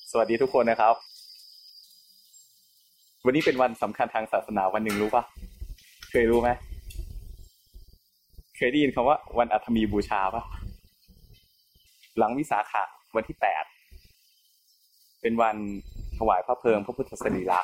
สวัสดีทุกคนนะครับวันนี้เป็นวันสำคัญทางศาสนาวันหนึ่งรู้ปะเคยรู้ไหมเคยได้ยินคำว่าวันอัฐมีบูชาปะหลังวิสาขะวันที่8เป็นวันถวายพระเพลิงพระพุทธสรีระ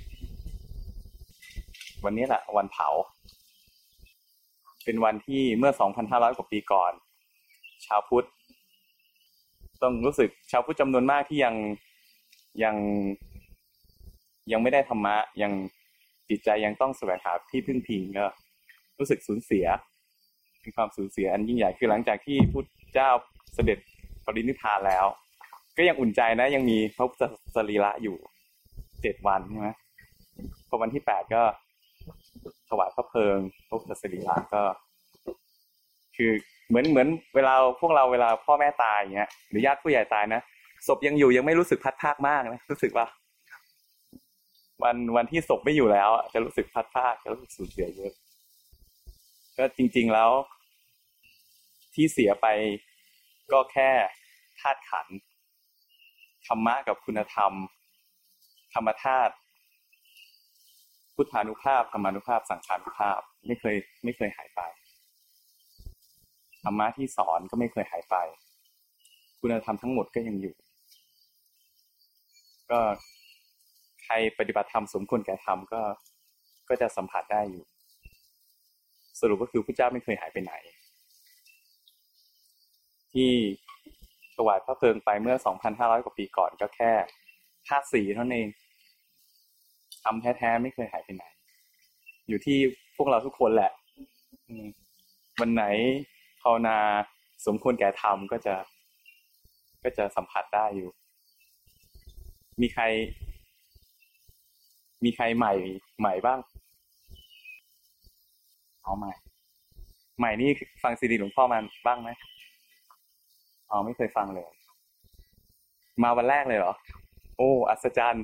วันนี้แหละวันเผาเป็นวันที่เมื่อ 2,500 กว่าปีก่อนชาวพุทธต้องรู้สึกชาวพุทธจำนวนมากที่ยังยังไม่ได้ธรรมะยังจิตใจยังต้องแสวงหาที่พึ่งพิงก็รู้สึกสูญเสียเป็นความสูญเสียอันยิ่งใหญ่คือหลังจากที่พุทธเจ้าเสด็จปรินิพพานแล้วก็ยังอุ่นใจนะยังมีพระพุทธสรีระอยู่7 วันใช่ไหมพอวันที่8ก็ถวายพระเพลิงพระพุทธสรีระก็คือเหมือนเวลาพวกเราเวลาพ่อแม่ตายอย่างเงี้ยหรือญาติผู้ใหญ่ตายนะศพยังอยู่ยังไม่รู้สึกพัดภาคมากนะรู้สึกว่าวันที่ศพไม่อยู่แล้วจะรู้สึกพัดภาคจะรู้สึกสูญเสียเยอะก็จริงๆแล้วที่เสียไปก็แค่ธาตุขันธ์ธรรมะกับคุณธรรมธรรมธาตุพุทธานุภาพธรรมานุภาพสังขานุภาพไม่เคยหายไปธรรมะที่สอนก็ไม่เคยหายไปคุณธรรมทั้งหมดก็ยังอยู่ก็ใครปฏิบัติธรรมสมควรแก่ธรรมก็จะสัมผัสได้อยู่สรุปก็คือพระเจ้าไม่เคยหายไปไหนที่ถวายพระเพลิงไปเมื่อ 2,500 กว่าปีก่อนก็แค่ธาตุ4เท่านั้นเองธรรมแท้ๆไม่เคยหายไปไหนอยู่ที่พวกเราทุกคนแหละวันไหนภาวนาสมควรแก่ธรรมก็จะสัมผัสได้อยู่มีใครใหม่บ้างเอาใหม่นี่ฟังซีดีหลวงพ่อมาบ้างไหมอ๋อไม่เคยฟังเลยมาวันแรกเลยเหรอโอ้อัศจรรย์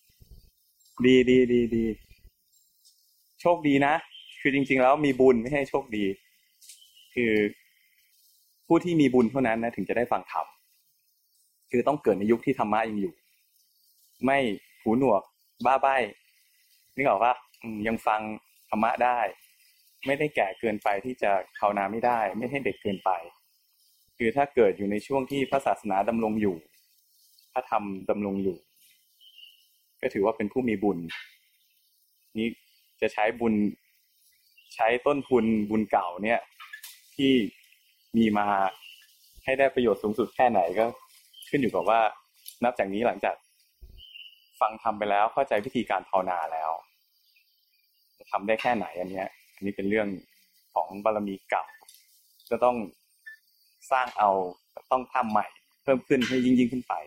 ดีโชคดีนะคือจริงๆแล้วมีบุญไม่ใช่โชคดีคือผู้ที่มีบุญเท่านั้นนะถึงจะได้ฟังธรรมคือต้องเกิดในยุคที่ธรรมะยังอยู่ไม่หูหนวกบ้าใบ้นึกออกปะยังฟังธรรมะได้ไม่ได้แก่เกินไปที่จะภาวนาไม่ได้ไม่ให้เด็กเกินไปคือถ้าเกิดอยู่ในช่วงที่พระศาสนาดำรงอยู่พระธรรมดำรงอยู่ก็ถือว่าเป็นผู้มีบุญนี้จะใช้บุญใช้ต้นทุนบุญเก่าเนี่ยที่มีมาให้ได้ประโยชน์สูงสุดแค่ไหนก็ขึ้นอยู่กับว่านับจากนี้หลังจากฟังธรรมไปแล้วเข้าใจวิธีการภาวนาแล้วจะทำได้แค่ไหนอันนี้เป็นเรื่องของบารมีเก่าก็ต้องสร้างเอาต้องทำใหม่เพิ่มขึ้นให้ยิ่งขึ้นไป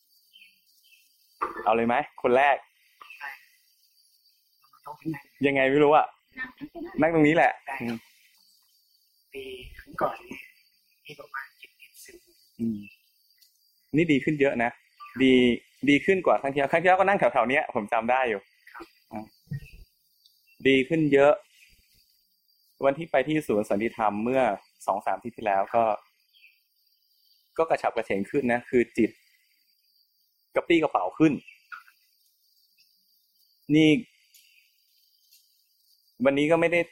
เอาเลยไหมคนแรกยังไงไม่รู้อ่ะนั่งตรงนี้แหละปีครั้งก่อนนี่ประมาณ70 นี่ดีขึ้นเยอะนะดีขึ้นกว่าครั้งที่แล้วก็นั่งแถวๆนี้ผมจำได้อยู่ดีขึ้นเยอะวันที่ไปที่ศูนย์สันติธรรมเมื่อ 2-3 อาทิตย์ที่แล้วก็กระฉับกระเฉงขึ้นนะคือจิตกระปรี้กระเป๋าขึ้นนี่วันนี้ก็ไม่ได้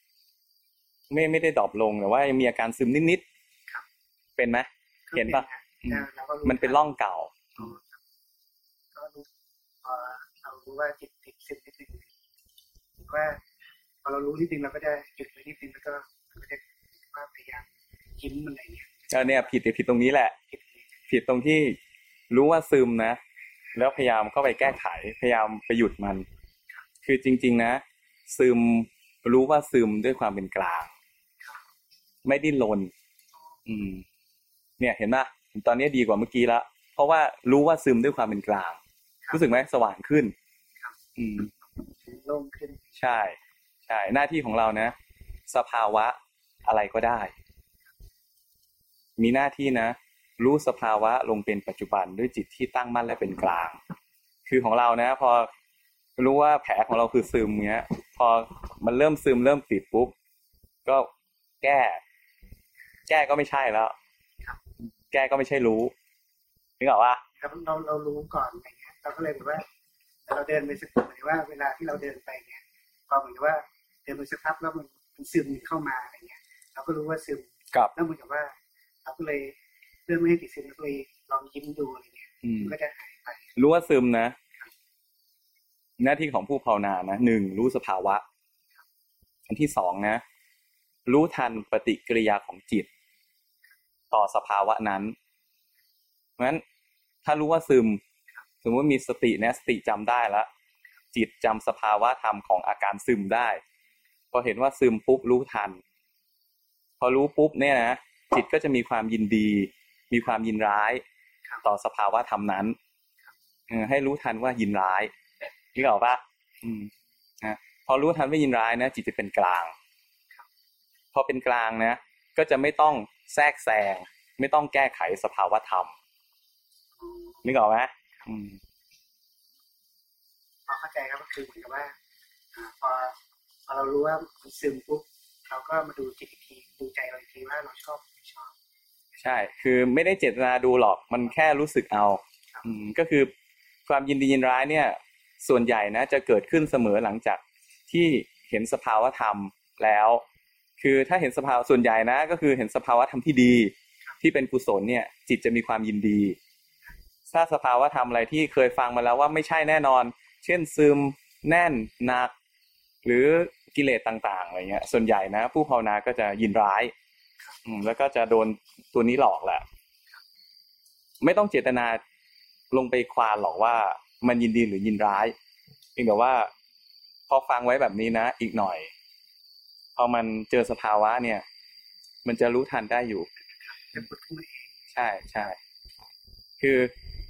ดรอปลงแต่ว่ายังมีอาการซึมนิดๆเป็นไหมเห็นปะมันเป็นร่องเก่าก็รู้เรารู้ว่าจิตติดซึมนิดนึงว่าพอเรารู้นิดนึงเราก็จะหยุดไปนิดนึงแล้วก็จะพยายามยิ้มอะไรเนี่ยผิดตรงนี้แหละผิดตรงที่รู้ว่าซึมนะแล้วพยายามเข้าไปแก้ไขพยายามไปหยุดมันคือจริงๆนะซึมรู้ว่าซึมด้วยความเป็นกลางไม่ดิ้นรนเนี่ยเห็นไหมตอนนี้ดีกว่าเมื่อกี้ละเพราะว่ารู้ว่าซึมด้วยความเป็นกลางรู้สึกไหมสว่างขึ้นโล่งขึ้นใช่หน้าที่ของเรานะสภาวะอะไรก็ได้มีหน้าที่นะรู้สภาวะลงเป็นปัจจุบันด้วยจิตที่ตั้งมั่นและเป็นกลางคือของเรานะพอรู้ว่าแผลของเราคือซึมเงี้ยพอมันเริ่มซึมเริ่มติดปุ๊บก็แก้ก็ไม่ใช่แล้วแก้ก็ไม่ใช่รู้นึกออกปะครับเรารู้ก่อนอะไรเงี้ยเราก็เลยแบบว่าเราเดินไปสักหมายว่าเวลาที่เราเดินไปเงี้ยพอเหมือนกับว่าเดินไปสักพักแล้วมันซึมเข้ามาอะไรเงี้ยเราก็รู้ว่าซึมกับแล้วเหมือนกับว่าเราก็เลยเพื่อไม่ให้ติดซึมเราก็เลยลองยิ้มดูอะไรเงี้ยมันก็จะหายไปรู้ว่าซึมนะหน้าที่ของผู้ภาวนานะหนึ่งรู้สภาวะอันที่สองนะรู้ทันปฏิกิริยาของจิตต่อสภาวะนั้นเพราะฉะนั้นถ้ารู้ว่าซึมสมมติว่ามีสตินะสติจำได้แล้วจิตจำสภาวะธรรมของอาการซึมได้พอเห็นว่าซึมปุ๊บรู้ทันพอรู้ปุ๊บเนี่ยนะจิตก็จะมีความยินดีมีความยินร้ายต่อสภาวะธรรมนั้นให้รู้ทันว่ายินร้ายนี่ก็บอกว่านะพอรู้ทันว่ายินร้ายนะจิตจะเป็นกลางพอเป็นกลางนะก็จะไม่ต้องแทรกแซงไม่ต้องแก้ไขสภาวะธรรมนึกออกไหมพอเข้าใจครับก็คือเหมือนกับว่าพอเรารู้ว่ามันซึมปุ๊บเราก็มาดูจิตอีกทีดูใจเราอีกทีว่าเราชอบไม่ชอบใช่คือไม่ได้เจตนาดูหรอกมันแค่รู้สึกเอาก็คือความยินดียินร้ายเนี่ยส่วนใหญ่นะจะเกิดขึ้นเสมอหลังจากที่เห็นสภาวะธรรมแล้วคือถ้าเห็นสภาวะส่วนใหญ่นะก็คือเห็นสภาวะธรรมที่ดีที่เป็นกุศลเนี่ยจิตจะมีความยินดีถ้าสภาวะธรรมอะไรที่เคยฟังมาแล้วว่าไม่ใช่แน่นอนเช่นซึมแน่นหนักหรือกิเลสต่างๆอะไรเงี้ยส่วนใหญ่นะผู้ภาวนาก็จะยินร้ายแล้วก็จะโดนตัวนี้หลอกแหละไม่ต้องเจตนาลงไปควานหรอกว่ามันยินดีหรือยินร้ายเพียงแต่ว่าพอฟังไว้แบบนี้นะอีกหน่อยพอมันเจอสภาวะเนี่ยมันจะรู้ทันได้อยู่ใช่ใช่คือ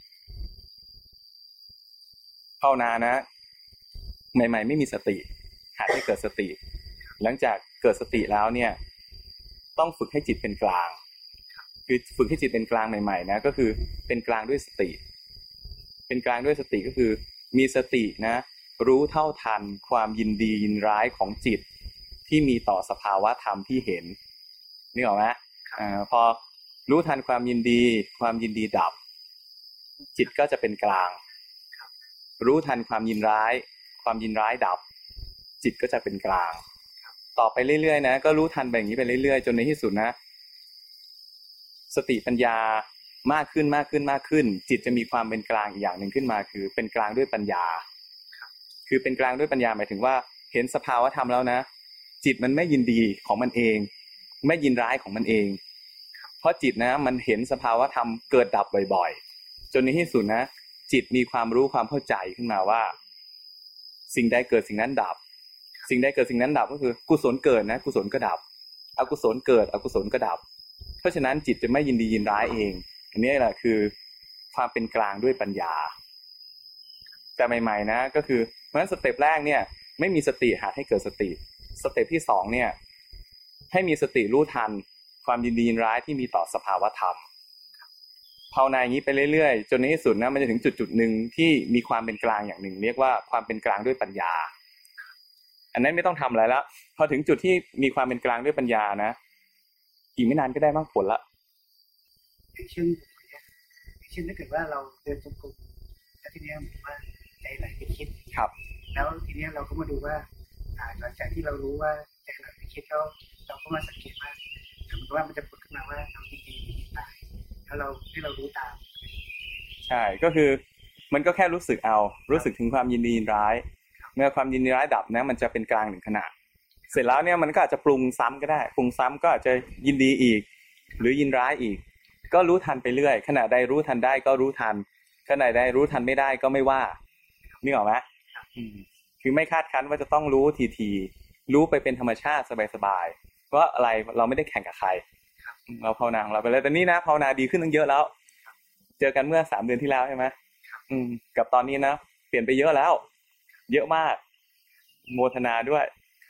ภาวนานะใหม่ๆไม่มีสติหัดให้เกิดสติหลังจากเกิดสติแล้วเนี่ยต้องฝึกให้จิตเป็นกลางคือฝึกให้จิตเป็นกลางใหม่ๆนะก็คือเป็นกลางด้วยสติเป็นกลางด้วยสติก็คือมีสตินะรู้เท่าทันความยินดียินร้ายของจิตที่มีต่อสภาวะธรรมที่เห็นนึกออกไหมพอรู้ทันความยินดีความยินดีดับจิตก็จะเป็นกลางรู้ทันความยินร้ายความยินร้ายดับจิตก็จะเป็นกลางต่อไปเรื่อยๆนะก็รู้ทันแบบนี้ไปเรื่อยๆจนในที่สุดนะสติปัญญามากขึ้นมากขึ้นมากขึ้นจิตจะมีความเป็นกลางอีกอย่างหนึ่งขึ้นมาคือเป็นกลางด้วยปัญญาคือเป็นกลางด้วยปัญญาหมายถึงว่าเห็นสภาวะธรรมแล้วนะจิตมันไม่ยินดีของมันเองไม่ยินร้ายของมันเองเพราะจิตนะมันเห็นสภาวะธรรมเกิดดับบ่อยๆจนในที่สุดนะจิตมีความรู้ความเข้าใจขึ้นมาว่าสิ่งใดเกิดสิ่งนั้นดับสิ่งใดเกิดสิ่งนั้นดับก็คือกุศลเกิดนะกุศลก็ดับอกุศลเกิดอกุศลก็ดับเพราะฉะนั้นจิตจะไม่ยินดียินร้ายเองอันนี้แหละคือความเป็นกลางด้วยปัญญาแต่ใหม่ๆนะก็คือเพราะฉะนั้นสเต็ปแรกเนี่ยไม่มีสติหัดให้เกิดสติสเต็ปที่สองเนี่ยให้มีสติรู้ทันความยินดียินร้ายที่มีต่อสภาวะธรรมภาวนาอย่างนี้ไปเรื่อยๆจนในที่สุดนะมันจะถึงจุดๆนึงที่มีความเป็นกลางอย่างหนึ่งเรียกว่าความเป็นกลางด้วยปัญญาอันนั้นไม่ต้องทำอะไรแล้วพอถึงจุดที่มีความเป็นกลางด้วยปัญญานะอีกไม่นานก็ได้มากผลละเช่นถ้าเกิดว่าเราเดินจงกรมแล้วทีนี้เหมือนว่าใจไหลไปคิดครับแล้วทีนี้เราก็มาดูว่าหลังจากที่เรารู้ว่าใจไหลไปคิดแล้วเราก็มาสังเกตว่าสมมติว่ามันจะผุดขึ้นมาว่าเราดีๆตายแล้วเราให้เรารู้ตามใช่ก็คือมันก็แค่รู้สึกเอารู้สึกถึงความยินดียินร้ายเมื่อความยินดีร้ายดับนะมันจะเป็นกลางหนึ่งขณะเสร็จแล้วเนี่ยมันก็อาจจะปรุงซ้ำก็ได้ปรุงซ้ำก็อาจจะยินดีอีกหรือยินร้ายอีกก็รู้ทันไปเรื่อยขณะใดรู้ทันได้ก็รู้ทันขณะใดรู้ทันไม่ได้ก็ไม่ว่านึกออกไหมคือไม่คาดคั้นว่าจะต้องรู้ทีรู้ไปเป็นธรรมชาติสบายๆเพราะอะไรเราไม่ได้แข่งกับใครเราภาวนาของเราไปเลยแต่นี่นะภาวนาดีขึ้นตั้งเยอะแล้วเจอกันเมื่อ3 เดือนที่แล้วใช่ไหมกับตอนนี้นะเปลี่ยนไปเยอะแล้วเยอะมากโมทนาด้วย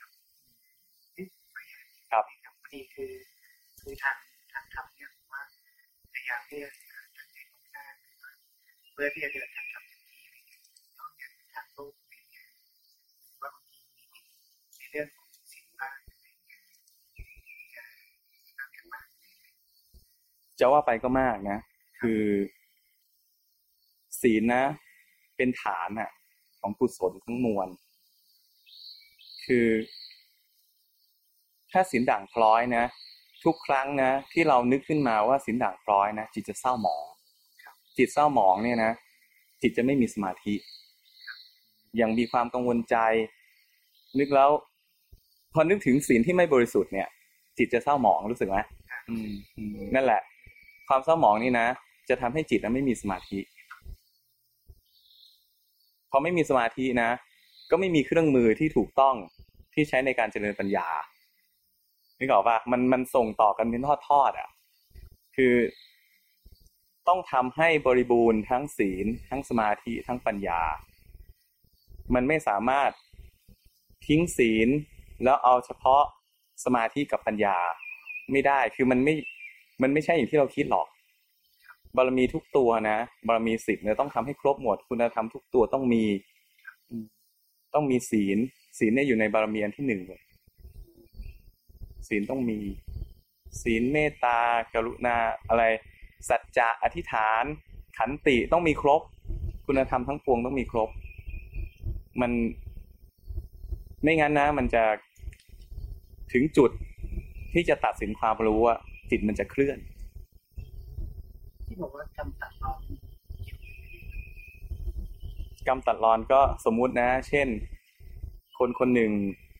ครับนี่คือทางทำเนี่ยว่าพยายามที่จะทำในโครงการเพื่อที่จะเดินทางทำที่ต้องอย่างทางโลกว่าบางทีมีเรื่องของสิ่งบ้างจะว่าไปก็มากนะคือศีลนะเป็นฐานน่ะของกุศลทั้งมวลคือถ้าศีลด่างพร้อยนะทุกครั้งนะที่เรานึกขึ้นมาว่าศีลด่างพร้อยนะจิตจะเศร้าหมองจิตเศร้าหมองเนี่ยนะจิตจะไม่มีสมาธิยังมีความกังวลใจนึกแล้วพอนึกถึงศีลที่ไม่บริสุทธิ์เนี่ยจิตจะเศร้าหมองรู้สึกไหมนั่นแหละความเศร้าหมองนี่นะจะทำให้จิตไม่มีสมาธิพอไม่มีสมาธินะก็ไม่มีเครื่องมือที่ถูกต้องที่ใช้ในการเจริญปัญญานึกออกป่ะมันส่งต่อกันเป็นทอดอ่ะคือต้องทำให้บริบูรณ์ทั้งศีลทั้งสมาธิทั้งปัญญามันไม่สามารถทิ้งศีลแล้วเอาเฉพาะสมาธิกับปัญญาไม่ได้คือมันไม่ใช่อย่างที่เราคิดหรอกบารมีทุกตัวนะบารมี10เนี่ยต้องทำให้ครบหมดคุณธรรมทุกตัวต้องมีศีลเนี่ยอยู่ในบารมีอันที่1เลยศีลต้องมีศีลเมตตากรุณาอะไรสัจจะอธิษฐานขันติต้องมีครบคุณธรรมทั้งปวงต้องมีครบมันไม่งั้นนะมันจะถึงจุดที่จะตัดสินความรู้ว่าจิตมันจะเคลื่อนที่บอกว่ากรรมตัดรอนกรรมตัดรอนก็สมมุตินะเช่นคนหนึ่ง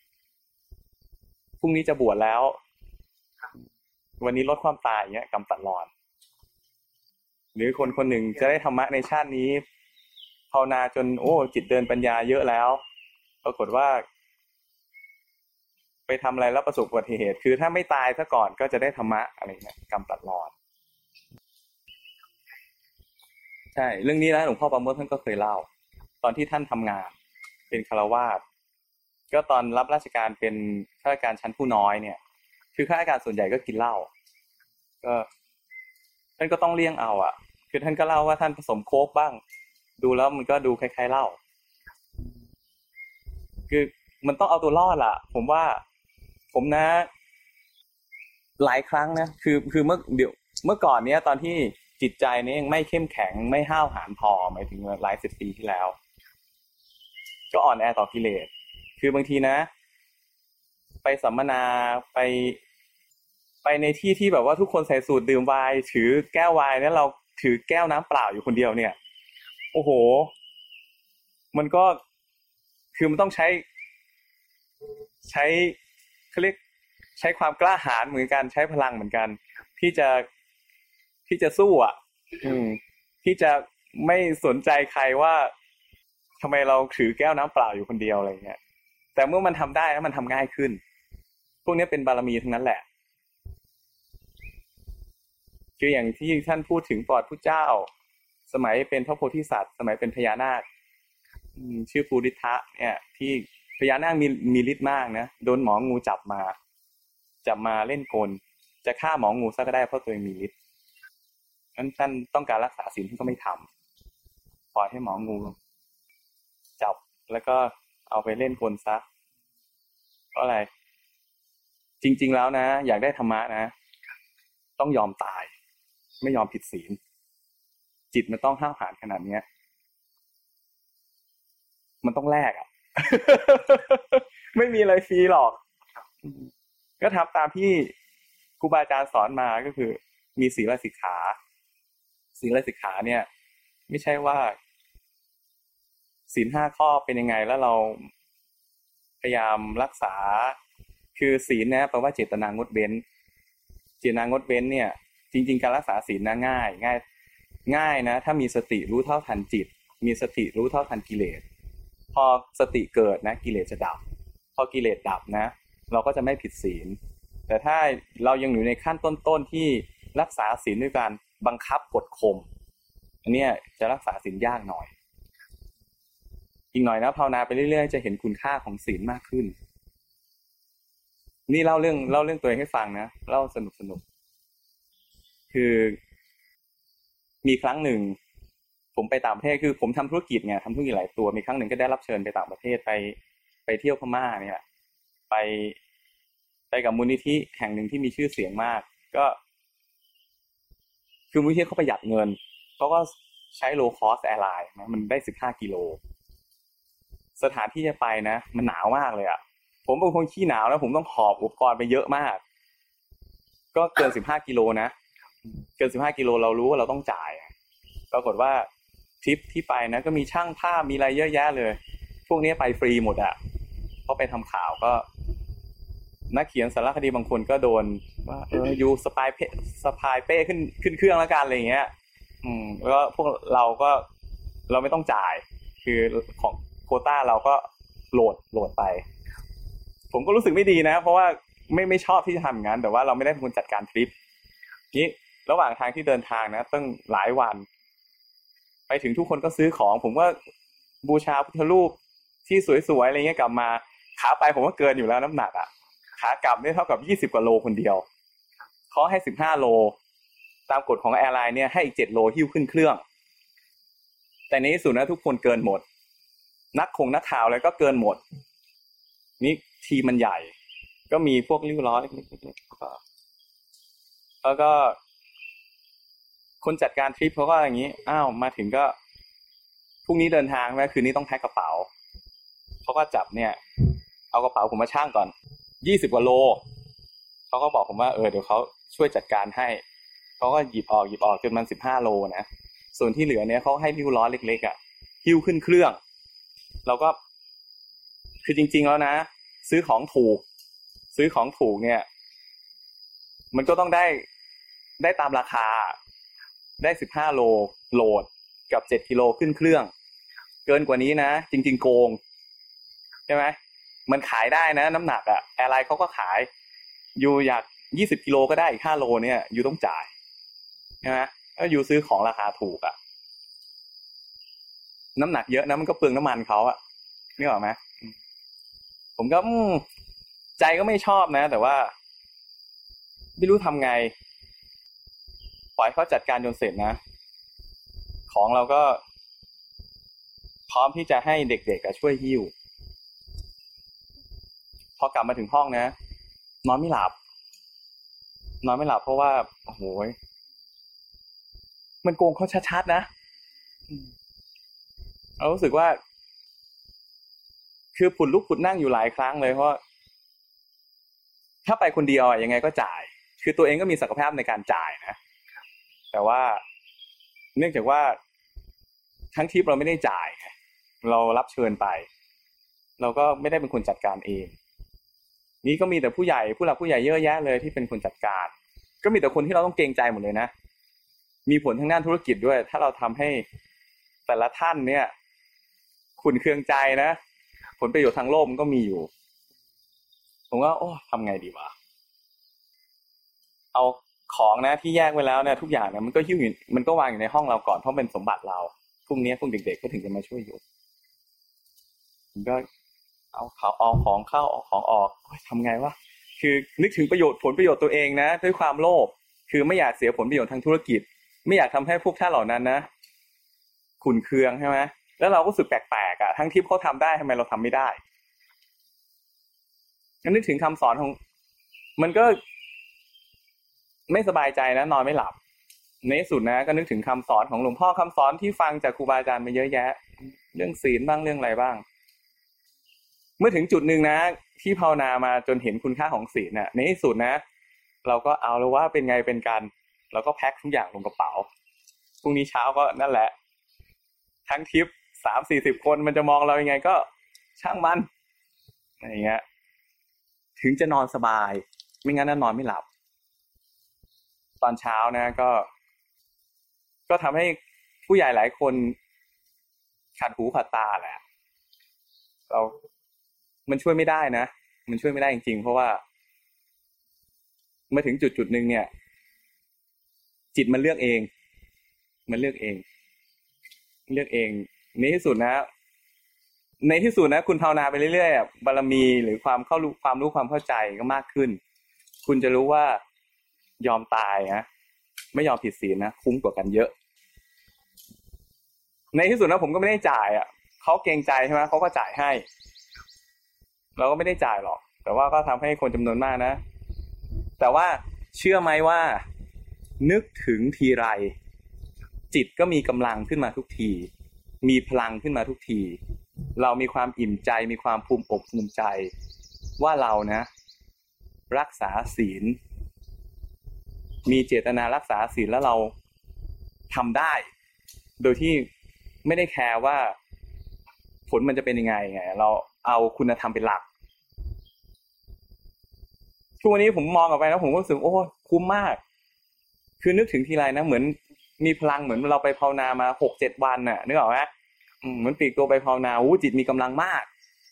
พรุ่งนี้จะบวชแล้ววันนี้ลดความตายเงี้ยกรรมตัดรอนหรือคนหนึ่งจะได้ธรรมะในชาตินี้ภาวนาจนจิตเดินปัญญาเยอะแล้วปรากฏว่าไปทำอะไรแล้วประสบอุบัติเหตุคือถ้าไม่ตายซะก่อนก็จะได้ธรรมะอะไรเงี้ยกรรมตัดรอนใช่เรื่องนี้นะหลวงพ่อประโมทท่านก็เคยเล่าตอนที่ท่านทำงานเป็นฆราวาสก็ตอนรับราชการเป็นข้าราชการชั้นผู้น้อยเนี่ยคือข้าราชการส่วนใหญ่ก็กินเหล้าก็ท่านก็ต้องเลี่ยงเอาอ่ะคือท่านก็เล่าว่าท่านผสมโค้กบ้างดูแล้วมันก็ดูคล้ายๆเหล้าคือมันต้องเอาตัวรอดล่ะผมว่าผมนะหลายครั้งนะคือเมื่อก่อนเนี้ยตอนที่จิตใจนี้ยังไม่เข้มแข็งไม่ห้าวหาญพอหมายถึงหลาย10 ปีที่แล้วก็อ่อนแอต่อกิเลสคือบางทีนะไปสัมมนาไปในที่แบบว่าทุกคนใส่สูทดื่มไวน์ถือแก้วไวน์แล้วเราถือแก้วน้ำเปล่าอยู่คนเดียวเนี่ยโอ้โหมันก็คือมันต้องใช้เขาเรียกใช้ความกล้าหาญเหมือนกันใช้พลังเหมือนกันที่จะสู้อ่ะที่จะไม่สนใจใครว่าทำไมเราถือแก้วน้ำเปล่าอยู่คนเดียวอะไรเงี้ยแต่เมื่อมันทำได้แล้วมันทำง่ายขึ้นพวกนี้เป็นบารมีทั้งนั้นแหละคืออย่างที่ท่านพูดถึงปอดผู้เจ้าสมัยเป็นพระโพธิสัตว์สมัยเป็นพญานาคชื่อปูริทะเนี่ยที่พญานาคมีฤทธิ์มากนะโดนหมองูจับมาเล่นกลจะฆ่าหมองูซะก็ได้เพราะตัวเองมีฤทธิ์นั้นท่านต้องการรักษาศีลท่านก็ไม่ทำปล่อยให้หมองูจับแล้วก็เอาไปเล่นกลซะเพราะอะไรจริงๆแล้วนะอยากได้ธรรมะนะต้องยอมตายไม่ยอมผิดศีลจิตมันต้องห้าวหาญขนาดเนี้ยมันต้องแลกอ่ะ ไม่มีอะไรฟรีหรอกก็ทำตามที่ครูบาอาจารย์สอนมาก็คือมีศีลสิกขาเนี่ยไม่ใช่ว่าศีล5 ข้อเป็นยังไงแล้วเราพยายามรักษาคือศีลนะแปลว่าเจตนางดเว้นเนี่ยจริงๆการรักษาศีลนะง่ายนะถ้ามีสติรู้เท่าทันจิตมีสติรู้เท่าทันกิเลสพอสติเกิดนะกิเลสจะดับพอกิเลสดับนะเราก็จะไม่ผิดศีลแต่ถ้าเรายังอยู่ในขั้นต้นๆที่รักษาศีลด้วยการบังคับกดข่มอันนี้จะรักษาศีลยากหน่อยอีกหน่อยนะภาวนาไปเรื่อยๆจะเห็นคุณค่าของศีลมากขึ้นนี่เล่าเรื่องตัวเองให้ฟังนะเล่าสนุกคือมีครั้งหนึ่งผมไปต่างประเทศคือผมทำธุรกิจไงทำธุรกิจหลายตัวมีครั้งหนึ่งก็ได้รับเชิญไปต่างประเทศไปเที่ยวพม่าเนี่ยไปกับมูลนิธิแห่งหนึ่งที่มีชื่อเสียงมากก็คือมูลนิธิเขาประหยัดเงินเขาก็ใช้ low cost airline นะมันได้15กิโลสถานที่จะไปนะมันหนาวมากเลยอ่ะผมเป็นคนขี้หนาวนะผมต้องหอบอุปกรณ์ไปเยอะมากก็เกิน15กิโลนะเกิน15กิโลเรารู้ว่าเราต้องจ่ายปรากฏว่าทริปที่ไปนะก็มีช่างภาพมีอะไรเยอะแยะเลยพวกนี้ไปฟรีหมดอ่ะเพราะไปทำข่าวก็นักเขียนสารคดีบางคนก็โดนว่าอยู่สปายเป้ขึ้นเครื่องแล้วกันอะไรเงี้ยแล้วก็พวกเราก็เราไม่ต้องจ่ายคือของโควต้าเราก็โหลดไปผมก็รู้สึกไม่ดีนะเพราะว่าไม่ชอบที่จะทำอย่างนั้นแต่ว่าเราไม่ได้เป็นคนจัดการทริปนี้ระหว่างทางที่เดินทางนะตั้งหลายวันไปถึงทุกคนก็ซื้อของผมก็บูชาพุทธรูปที่สวยๆอะไรเงี้ยกลับมาขาไปผมก็เกินอยู่แล้วน้ำหนักอ่ะขากลับได้เท่ากับ20กว่าโลคนเดียวเขาให้15โลตามกฎของแอร์ไลน์เนี่ยให้อีก7โลหิ้วขึ้นเครื่องแต่ในที่สุดนะทุกคนเกินหมดนักข่าวอะไรก็เกินหมดนี่ทีมันใหญ่ก็มีพวกริ้วล้อเล็กๆแล้วก็คนจัดการทริปเขาก็อย่างนี้อ้าวมาถึงก็พรุ่งนี้เดินทางไหมคืนนี้ต้องแพ็คกระเป๋าเขาก็จับเนี่ยเอากระเป๋าผมมาชั่งก่อน20กว่าโลเขาก็บอกผมว่าเดี๋ยวเขาช่วยจัดการให้เขาก็หยิบออกจนมัน15โลนะส่วนที่เหลือเนี่ยเขาให้ริ้วล้อเล็กๆอ่ะหิ้วขึ้นเครื่องเราก็คือจริงๆแล้วนะซื้อของถูกเนี่ยมันก็ต้องได้ตามราคาได้15โลโหลดกับ7กิโลขึ้นเครื่องเกินกว่านี้นะจริงๆโกงใช่ไหมมันขายได้นะน้ำหนักอ่ะแอร์ไลน์เขาก็ขายอยู่อยาก20กิโลก็ได้อีก5โลเนี่ยอยู่ต้องจ่ายใช่ไหมถ้าอยู่ซื้อของราคาถูกอ่ะน้ำหนักเยอะนะมันก็เปลืองน้ำมันเขาอ่ะนึกออกไหมผมก็ใจก็ไม่ชอบนะแต่ว่าไม่รู้ทำไงปล่อยเขาจัดการจนเสร็จนะของเราก็พร้อมที่จะให้เด็กๆช่วยหิ้วพอกลับมาถึงห้องนะนอนไม่หลับเพราะว่าโอ้โหมันโกงเขาชัดๆนะเรารู้สึกว่าคือผุดลุกผุดนั่งอยู่หลายครั้งเลยเพราะถ้าไปคนเดียวยังไงก็จ่ายคือตัวเองก็มีศักยภาพในการจ่ายนะแต่ว่าเนื่องจากว่าทั้งทริปเราไม่ได้จ่ายเรารับเชิญไปเราก็ไม่ได้เป็นคนจัดการเองนี่ก็มีแต่ผู้หลักผู้ใหญ่เยอะแยะเลยที่เป็นคนจัดการก็มีแต่คนที่เราต้องเกรงใจหมดเลยนะมีผลทางด้านธุรกิจด้วยถ้าเราทำให้แต่ละท่านเนี่ยขุ่นเคืองใจนะผลประโยชน์ทางโลกมันก็มีอยู่ผมว่าทำไงดีวะเอาของนะที่แยกไว้แล้วเนี่ยทุกอย่างเนี่ยมันก็หิ้วอยู่มันก็วางอยู่ในห้องเราก่อนเพราะเป็นสมบัติเราพรุ่งนี้พวกเด็กๆก็ถึงจะมาช่วยอยู่ผมก็เอาของเข้าเอาของออกทำไงวะคือนึกถึงผลประโยชน์ตัวเองนะด้วยความโลภคือไม่อยากเสียผลประโยชน์ทางธุรกิจไม่อยากทำให้พวกท่านเหล่านั้นนะขุ่นเคืองใช่ไหมแล้วเราก็รู้สึกแปลกๆอ่ะทั้งที่เขาทำได้ทำไมเราทำไม่ได้นึกถึงคำสอนของมันก็ไม่สบายใจนะนอนไม่หลับในที่สุดนะก็นึกถึงคำสอนของหลวงพ่อคำสอนที่ฟังจากครูบาอาจารย์มาเยอะแยะเรื่องศีลบ้างเรื่องอะไรบ้างเมื่อถึงจุดนึงนะที่ภาวนามาจนเห็นคุณค่าของศีลน่ะในที่สุดนะเราก็เอาแล้วว่าเป็นไงเป็นกันเราก็แพ็คทุกอย่างลงกระเป๋าพรุ่งนี้เช้าก็นั่นแหละทั้งทริป30-40คนมันจะมองเรายังไงก็ช่างมันอะไรเงี้ยถึงจะนอนสบายไม่งั้นนอนไม่หลับตอนเช้านะก็ทำให้ผู้ใหญ่หลายคนขัดหูขัดตาแหละมันช่วยไม่ได้นะมันช่วยไม่ได้จริงๆเพราะว่ามาถึงจุดนึงเนี่ยจิตมันเลือกเองในที่สุดนะคุณภาวนาไปเรื่อยๆบารมีหรือความรู้ความเข้าใจก็มากขึ้นคุณจะรู้ว่ายอมตายนะไม่ยอมผิดศีลนะคุ้มกว่ากันเยอะในที่สุดนะผมก็ไม่ได้จ่ายเขาเกรงใจใช่ไหมเขาก็จ่ายให้เราก็ไม่ได้จ่ายหรอกแต่ว่าก็ทำให้คนจำนวนมากนะแต่ว่าเชื่อไหมว่านึกถึงทีไรจิตก็มีกำลังขึ้นมาทุกทีมีพลังขึ้นมาทุกทีเรามีความอิ่มใจมีความภูมิอกภูมิใจว่าเรานะรักษาศีลมีเจตนารักษาศีลแล้วเราทำได้โดยที่ไม่ได้แคร์ว่าผลมันจะเป็นยังไงเราเอาคุณธรรมเป็นหลักช่วงนี้ผมมองออกไปแล้วผมก็รู้สึกโอ้คุ้มมากคือนึกถึงทีไรนะเหมือนมีพลังเหมือนเราไปภาวนามา 6-7 วันน่ะนึกออกไหมเหมือนปลีกตัวไปภาวนาจิตมีกำลังมาก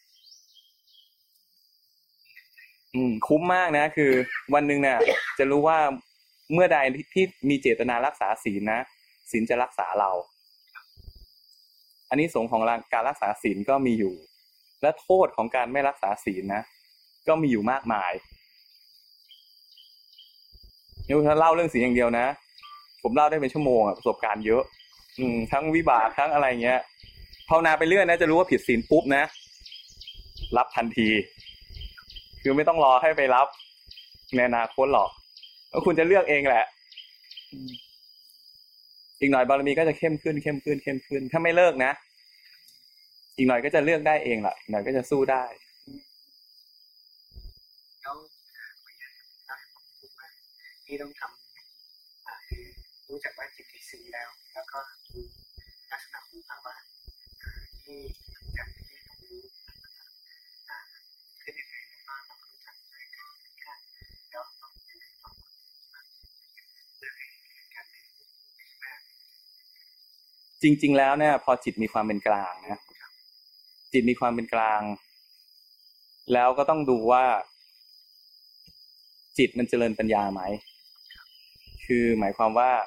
คุ้มมากนะคือวันนึงเนี่ยจะรู้ว่าเมื่อใดที่มีเจตนารักษาศีลนะศีลจะรักษาเราอันนี้สงฆ์ของการรักษาศีลก็มีอยู่และโทษของการไม่รักษาศีลนะก็มีอยู่มากมายนี่ถ้าเล่าเรื่องศีลอย่างเดียวนะผมเล่าได้เป็นชั่วโมงประสบการณ์เยอะทั้งวิบากทั้งอะไรเงี้ยภาวนาไปเรื่อยนะจะรู้ว่าผิดศีลปุ๊บนะรับทันทีคือไม่ต้องรอให้ไปรับในอนาคตหรอกแล้วคุณจะเลือกเองแหละอีกหน่อยบารมีก็จะเข้มขึ้นถ้าไม่เลิกนะอีกหน่อยก็จะเลือกได้เองแหละอีกหน่อยก็จะสู้ได้แล้วที่ต้องทำรู้จักว่าจิตติดสิ่งแล้วก็ลักษณะของภาวะที่อยากที่ต้องรู้ขึ้นยังไงบ้างเรารู้จักด้วยกันแล้วต้องจริงๆแล้วเนี่ยพอจิตมีความเป็นกลางนะจิตมีความเป็นกลางแล้วก็ต้องดูว่าจิตมันเจริญปัญญาไหมคือหมายความว่า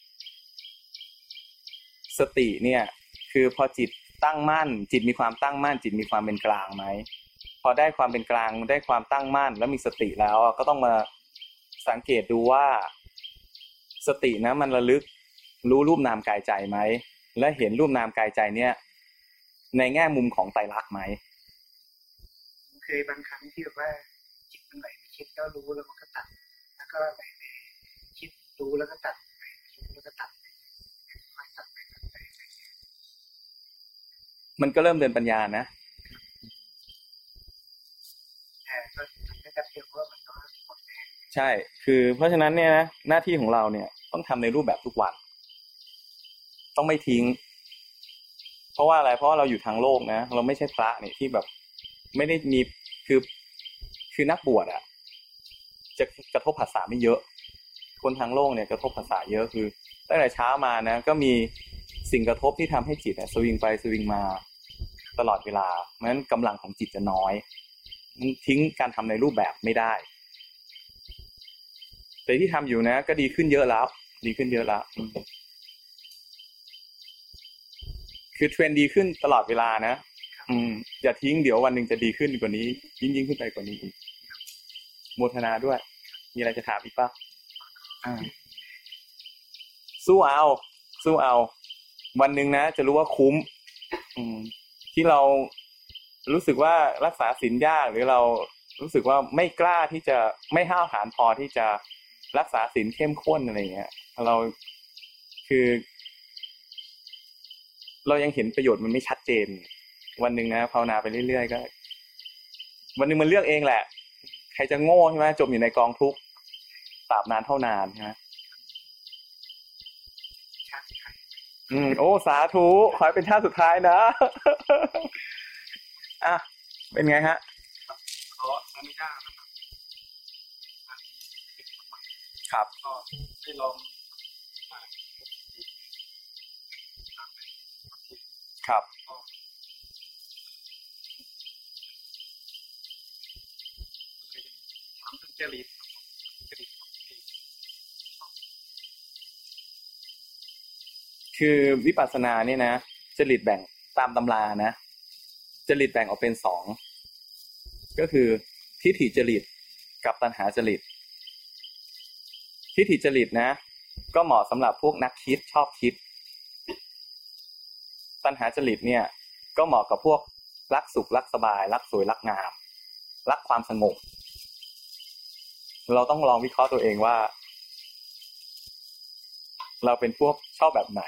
สติเนี่ยคือพอจิตตั้งมั่นจิตมีความตั้งมั่นจิตมีความเป็นกลางไหมพอได้ความเป็นกลางได้ความตั้งมั่นแล้วมีสติแล้วก็ต้องมาสังเกตดูว่าสตินะมันระลึกรู้รูปนามกายใจไหมและเห็นรูปนามกายใจเนี่ยในแง่มุมของไตรลักษณ์ไหมเคยบางครั้งที่แบบว่าจิตมันไหลไปคิดแล้วรู้แล้วมันก็ตัดแล้วก็ไหลไปคิดรู้แล้วก็ตัดไปคิดแล้วก็ตัดค่อยตัดไปมันก็เริ่มเดินปัญญานะแต่ก็ไม่ได้เพียงว่ามันก็หมดแรงใช่คือเพราะฉะนั้นเนี่ยนะหน้าที่ของเราเนี่ยต้องทำในรูปแบบทุกวันต้องไม่ทิ้งเพราะว่าอะไรเพราะเราอยู่ทางโลกนะเราไม่ใช่พระเนี่ยที่แบบไม่ได้มีคือนักบวชอ่ะจะกระทบภาษาไม่เยอะคนทางโลกเนี่ยกระทบภาษาเยอะคือตั้งแต่เช้ามานะก็มีสิ่งกระทบที่ทำให้จิตสวิงไปสวิงมาตลอดเวลาเพราะฉะนั้นกำลังของจิตจะน้อยทิ้งการทำในรูปแบบไม่ได้แต่ที่ทำอยู่นะก็ดีขึ้นเยอะแล้วคือเทรนด์ดีขึ้นตลอดเวลานะอย่าทิ้งเดี๋ยววันหนึ่งจะดีขึ้นกว่านี้ยิ่งขึ้นไปกว่านี้อีกโมทนาด้วยมีอะไรจะถามอีกป่ะสู้เอาวันหนึ่งนะจะรู้ว่าคุ้มที่เรารู้สึกว่ารักษาศีลยากหรือเรารู้สึกว่าไม่กล้าที่จะไม่ห้าวหาญพอที่จะรักษาศีลเข้มข้นอะไรเงี้ยเราคือเรายังเห็นประโยชน์มันไม่ชัดเจนวันหนึ่งนะภาวนาไปเรื่อยๆก็วันหนึ่งมันเลือกเองแหละใครจะโง่ใช่ไหมจมอยู่ในกองทุกข์ตราบนานเท่านานใช่ไหมโอ้สาธุขอให้เป็นชาติสุดท้ายนะอ่ะเป็นไงฮะขออนุญาตครับก็ได้ลองครับจริตคือวิปัสสนาเนี่ยนะจริตแบ่งตามตำรานะจริตแบ่งออกเป็น2ก็คือทิฏฐิจริตกับตัณหาจริตทิฏฐิจริตนะก็เหมาะสำหรับพวกนักคิดชอบคิดตัณหาจริตเนี่ยก็เหมาะกับพวกรักสุขรักสบายรักสวยรักงามรักความสงบเราต้องลองวิเคราะห์ตัวเองว่าเราเป็นพวกชอบแบบไหน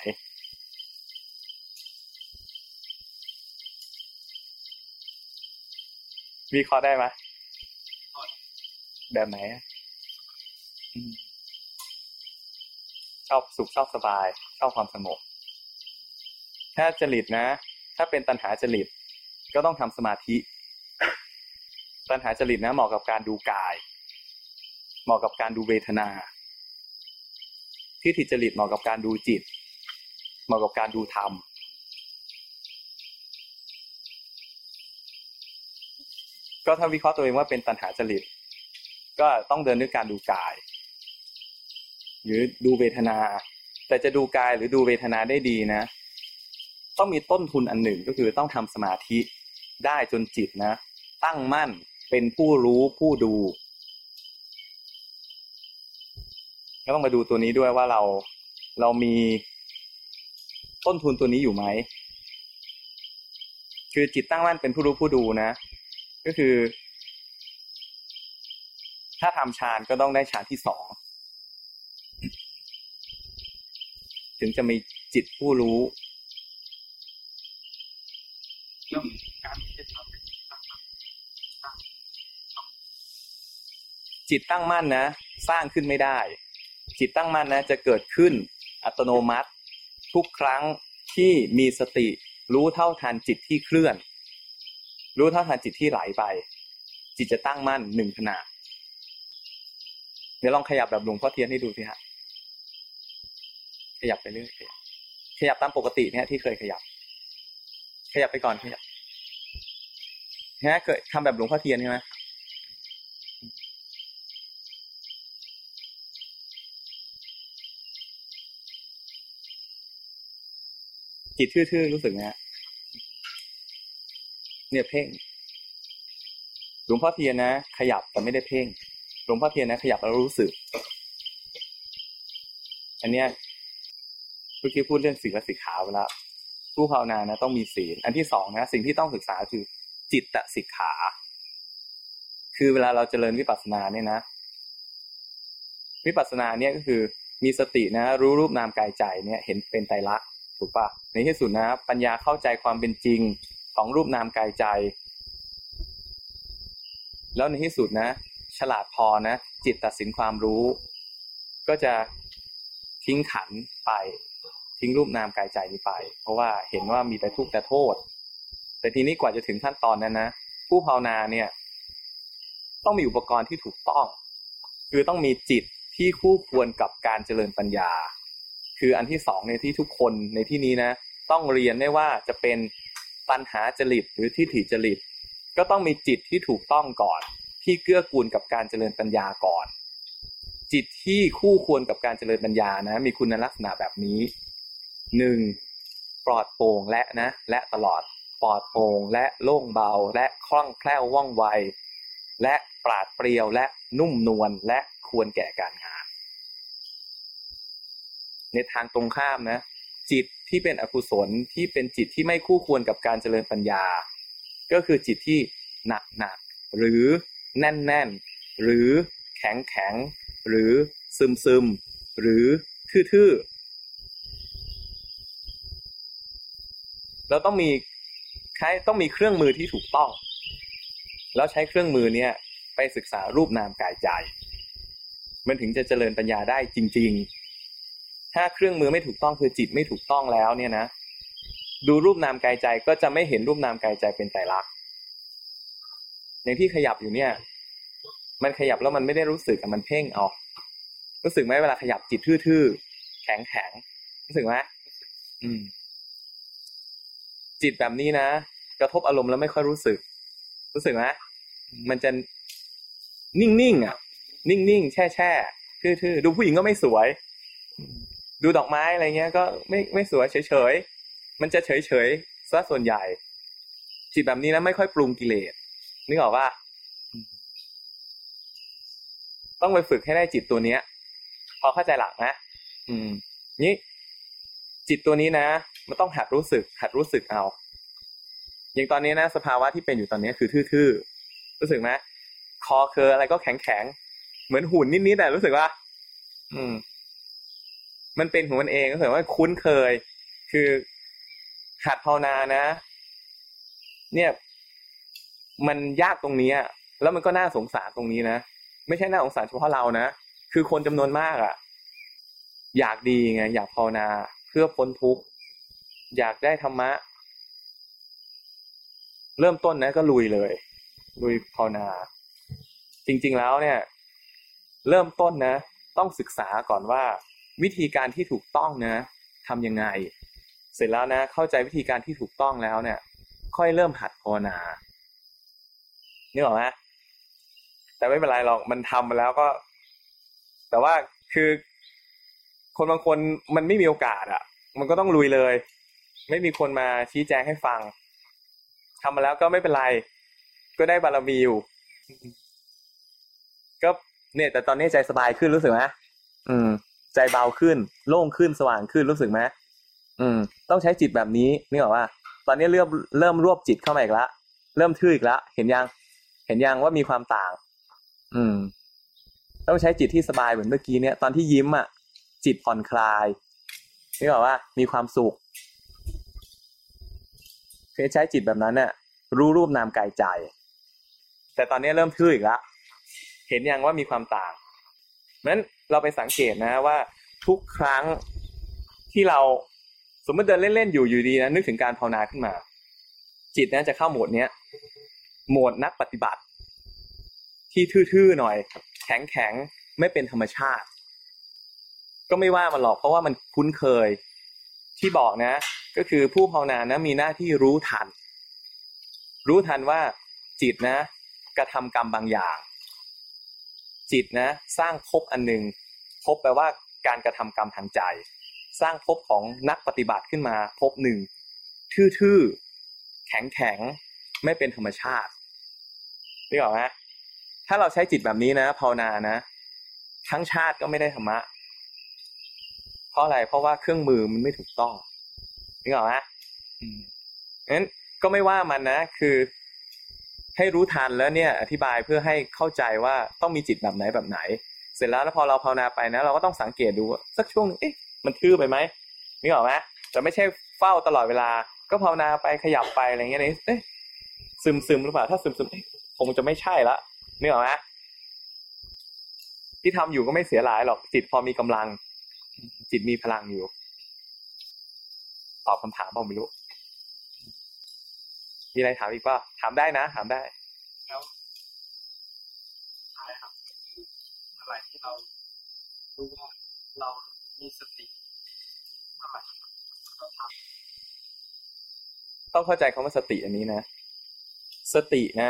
วิเคราะห์ได้ไหมแบบไหนชอบสุขชอบสบายชอบความสงบถ้าจริตนะถ้าเป็นตัณหาจริตก็ต้องทำสมาธิตัณหาจริตนะเหมาะกับการดูกายเหมาะกับการดูเวทนาทิฏฐิจริตเหมาะกับการดูจิตเหมาะกับการดูธรรมก็ถ้าวิเคราะห์ตัวเองว่าเป็นตัณหาจริตก็ต้องเดินด้วยการดูกายหรือดูเวทนาแต่จะดูกายหรือดูเวทนาได้ดีนะต้องมีต้นทุนอันหนึ่งก็คือต้องทำสมาธิได้จนจิตนะตั้งมั่นเป็นผู้รู้ผู้ดูก็ต้องมาดูตัวนี้ด้วยว่าเรามีต้นทุนตัวนี้อยู่ไหมคือจิตตั้งมั่นเป็นผู้รู้ผู้ดูนะก็คือถ้าทำฌานก็ต้องได้ฌานที่2ถึงจะมีจิตผู้รู้จิตตั้งมั่นนะสร้างขึ้นไม่ได้จิตตั้งมั่นนะจะเกิดขึ้นอัตโนมัติทุกครั้งที่มีสติรู้เท่าทันจิตที่เคลื่อนรู้เท่าทันจิตที่ไหลไปจิตจะตั้งมั่น1ขณะเดี๋ยวลองขยับแบบหลวงพ่อเทียนให้ดูสิฮะขยับไปเรื่อยขยับตามปกติเนี่ยที่เคยขยับไปก่อนขยับเคยทำแบบหลวงพ่อเทียนใช่ไหมจิตทื่อๆรู้สึกไหมฮะเนี่ยเพ่งหลวงพ่อเทียนนะขยับแต่ไม่ได้เพ่งหลวงพ่อเทียนนะขยับแล้วรู้สึกอันเนี้ยเมื่อกี้พูดเรื่องศีลและสิกขาไปแล้วผู้ภาวนานะต้องมีศีลอันที่2นะสิ่งที่ต้องศึกษาคือจิตตสิกขาคือเวลาเราเจริญวิปัสสนาเนี่ยนะวิปัสสนาเนี่ยก็คือมีสตินะรู้รูปนามกายใจเนี่ยเห็นเป็นไตรลักษณ์ถูกป่ะในที่สุดนะปัญญาเข้าใจความเป็นจริงของรูปนามกายใจแล้วในที่สุดนะฉลาดพอนะจิตตัดสินความรู้ก็จะทิ้งขันธ์ไปทิ้งรูปนามกายใจนี้ไปเพราะว่าเห็นว่ามีแต่ทุกข์แต่โทษแต่ทีนี้กว่าจะถึงขั้นตอนนั้นนะผู้ภาวนาเนี่ยต้องมีอุปกรณ์ที่ถูกต้องคือต้องมีจิตที่คู่ควรกับการเจริญปัญญาคืออันที่2ในที่ทุกคนในที่นี้นะต้องเรียนไม่ว่าจะเป็นตัณหาจริตหรือทิฏฐิจริตก็ต้องมีจิตที่ถูกต้องก่อนที่เกื้อกูลกับการเจริญปัญญาก่อนจิตที่คู่ควรกับการเจริญปัญญานะมีคุณลักษณะแบบนี้1ปลอดโปร่งและตลอดปลอดโปร่งและโล่งเบาและคล่องแคล่วว่องไวและปราดเปรียวและนุ่มนวลและควรแก่การงานในทางตรงข้ามนะจิตที่เป็นอกุศลที่เป็นจิตที่ไม่คู่ควรกับการเจริญปัญญาก็คือจิตที่หนักหรือแน่นหรือแข็งหรือซึมหรือทื่อๆเราต้องมีเครื่องมือที่ถูกต้องแล้วใช้เครื่องมือเนี่ยไปศึกษารูปนามกายใจมันถึงจะเจริญปัญญาได้จริงๆถ้าเครื่องมือไม่ถูกต้องคือจิตไม่ถูกต้องแล้วเนี่ยนะดูรูปนามกายใจก็จะไม่เห็นรูปนามกายใจเป็นไตรลักษณ์อย่างที่ขยับอยู่เนี่ยมันขยับแล้วมันไม่ได้รู้สึกมันเพ่งเอารู้สึกไหมเวลาขยับจิตทื่อๆแข็งรู้สึกไหมจิตแบบนี้นะกระทบอารมณ์แล้วไม่ค่อยรู้สึกไหมมันจะนิ่งๆอ่ะนิ่งๆแช่ทื่อๆดูผู้หญิงก็ไม่สวยดูดอกไม้อะไรเงี้ยก็ไม่สวยเฉยๆมันจะเฉยๆซะส่วนใหญ่จิตแบบนี้นะไม่ค่อยปรุงกิเลสนึกออกป่ะต้องไปฝึกให้ได้จิตตัวเนี้ยพอเข้าใจหลักนะนี่จิตตัวนี้นะมันต้องหัดรู้สึกเอาอย่างตอนนี้นะสภาวะที่เป็นอยู่ตอนนี้คือทื่อๆรู้สึกไหมคอเคออะไรก็แข็งเหมือนหุ่นนิดๆแต่รู้สึกว่ามันเป็นของมันเองก็คือว่าคุ้นเคยคือหัดภาวนานะเนี่ยมันยากตรงนี้แล้วมันก็น่าสงสารตรงนี้นะไม่ใช่น่าสงสารเฉพาะเรานะคือคนจำนวนมากอยากดีไงอยากภาวนาเพื่อพ้นทุกข์อยากได้ธรรมะเริ่มต้นนะก็ลุยเลยลุยภาวนาจริงๆแล้วเนี่ยเริ่มต้นนะต้องศึกษาก่อนว่าวิธีการที่ถูกต้องนะทำยังไงเสร็จแล้วนะเข้าใจวิธีการที่ถูกต้องแล้วเนี่ยค่อยเริ่มหัดภาวนานึกออกไหมแต่ไม่เป็นไรหรอกมันทำมาแล้วก็แต่ว่าคือคนบางคนมันไม่มีโอกาสมันก็ต้องลุยเลยไม่มีคนมาชี้แจงให้ฟังทำมาแล้วก็ไม่เป็นไรก็ได้บารมีอยู่ก็เนี่ยแต่ตอนนี้ใจสบายขึ้นรู้สึกไหมใจเบาขึ้นโล่งขึ้นสว่างขึ้นรู้สึกไหมต้องใช้จิตแบบนี้นี่บอกว่าตอนนี้เริ่มรวบจิตเข้ามาอีกแล้วเริ่มทื่ออีกแล้วเห็นยังว่ามีความต่างต้องใช้จิตที่สบายเหมือนเมื่อกี้เนี่ยตอนที่ยิ้มจิตผ่อนคลายนี่บอกว่ามีความสุขเคยใช้จิตแบบนั้นเนี่ยรู้รูปนามกายใจแต่ตอนนี้เริ่มทื่ออีกแล้วเห็นยังว่ามีความต่างนั้นเราไปสังเกตนะว่าทุกครั้งที่เราสมมติเดินเล่นๆอยู่ดีนะนึกถึงการภาวนาขึ้นมาจิตนะจะเข้าโหมดเนี้ยโหมดนักปฏิบัติที่ทื่อๆหน่อยแข็งๆไม่เป็นธรรมชาติก็ไม่ว่ามันหรอกเพราะว่ามันคุ้นเคยที่บอกนะก็คือผู้ภาวนานะมีหน้าที่รู้ทันว่าจิตนะกระทำกรรมบางอย่างจิตนะสร้างภพอันหนึ่งภพแปลว่าการกระทำกรรมทางใจสร้างภพของนักปฏิบัติขึ้นมาภพหนึ่งทื่อๆแข็งไม่เป็นธรรมชาตินึกออกไหมถ้าเราใช้จิตแบบนี้นะภาวนานะทั้งชาติก็ไม่ได้ธรรมะเพราะอะไรเพราะว่าเครื่องมือมันไม่ถูกต้องนึกออกไหมงั้นก็ไม่ว่ามันนะคือให้รู้ทันแล้วเนี่ยอธิบายเพื่อให้เข้าใจว่าต้องมีจิตแบบไหนเสร็จแล้วพอเราภาวนาไปนะเราก็ต้องสังเกตดูสักช่วงนึงมันทื่อไปไหมนึกออกไหมแต่ไม่ใช่เฝ้าตลอดเวลาก็ภาวนาไปขยับไปอะไรเงี้ยซึมหรือเปล่าถ้าซึมคงจะไม่ใช่ละนึกออกไหมที่ทำอยู่ก็ไม่เสียหลายหรอกจิตพอมีกำลังจิตมีพลังอยู่ตอบคำถามผมไม่รู้มีอะไรถามอีกป่ะถามได้นะถามได้แล้วท้ายครับคือเมื่อไหร่ที่เรารู้ว่าเรามีสติเมื่อไหร่เราทำต้องเข้าใจคำว่าสติอันนี้นะสตินะ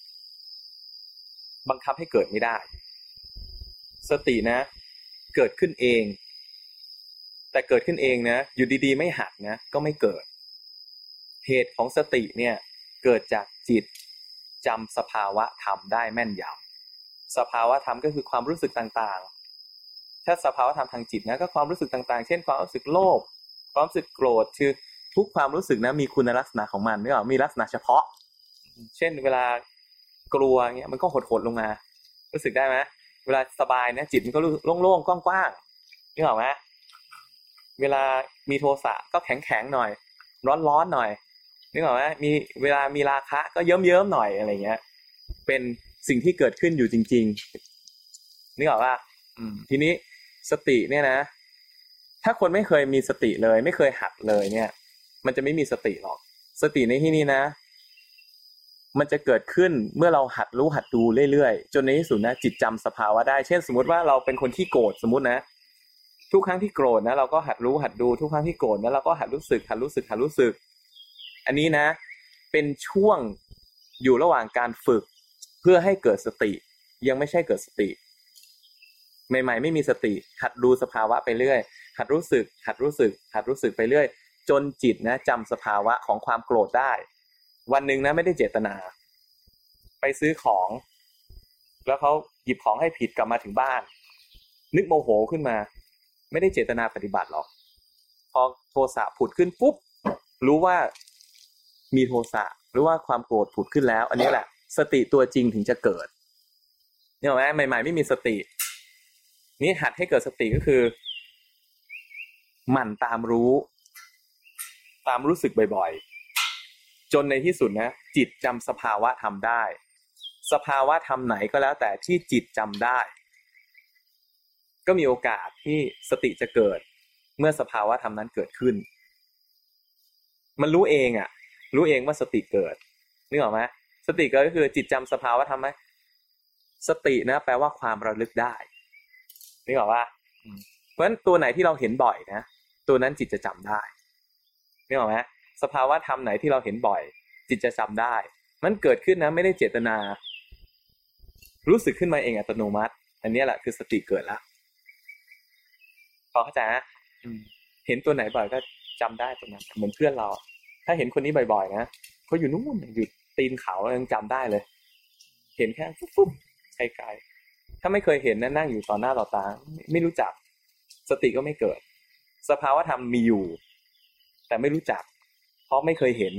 บังคับให้เกิดไม่ได้สตินะเกิดขึ้นเองแต่เกิดขึ้นเองนะอยู่ดีๆไม่หัดนะก็ไม่เกิดเหตุของสติเนี่ยเกิดจากจิตจำสภาวะธรรมได้แม่นยำสภาวะธรรมก็คือความรู้สึกต่างๆถ้าสภาวะธรรมทางจิตนะก็ความรู้สึกต่างๆเช่นความรู้สึกโลภความรู้สึกโกรธคือทุกความรู้สึกนะมีคุณลักษณะของมันมีลักษณะเฉพาะเช่นเวลากลัวเงี้ยมันก็หดๆลงมารู้สึกได้ไหมเวลาสบายนะจิตมันก็โล่งๆกว้างๆนึกออกไหมเวลามีโทสะก็แข็งๆหน่อยร้อนๆหน่อยนึกออกไหมมีเวลามีราคะก็เยิ้มๆหน่อยอะไรเงี้ยเป็นสิ่งที่เกิดขึ้นอยู่จริงๆนึกออกป่ะทีนี้สติเนี่ยนะถ้าคนไม่เคยมีสติเลยไม่เคยหัดเลยเนี่ยมันจะไม่มีสติหรอกสติในที่นี้นะมันจะเกิดขึ้นเมื่อเราหัดรู้หัดดูเรื่อยๆจนในที่สุดนะจิตจำสภาวะได้เช่นสมมติว่าเราเป็นคนที่โกรธสมมตินะทุกครั้งที่โกรธนะเราก็หัดรู้หัดดูทุกครั้งที่โกรธนะเราก็หัดรู้สึกอันนี้นะเป็นช่วงอยู่ระหว่างการฝึกเพื่อให้เกิดสติยังไม่ใช่เกิดสติใหม่ๆไม่มีสติหัดดูสภาวะไปเรื่อยหัดรู้สึกไปเรื่อยจนจิตนะจำสภาวะของความโกรธได้วันหนึ่งนะไม่ได้เจตนาไปซื้อของแล้วเขาหยิบของให้ผิดกลับมาถึงบ้านนึกโมโหขึ้นมาไม่ได้เจตนาปฏิบัติหรอกพอโทสะผุดขึ้นปุ๊บรู้ว่ามีโทสะรู้ว่าความโกรธผุดขึ้นแล้วอันนี้แหละสติตัวจริงถึงจะเกิดเนี่ยใหม่ๆไม่มีสตินี่หัดให้เกิดสติก็คือหมั่นตามรู้สึกบ่อยๆจนในที่สุดนะจิตจำสภาวะธรรมได้สภาวะธรรมไหนก็แล้วแต่ที่จิตจำได้ก็มีโอกาสที่สติจะเกิดเมื่อสภาวะธรรมนั้นเกิดขึ้นมันรู้เองรู้เองว่าสติเกิดนึกออกไหมสติเกิดก็คือจิตจำสภาวะธรรมไหมสตินะแปลว่าความระลึกได้นึกออกว่าเพราะฉะนั้นตัวไหนที่เราเห็นบ่อยนะตัวนั้นจิตจะจำได้นึกออกไหมสภาวะธรรมไหนที่เราเห็นบ่อยจิตจะจำได้มันเกิดขึ้นนะไม่ได้เจตนารู้สึกขึ้นมาเองอัตโนมัติอันนี้แหละคือสติเกิดแล้วพอเข้าใจนะเห็นตัวไหนบ่อยก็จำได้ตัวนั้นเหมือนเพื่อนเราถ้าเห็นคนนี้บ่อยๆนะเขาอยู่นู่นอยู่ตีนเขายังจำได้เลยเห็นแค่ฟุ๊บไกลๆถ้าไม่เคยเห็นนะนั่งอยู่ต่อหน้าต่อตาไม่รู้จักสติก็ไม่เกิดสภาวะธรรมมีอยู่แต่ไม่รู้จักเพราะไม่เคยเห็น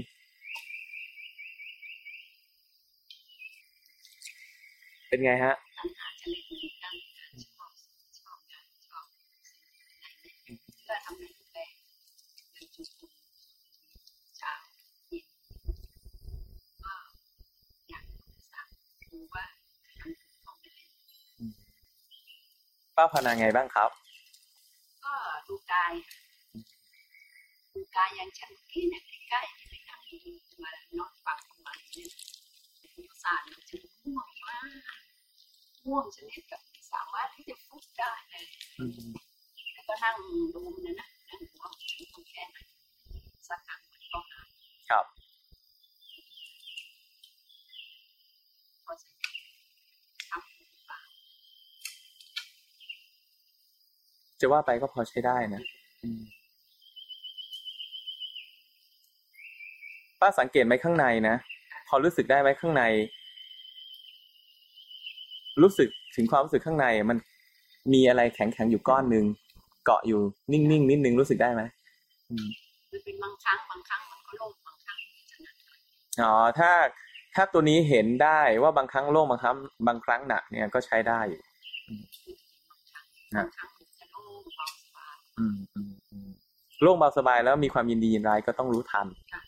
เป็นไงฮะป้าภาวนาไงบ้างครับก็ดูกายอย่างฉันที่เนี่ยใกล้ๆไปทางนี้มานอนฟังมาเนี่ยยุสานมันจะง่วงมากง่วงชนิดแบบสามารถที่จะฟุบได้เลยแล้วก็นั่งดูนั่นนะนั่งดูว่ามันแค่ไหนสักครั้งมันก็หายครับพอจะทำหรือเปล่าจะว่าไปก็พอใช้ได้นะป้าสังเกตไหมข้างในนะพอรู้สึกได้ไหมข้างในรู้สึกถึงความรู้สึกข้างในมันมีอะไรแข็งๆอยู่ก้อนนึงเกาะอยู่นิ่งๆนิดนึงรู้สึกได้ไหมมันเป็นบางครั้งมันก็โล่งบางครั้งจะหนักอ๋อถ้าตัวนี้เห็นได้ว่าบางครั้งโล่งบางครั้งหนักเนี่ยก็ใช้ได้อยู่บางครั้งจะโล่งเบาสบายโล่งเบาสบายแล้วมีความยินดียินร้ายก็ต้องรู้ทัน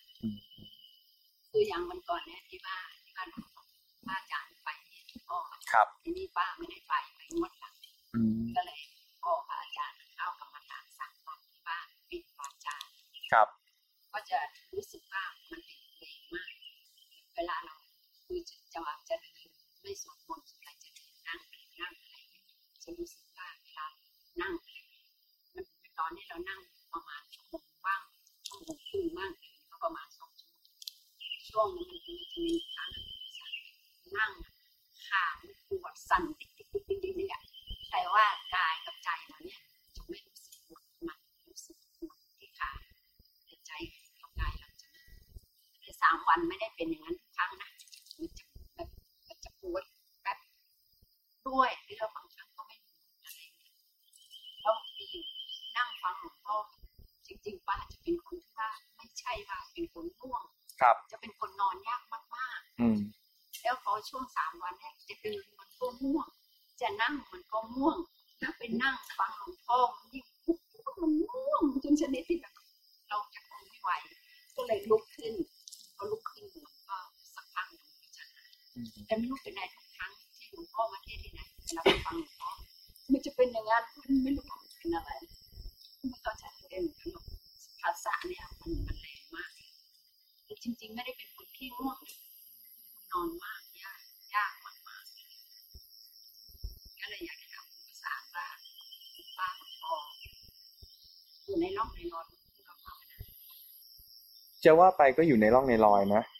คืออย่างวันก่อนเนี่ยที่บ้านป้าอาจารย์ไปที่พ่อที่นี่ป้าไม่ได้ไปงวดหลังก็เลยพ่อพระอาจารย์เอากรรมฐานสั่งก่อนที่บ้านปิดวาจาก็จะรู้สึกว่ามันเป็นเพลงมากเวลาเราคือจะไม่สวดมนต์อะไรจะนั่งอะไรจะรู้สึกว่าเวลานั่งมันตอนนี้เรานั่งประมาณชั่วโมงบ้างชั่วโมงครึ่งบ้างก็ประมาณ2 ชั่วโมงช่วงมันจะมีการนั่งขาปวดสั่นติ๊กเนี่ยแต่ว่ากายกับใจเราเนี่ยจะไม่รู้สึกปวดมันรู้สึกปวดที่ขาแต่ใจกับกายเราจะใน3 วันไม่ได้เป็นอย่างนั้นทุกครั้งนะมันจะปวดแบบด้วยหรือเราบางครั้งก็ไม่อะไรแล้วมีนั่งฟังหลวงพ่อจริงๆป้าจะเป็นคนที่ว่าไม่ใช่ว่าเป็นคนง่วงจะเป็นคนนอนยากมากๆแล้วพอช่วง3 วันเนี่ยจะเดินมันก็ง่วงจะนั่งมันก็ง่วงถ้าเป็นนั่งฟังหลวงพ่อมันง่วงจนชนิดที่แบบเราจะคงไม่ไหวก็เลยลุกขึ้นพอลุกขึ้นก็สักพักหนึ่งจะหายแต่ไม่รู้เป็นไรทุกครั้งที่หลวงพ่อมาเทศที่ไหนเราฟังหลวงพ่อมันจะเป็นอย่างนั้นไม่รู้เป็นอะไรไม่เข้าใจเลยเหมือนกันภาษาเนี่ยมันแรงมากจริงๆไม่ได้เป็นคนขี้ง่วงนอนมากยากมากก็เลยอยากจะทำภาษาบ้างพออยู่ในร่องในรอยกับเราจะว่าไปก็อยู่ในร่องในรอยนะ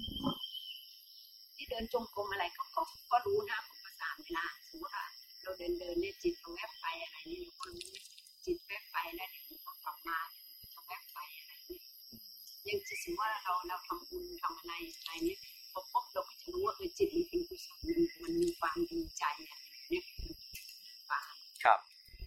ที่เดินจงกรมอะไรก็รู้นะภาษาเวลาสมมติว่าเราเดินเนี่ยจิตเราแวบไปอะไรนี่เราก็รู้จิตแวบไปแล้วเดี๋ยวมันก็กลับมาจะแวบไปอะไรนี่ยังจะสมมติว่าเราทำบุญทำอะไรนี่พอปุ๊บเราก็จะรู้ว่าจิตมันเป็นกุศลมันมีความดีใจอะไรเนี่ยครับ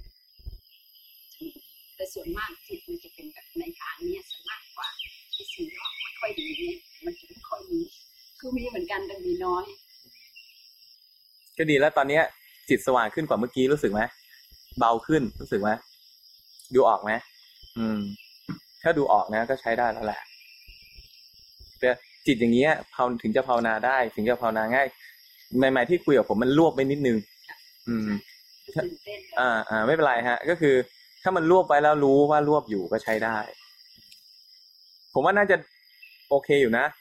แต่ส่วนมากจิตมันจะเป็นแบบในทางนี้ส่วนมากกว่าที่สิ่งที่ไม่ค่อยดีเนี่ยมันจะไม่ค่อยมีคือมีเหมือนกันแต่มีน้อยก็ดีแล้วตอนนี้จิตสว่างขึ้นกว่าเมื่อกี้รู้สึกไหมเบาขึ้นรู้สึกไหมดูออกไหมอืมถ้าดูออกนะก็ใช้ได้แล้วแหละแต่จิตอย่างเงี้ยถึงจะภาวนาได้ถึงจะภาวนาง่ายใหม่ๆที่คุยกับผมมันรวบไปนิดนึงไม่เป็นไรฮะก็คือถ้ามันรวบไว้แล้วรู้ว่ารวบอยู่ก็ใช้ได้ผมว่าน่าจะโอเคอยู่นะ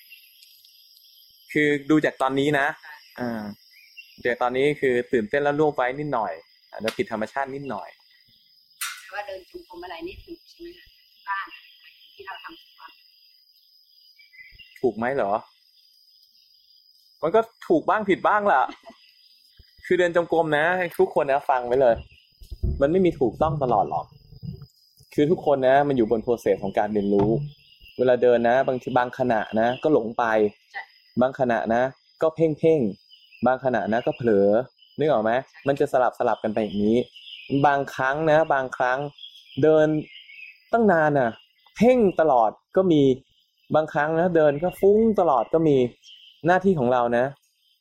คือดูจากตอนนี้นะเดี๋ยวตอนนี้คือตื่นเต้นแล้วรวบไว้นิดหน่อยอาจจะผิดธรรมชาตินิดหน่อยว่าเดินจุ่มผมอะไรนี่ถูกใช่ไหมบ้านที่เราทำถูกไหมเหรอมันก็ถูกบ้างผิดบ้างล่ะคือเดินจงกรมนะทุกคนนะฟังไว้เลยมันไม่มีถูกต้องตลอดหรอกคือทุกคนนะมันอยู่บนโปรเซสของการเรียนรู้เวลาเดินนะบางขณะนะก็หลงไปบางขณะนะก็เพ่งบางขณะนะก็เผลอนึกออกไหมมันจะสลับกันไปอย่างนี้บางครั้งนะบางครั้งเดินตั้งนานน่ะเพ่งตลอดก็มีบางครั้งนะเดินก็ฟุ้งตลอดก็มีหน้าที่ของเรานะ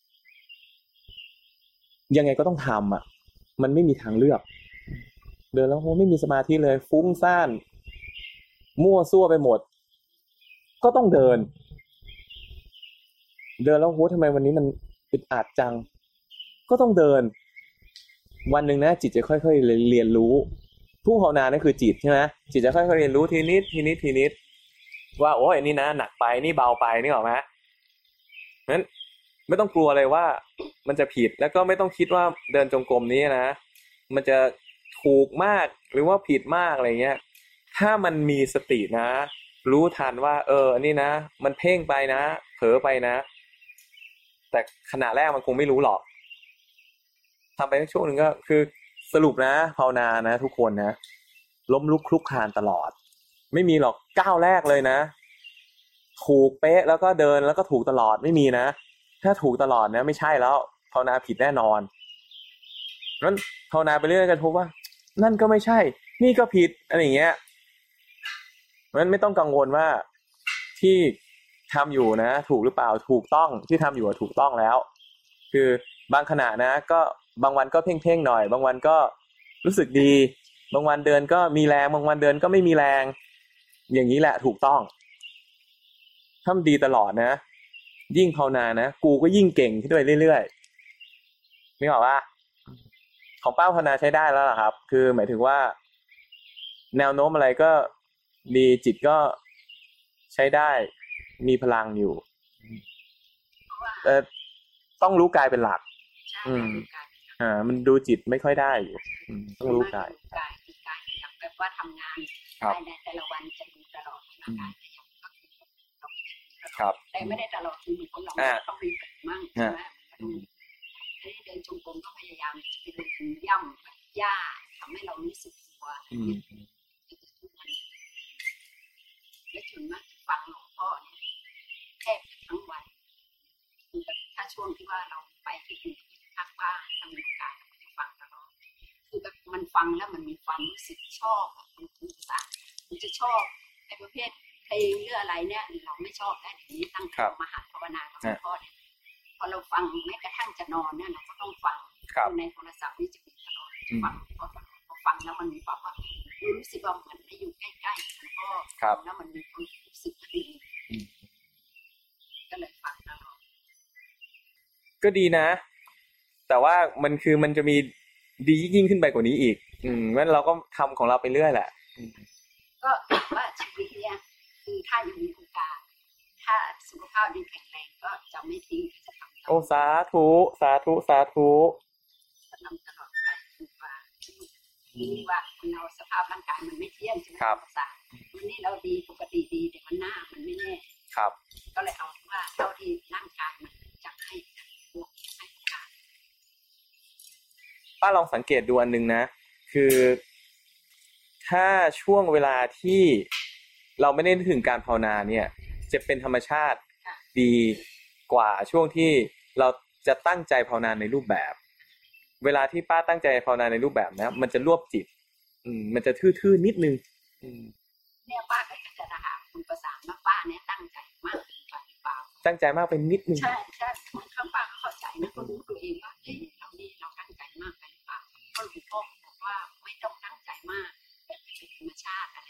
ยังไงก็ต้องทำอ่ะมันไม่มีทางเลือกเดินแล้วโหไม่มีสมาธิเลยฟุ้งซ่านมั่วซั่วไปหมดก็ต้องเดินแล้วโหทำไมวันนี้มันอึดอัดจังก็ต้องเดินวันหนึ่งนะจิตจะค่อยๆเรียนรู้ผู้ภาวนานั่นคือจิตใช่ไหมจิตจะค่อยๆเรียนรู้ทีนิดว่าโอ้ยอันนี้นะหนักไปนี่เบาไปนี่หรอไหมงั้นไม่ต้องกลัวเลยว่ามันจะผิดแล้วก็ไม่ต้องคิดว่าเดินจงกรมนี้นะมันจะถูกมากหรือว่าผิดมากอะไรเงี้ยถ้ามันมีสตินะรู้ทันว่าอันนี้นะมันเพ่งไปนะเผลอไปนะแต่ขณะแรกมันคงไม่รู้หรอกทำไปช่วงหนึ่งก็คือสรุปนะภาวนานะทุกคนนะล้มลุกคลุกคลานตลอดไม่มีหรอกก้าวแรกเลยนะถูกเป๊ะแล้วก็เดินแล้วก็ถูกตลอดไม่มีนะถ้าถูกตลอดนะไม่ใช่แล้วภาวนาผิดแน่นอนนั้นภาวนาไปเรื่อยกันพบว่านั่นก็ไม่ใช่นี่ก็ผิดอะไรอย่างเงี้ยนั้นไม่ต้องกังวลว่าที่ทำอยู่นะถูกหรือเปล่าถูกต้องที่ทำอยู่ถูกต้องแล้วคือบางขณะนะก็บางวันก็เพ่งๆหน่อยบางวันก็รู้สึกดีบางวันเดินก็มีแรงบางวันเดินก็ไม่มีแรงอย่างนี้แหละถูกต้องทำดีตลอดนะยิ่งภาวนานะกูก็ยิ่งเก่งขึ้นด้วยเรื่อยๆนึกออกป่ะของป้าภาวนาใช้ได้แล้วล่ะครับคือหมายถึงว่าแนวโน้มอะไรก็ดีจิตก็ใช้ได้มีพลังอยู่ต้องรู้กายเป็นหลักมันดูจิตไม่ค่อยได้อยู่ต้องรู้กายแบบว่าทำงานในแต่ละวันจะดูตลอดครับแต่ไม่ได้ตลอดคือของเราต้องมีแบบมั่งใช่ไหมเดินจงกรมก็พยายามจะไปเดินย่ำหญ้าทำให้เรารู้สึกตัวและถึงมากฟังหลวงพ่อเนี่ยแทบทั้งวันถ้าช่วงที่ว่าเราไปที่อื่นทางบ้านทางการฟังตลอดคือแบบมันฟังแล้วมันมีความรู้สึกชอบมันคือภาษามันจะชอบไอ้ประเภทเพลงหรืออะไรเนี่ยเราไม่ชอบแต่ทีนี้ตั้งใจมาหัดภาวนากับหลวงพ่อเนี่ยพอเราฟังแม้กระทั่งจะนอนเนี่ยเราก็ต้องฟังในโทรศัพท์นี่จะมีตลอดฟังพอฟังแล้วมันมีความรู้สึกว่าเหมือนได้อยู่ใกล้ๆหลวงพ่อแล้วมันมีความรู้สึกดีก็เลยฟังตลอดก็ดีนะแต่ว่ามันจะมีดียิ่งขึ้นไปกว่านี้อีกงั้นเราก็ทำของเราไปเรื่อยแหละก็ว่าชีวิตเนี่ยคือถ้ายังมีโอกาสถ้าสุขภาพดีแข็งแรงก็จะไม่ทิ้งจะทำโอ้สาธุสาธุสาธุทำตลอดไปคือว่านี่ว่าเราสภาพร่างกายมันไม่เที่ยงใช่ไหมครับวันนี้เราดีปกติดีแต่วันหน้ามันไม่แน่ครับก็เลยเอาว่าเท่าที่ร่างกายมันจะให้พวกให้การป้าลองสังเกตดูอันนึงนะคือถ้าช่วงเวลาที่เราไม่ได้นึกถึงการภาวนาเนี่ยจะเป็นธรรมชาติดีกว่าช่วงที่เราจะตั้งใจภาวนาในรูปแบบเวลาที่ป้าตั้งใจภาวนาในรูปแบบนะมันจะรวบจิตมันจะทื่อๆนิดนึงเนี่ยป้าก็จะถามคุณประสานว่าป้าเนี่ยตั้งใจมากเป็นไปเปล่าตั้งใจมากเป็นนิดนึงใช่ข้างป้าก็เข้าใจนะก็รู้ตัวเองว่าเรานี่เราตั้งใจมากไปเปล่าก็หลวงพ่อบอกว่าไม่ต้องตั้งใจมากแบบเป็นธรรมชาติอะไร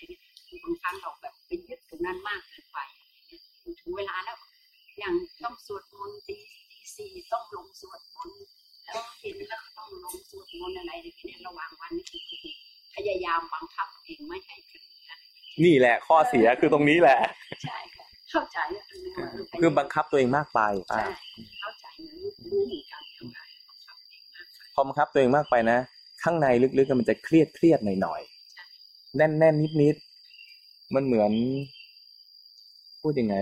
นั้นมากเกินไปถึงเวลาแล้วอย่างต้องสวดมนต์ตีสี่ต้องลงสวดมนต์แล้วเห็นแล้วต้องลงสวดมนต์อะไรในที่นี้ระหว่างวันนี่คือพยายามบังคับเองไม่ให้ถึงนี่แหละข้อเสียคือตรงนี้แหละใช่ค่ะเข้าใจคือบังคับตัวเองมากไปเข้าใจรู้เหมือนกันพอบังคับตัวเองมากไปนะข้างในลึกๆมันจะเครียดหน่อยๆแน่นนิดๆมันเหมือนพูดยังไง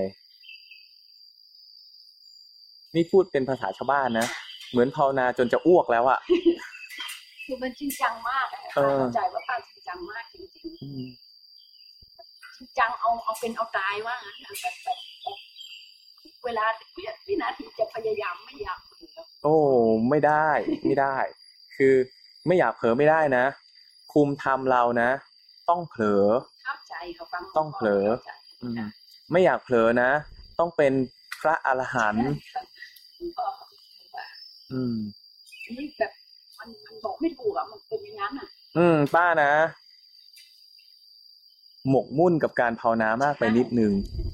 นี่พูดเป็นภาษาชาวบ้านนะเหมือนภาวนาจนจะอ้วกแล้วอะคือมันจริงจังมากเข้าใจว่าป้าจริงจังมากจริงๆจริงจังเอาเป็นเอาตายว่างั้นแบบเวลาวินาทีจะพยายามไม่อยากเผลอโอ้ไม่ได้คือไม่อยากเผลอไม่ได้นะภูมิธรรมเรานะต้องเผลอเข้าใจเขาฟังต้องเผลอไม่อยากเผลอนะต้องเป็นพระอรหันต์นี่แบบมันบอกไม่ถูกอ่ะมันเป็นอย่างนั้นอ่ะป้านะหมกมุ่นกับการภาวนามากไปนิดนึง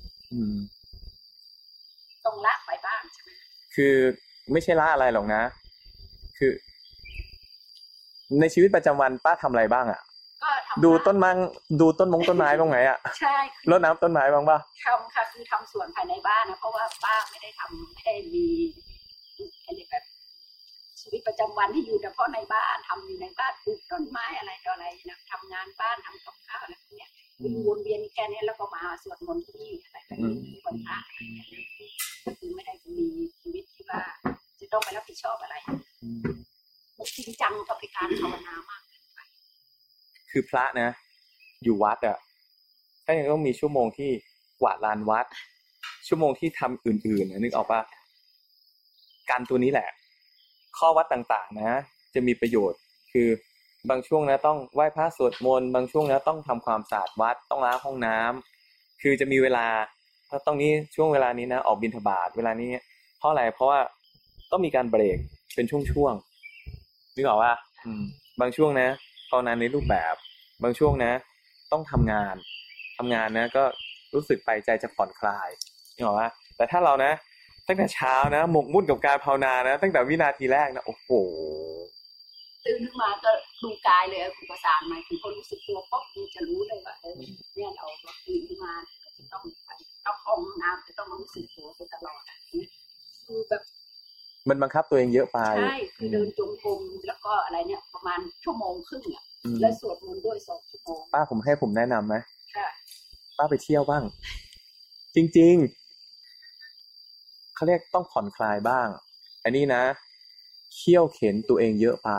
ต้องละไปบ้างใช่ไหมคือไม่ใช่ละอะไรหรอกนะคือในชีวิตประจำวันป้าทำอะไรบ้างอ่ะดูต้นไม้บ้างไหมอ่ะใช่รดน้ำต้นไม้บ้างป่ะทำค่ะคือทำสวนภายในบ้านนะเพราะว่าป้าไม่ได้มีอะไรแบบชีวิตประจำวันที่อยู่เฉพาะในบ้านทำอยู่ในบ้านปลูกต้นไม้อะไรต่ออะไรนะทำงานบ้านทำกับข้าวอะไรพวกเนี้ยวนเวียนแค่นี้แล้วก็มาสวดมนต์ที่นี่อะไรแบบนี้วันพระก็คือไม่ได้มีชีวิตที่ว่าจะต้องไปรับผิดชอบอะไรจริงจังกับการภาวนามากคือพระนะอยู่วัดอ่ะถ้ายังต้องมีชั่วโมงที่กวาดลานวัดชั่วโมงที่ทำอื่นๆนึกออกป่ะการตัวนี้แหละข้อวัดต่างๆนะจะมีประโยชน์คือบางช่วงนะต้องไหว้พระสวดมนต์บางช่วงนะต้องทำความสะอาดวัดต้องล้างห้องน้ำคือจะมีเวลาถ้าต้องนี้ช่วงเวลานี้นะออกบิณฑบาตเวลานี้เพราะอะไรเพราะว่าต้องมีการเบรกเป็นช่วงๆนึกออกป่ะบางช่วงนะภาวนาในรูปแบบบางช่วงนะต้องทำงานนะก็รู้สึกไปใจจะผ่อนคลายนึกออกป่ะแต่ถ้าเรานะตั้งแต่เช้านะหมกมุ่นกับการภาวนานะตั้งแต่วินาทีแรกนะโอ้โหตื่นขึ้นมาก็ดูกายเลยคุณประสานมาถึงคนรู้สึกตัวปุ๊บจะรู้เลยว่าเนี่ยเราตื่นขึ้นมาจะต้องไปต้องห้องน้ำจะต้องรู้สึกตัวตลอดคือแบบมันบังคับตัวเองเยอะไปใช่คือเดินจงกรมแล้วก็อะไรเนี่ยประมาณ1 ชั่วโมงครึ่งอ่ะแล้วสวดมนต์ด้วย2 ชั่วโมงป้าผมแนะนำไหมค่ะป้าไปเที่ยวบ้างจริงๆเขาเรียกต้องผ่อนคลายบ้างอันนี้นะเขี่ยวเข็นตัวเองเยอะไป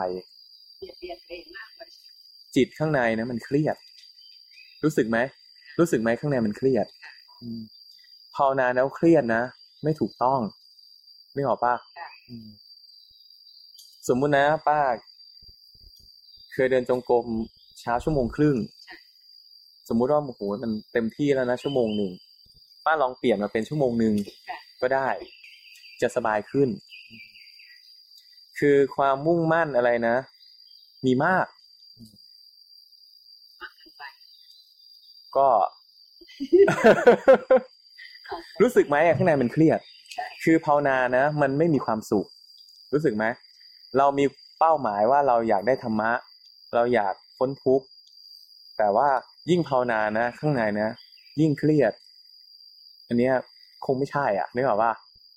จิตข้างในนะมันเครียดรู้สึกไหมข้างในมันเครียดภาวนาแล้วเครียดนะไม่ถูกต้องไม่ออกป่ะสมมุตินะป้าเคยเดินจงกรมเช้า1 ชั่วโมงสมมุติว่าโอ้โหมันเต็มที่แล้วนะ1 ชั่วโมงป้าลองเปลี่ยนมาเป็น1 ชั่วโมงก็ได้จะสบายขึ้นคือความมุ่งมั่นอะไรนะมีมากก็ รู้สึกไหมข้างในมันเครียดคือภาวนานะมันไม่มีความสุขรู้สึกไหมเรามีเป้าหมายว่าเราอยากได้ธรรมะเราอยากพ้นทุกข์แต่ว่ายิ่งภาวนานะข้างในนะยิ่งเครียดอันเนี้ยคงไม่ใช่อ่ะนึกออกป่ะ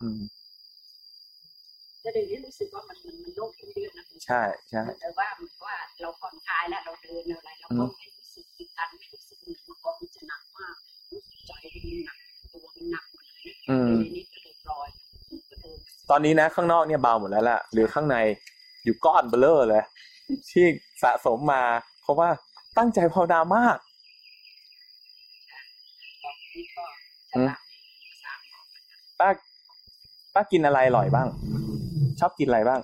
จะได้รู้สึกว่ามันโล่งขึ้นเยอะนะใช่แต่ว่าเหมือนว่าเราผ่อนคลายแล้วเราเดินอะไรเราก็ไม่รู้สึกติดตันไม่รู้สึกเหนื่อยมันก็จะหนักมากรู้สึกใจหนักตัวหนักเลยนี่กระโดดลอยตอนนี้นะข้างนอกเนี่ยเบาหมดแล้วล่ะหรือข้างในอยู่ก้อนเบลอเลยที่สะสมมาเพราะว่าตั้งใจภาวนามากป้ากินอะไรอร่อยบ้างชอบกินอะไรบ้าง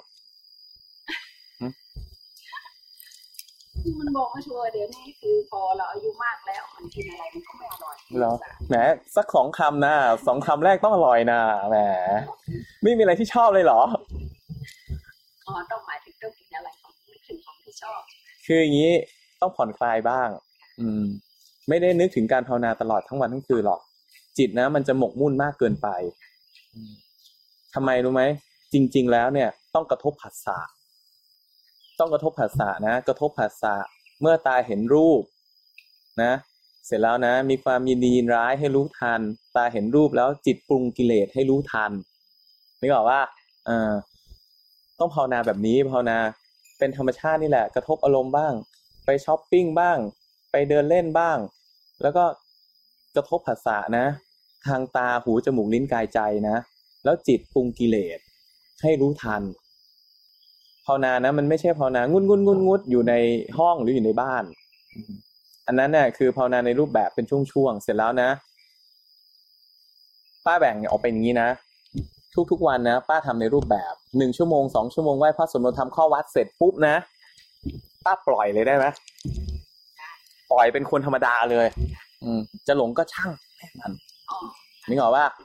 มันบอกว่าชัวร์เดี๋ยวนี้คือพอเราอายุมากแล้วมันกินอะไรมันก็ไม่อร่อยเหรอแหมสัก2 คำนะ2 คำแรกต้องอร่อยนะแหมไม่มีอะไรที่ชอบเลยเหรอต้องหมายถึงต้องกินอะไรของที่ชอบคืออย่างนี้ต้องผ่อนคลายบ้างไม่ได้นึกถึงการภาวนาตลอดทั้งวันทั้งคืนหรอกจิตนะมันจะหมกมุ่นมากเกินไปทำไมรู้ไหมจริงๆแล้วเนี่ยต้องกระทบผัสสะต้องกระทบผัสสะนะกระทบผัสสะเมื่อตาเห็นรูปนะเสร็จแล้วนะมีความยินดียินร้ายให้รู้ทันตาเห็นรูปแล้วจิตปรุงกิเลสให้รู้ทันนึกออกว่าต้องภาวนาแบบนี้ภาวนาเป็นธรรมชาตินี่แหละกระทบอารมณ์บ้างไปช้อปปิ้งบ้างไปเดินเล่นบ้างแล้วก็กระทบผัสสะนะทางตาหูจมูกลิ้นกายใจนะแล้วจิตปรุงกิเลสให้รู้ทันภาวนานะมันไม่ใช่ภาวนางุดอยู่ในห้องหรืออยู่ในบ้านอันนั้นเนี่ยคือภาวนาในรูปแบบเป็นช่วงๆเสร็จแล้วนะป้าแบ่งออกเป็นอย่างนี้นะทุกวันนะป้าทำในรูปแบบ1 ชั่วโมง2 ชั่วโมงไหว้พระสวดมนต์ทำข้อวัดเสร็จปุ๊บนะป้าปล่อยเลยได้ไหมปล่อยเป็นคนธรรมดาเลยจะหลงก็ช่างแม่มันนึกออกว่า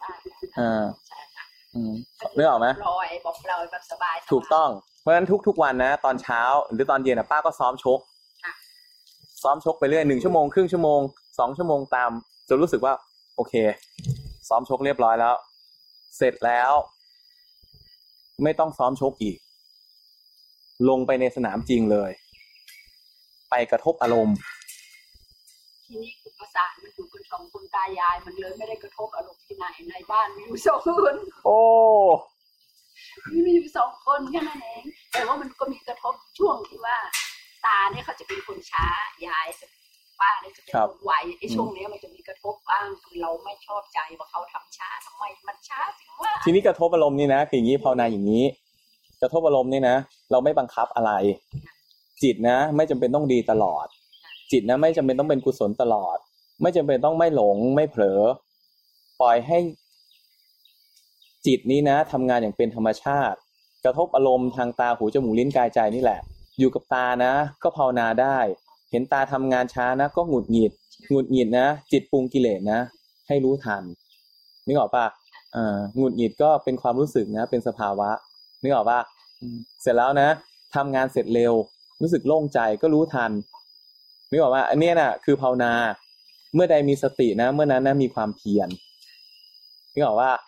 นึกออกไหมปล่อยแบบสบายถูกต้องเพราะฉะนั้นทุกวันนะตอนเช้าหรือตอนเย็นนะป้าก็ซ้อมชกไปเรื่อย1 ชั่วโมงครึ่งชั่วโมง2 ชั่วโมงตามจนรู้สึกว่าโอเคซ้อมชกเรียบร้อยแล้วเสร็จแล้วไม่ต้องซ้อมชกอีกลงไปในสนามจริงเลยไปกระทบอารมณ์ทีนี้คือประสาทมันอยู่กัน2 คนตายายมันเลยไม่ได้กระทบอารมณ์ที่ไหนในบ้านมีอยู่2 คนโอ้มีอยู่2 คนแค่นั้นเองแต่ว่ามันก็มีกระทบช่วงที่ว่าตาเนี่ยเขาจะเป็นคนช้ายายป้าเนี่ยจะเป็นคนไวไอ้ช่วงนี้มันจะมีกระทบบ้างคือเราไม่ชอบใจว่าเขาทำช้าทำไมมันช้าถึงว่าทีนี้กระทบอารมณ์นี่นะคืออย่างนี้ภาวนาอย่างนี้กระทบอารมณ์นี่นะเราไม่บังคับอะไรจิตนะไม่จำเป็นต้องดีตลอดจิตนะไม่จำเป็นต้องเป็นกุศลตลอดไม่จำเป็นต้องไม่หลงไม่เผลอปล่อยให้จิตนี้นะทำงานอย่างเป็นธรรมชาติกระทบอารมณ์ทางตาหูจมูกลิ้นกายใจนี่แหละอยู่กับตานะก็ภาวนาได้เห็นตาทำงานช้านะก็หงุดหงิดนะจิตปรุงกิเลสนะให้รู้ทันนึกออกป่ะหงุดหงิดก็เป็นความรู้สึกนะเป็นสภาวะนึกออกป่ะเสร็จแล้วนะทำงานเสร็จเร็วรู้สึกโล่งใจก็รู้ทันนึกออกป่ะอันนี้น่ะคือภาวนาเมื่อใดมีสตินะเมื่อนั้นนะมีความเพียรนึกออกว่า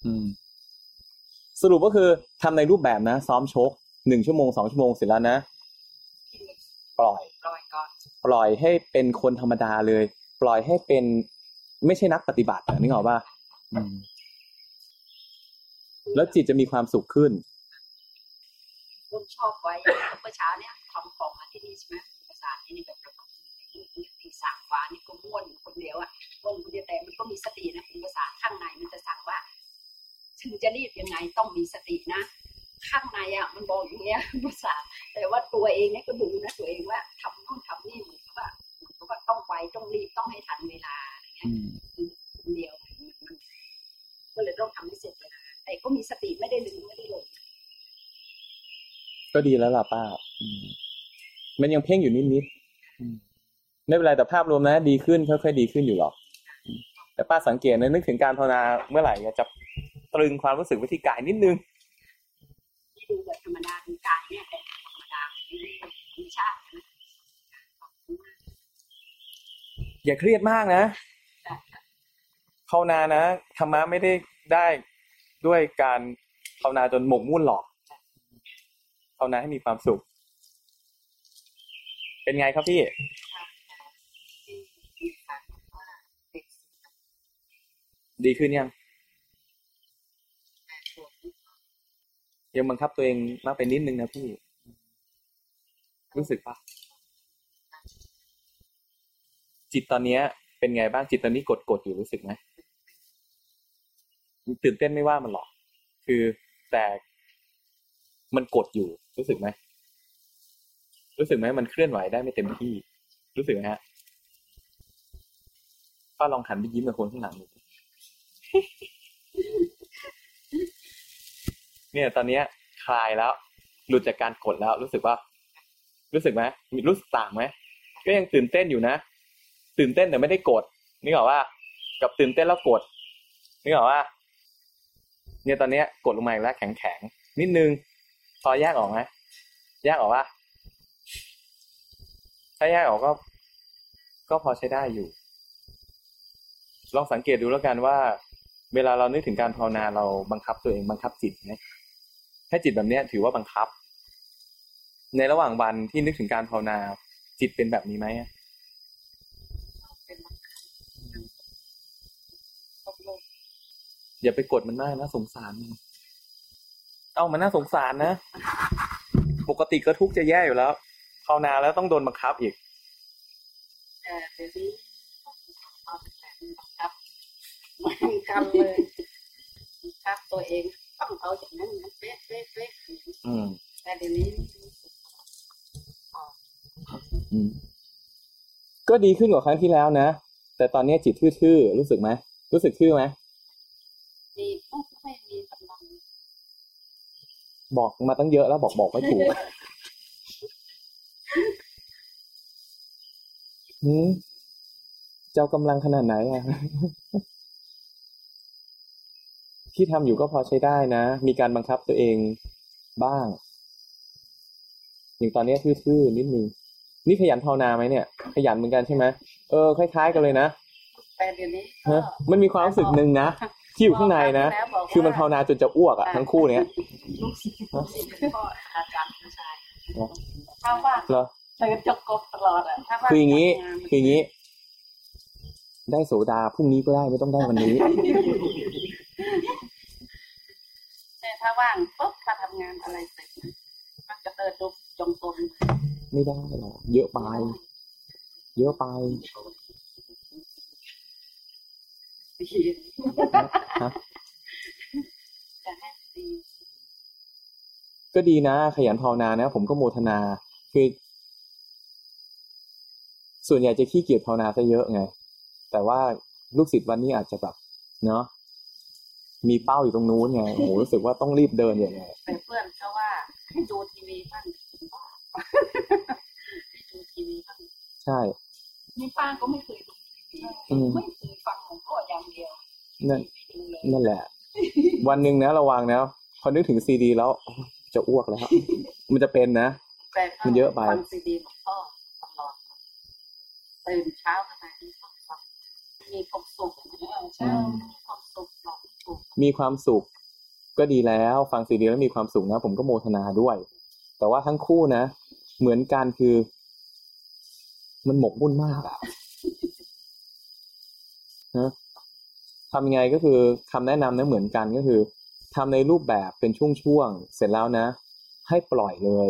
สรุปก็คือทำในรูปแบบนะซ้อมชก1 ชั่วโมง2 ชั่วโมงเสร็จแล้วนะปล่อยให้เป็นคนธรรมดาเลยปล่อยให้เป็นไม่ใช่นักปฏิบัตินึกออกป่ะแล้วจิตจะมีความสุขขึ้นผมชอบไว้เมื่อเช้าเนี่ยทำของมาที่นี่ใช่ไหมภาษาที่นี่แบบเราตี3 กว่านี่ก็ม่วนคนเดียวอ่ะม่วนคนเดียวแต่มันก็มีสตินะภาษาข้างในมันจะสั่งว่าถึงจะรีบยังไงต้องมีสตินะข้างในอ่ะมันบอกอย่างเงี้ยภาษาแต่ว่าตัวเองเนี่ยก็ดูนะตัวเองว่าทำนู่นทำนี่เหมือนกับว่าต้องไวต้องรีบต้องให้ทันเวลาอย่างเงี้ยคนเดียวมันก็เลยต้องทำให้เสร็จเวลาแต่ก็มีสติไม่ได้ลืมไม่ได้หลงก็ดีแล้วล่ะป้ามันยังเพ่งอยู่นิดๆไม่เป็นไรแต่ภาพรวมนะดีขึ้นค่อยๆดีขึ้นอยู่หรอกแต่ป้าสังเกตนะนึกถึงการภาวนาเมื่อไหร่จะตรึงความรู้สึกไว้ที่กายนิดนึงดูแบบธรรมดาเป็นกายเนี่ยแต่ธรรมดาไม่ใช่นะอย่าเครียดมากนะภาวนานะธรรมะไม่ได้ด้วยการภาวนาจนหมกมุ่นหรอกภาวนาให้มีความสุขเป็นไงครับพี่ดีขึ้นยังบังคับตัวเองมากไปนิดนึงนะพี่รู้สึกปะจิตตอนนี้เป็นไงบ้างจิตตอนนี้กดอยู่รู้สึกไหมตื่นเต้นไม่ว่ามันหรอกคือแต่มันกดอยู่รู้สึกไหมมันเคลื่อนไหวได้ไม่เต็มที่รู้สึกไหมฮะป้าลองหันไปยิ้มกับคนข้างหลังดูเนี่ยตอนนี้คลายแล้วหลุดจากการกดแล้วรู้สึกไหมรู้สึกต่างไหมก็ยังตื่นเต้นอยู่นะตื่นเต้นแต่ไม่ได้กดนึกออกว่ากับตื่นเต้นแล้วกดนึกออกว่าเนี่ยตอนนี้กดลงมาแล้วแข็งนิดนึงพอแยกออกไหมแยกออกว่าถ้าแยกออกก็พอใช้ได้อยู่ลองสังเกตดูแล้วกันว่า เวลาเรานึกถึงการภาวนาเราบังคับตัวเองบังคับจิตไหมถ้าจิตแบบนี้ถือว่าบังคับ ในระหว่างวันที่นึกถึงการภาวนาจิตเป็นแบบนี้ไหมอย่าไปกดมันมากนะสงสารมันน่าสงสารนะปกติก็ทุกข์จะแย่อยู่แล้วภาวนาแล้วต้องโดนบังคับอีกเดี๋ยวนี้เอาแต่บังคับมันกันเลยบังคับตัวเองต้องเอาอย่างนั้นมันเป๊ะแต่เดี๋ยวนี้ก็ดีขึ้นกว่าครั้งที่แล้วนะแต่ตอนนี้จิตทื่อๆรู้สึกไหมรู้สึกทื่อไหมไม่มีกำลังบอกมาตั้งเยอะแล้วบอกไม่ถูกเจ้ากำลังขนาดไหนอะที่ทำอยู่ก็พอใช้ได้นะมีการบังคับตัวเองบ้างอย่างตอนนี้ทื่อๆนิดนึงนี่ขยันภาวนาไหมเนี่ยขยันเหมือนกันใช่ไหมคล้ายๆกันเลยนะแต่เดี๋ยวนี้มันมีความรู้สึกนึงนะที่อยู่ข้างในนะคือมันภาวนาจนจะอ้วกอ่ะทั้งคู่เนี้ยอาจารย์ผู้ชายถ้าว่าเหรอเดินจงกรมตลอดอ่ะคืออย่างนี้ได้โสดาพรุ่งนี้ก็ได้ไม่ต้องได้วันนี้แต่ถ้าว่างปุ๊บถ้าทำงานอะไรเสร็จมันจะเดินจงกรมไม่ได้หรอกเยอะไปก็ดีนะขยันภาวนานะผมก็โมทนาคือส่วนใหญ่จะขี้เกียจภาวนาซะเยอะไงแต่ว่าลูกศิษย์วันนี้อาจจะแบบเนาะมีเป้าอยู่ตรงนู้นไงโอ้โหรู้สึกว่าต้องรีบเดินอย่างไงแต่เพื่อนเขาว่าให้ดูทีวีบ้างให้ดูทีวีบ้างใช่นี่ป้าก็ไม่เคยดูทีวีไม่เคยฟังของพ่ออย่างเดียวนั่นแหละวันหนึ่งนะระวังนะพอนึกถึงซีดีแล้วจะอ้วกแล้วมันจะเป็นนะมันเยอะไปฟังซีดีของพ่อตลอดตื่นเช้าขึ้นมาที่ฟังมีความสุขมีความสุขก็ดีแล้วฟังซีดีแล้วมีความสุขนะผมก็โมทนาด้วยแต่ว่าทั้งคู่นะเหมือนกันคือมันหมกมุ่นมากอะนะทำยังไงก็คือคำแนะนำนะเหมือนกันก็คือทำในรูปแบบเป็นช่วงๆเสร็จแล้วนะให้ปล่อยเลย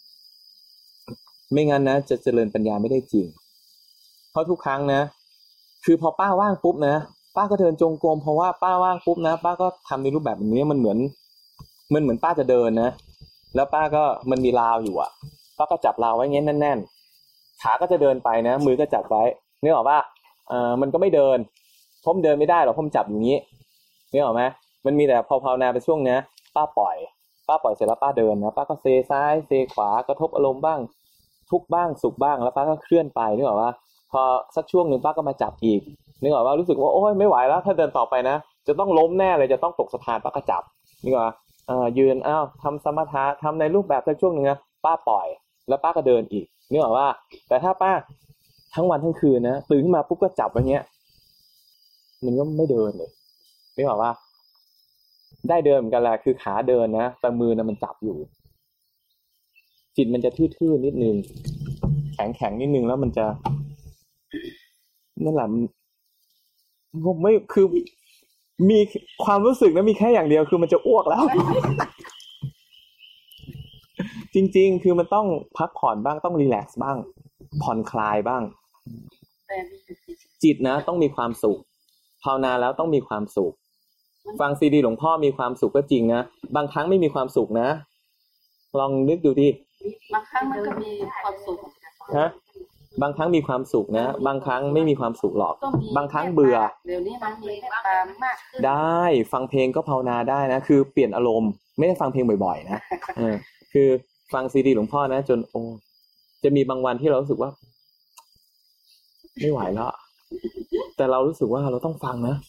ไม่งั้นนะจะเจริญปัญญาไม่ได้จริงเพราะทุกครั้งนะคือพอป้าว่างปุ๊บนะป้าก็เดินจงกรมเพราะว่าป้าว่างปุ๊บนะป้าก็ทำในรูปแบบแบบนี้มันเหมือนป้าจะเดินนะแล้วป้าก็มันมีราวอยู่อ่ะป้าก็จับราวไว้เงี้ยแน่นๆขาก็จะเดินไปนะมือก็จับไว้นึกออกป่ะมันก็ไม่เดินผมเดินไม่ได้หรอกผมจับอย่างนี้นึกออกไหมมันมีแต่พอภาวนาไปช่วงนี้ป้าปล่อยเสร็จแล้วป้าเดินนะป้าก็เซซ้ายเซขวากระทบอารมณ์บ้างทุกบ้างสุขบ้างแล้วป้าก็เคลื่อนไปนึกออกป่ะพอสักช่วงนึงป้าก็มาจับอีกนึกออกว่ารู้สึกว่าโอ๊ยไม่ไหวแล้วถ้าเดินต่อไปนะจะต้องล้มแน่เลยจะต้องตกสะพานป้าก็จับนึกออกว่ายืนทำสมถะทำในรูปแบบสักช่วงนึงนะป้าปล่อยแล้วป้าก็เดินอีกนึกออกว่าแต่ถ้าป้าทั้งวันทั้งคืนนะตื่นขึ้นมาปุ๊บก็จับอย่างเงี้ยมันก็ไม่เดินเลยนึกออกว่าได้เดินเหมือนกันแหละคือขาเดินนะแต่มือนะมันจับอยู่จิตมันจะทื่อๆนิดนึงแข็งนิดนึงแล้วมันจะนั่นแหละผมไม่คือมีความรู้สึกนะมีแค่อย่างเดียวคือมันจะอ้วกแล้ว จริงๆคือมันต้องพักผ่อนบ้างต้องรีแลกซ์บ้างผ่อนคลายบ้างจิตนะต้องมีความสุขภาวนาแล้วต้องมีความสุขฟังซีดีหลวงพ่อมีความสุขก็จริงนะบางครั้งไม่มีความสุขนะลองนึกดูดิบางครั้งมันก็มีความสุขฮะบางครั้งมีความสุขนะบางครั้งไม่มีความสุขหรอกบางครั้งเบื่อเดี๋ยวนี้มันมีตามมากขึ้นได้ฟังเพลงก็ภาวนาได้นะคือเปลี่ยนอารมณ์ไม่ได้ฟังเพลงบ่อยๆนะคือฟังซีดีหลวงพ่อนะจนจะมีบางวันที่เรารู้สึกว่าไม่ไหวแล้วแต่เรารู้สึกว่าเราต้องฟังนะ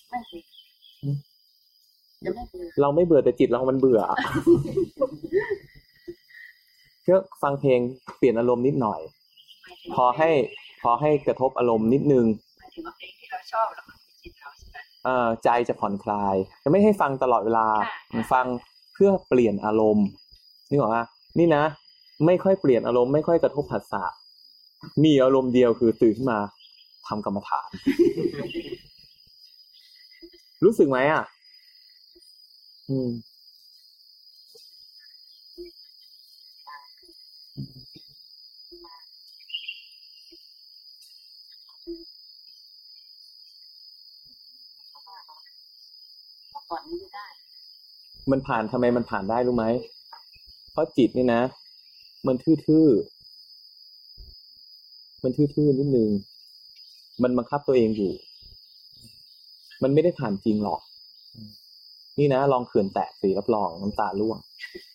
เราไม่เบื่อแต่จิตเรามันเบื่อก็ฟังเพลงเปลี่ยนอารมณ์นิดหน่อยพอให้กระทบอารมณ์นิดนึงหมายถึงว่าเพลงที่เราชอบแล้วมันจิตเราใจจะผ่อนคลายจะไม่ให้ฟังตลอดเวลาฟังเพื่อเปลี่ยนอารมณ์นี่บอกว่านี่นะไม่ค่อยเปลี่ยนอารมณ์ไม่ค่อยกระทบผัสสะมีอารมณ์เดียวคือตื่นขึ้นมาทำกรรมฐาน รู้สึกไหมก่อนนี้ไม่ได้มันผ่านทำไมมันผ่านได้รู้ไหมเพราะจิตนี่นะมันทื่อๆนิดนึงมันบังคับตัวเองอยู่มันไม่ได้ผ่านจริงหรอกนี่นะลองเขื่อนแตกสิรับรองน้ำตาร่วง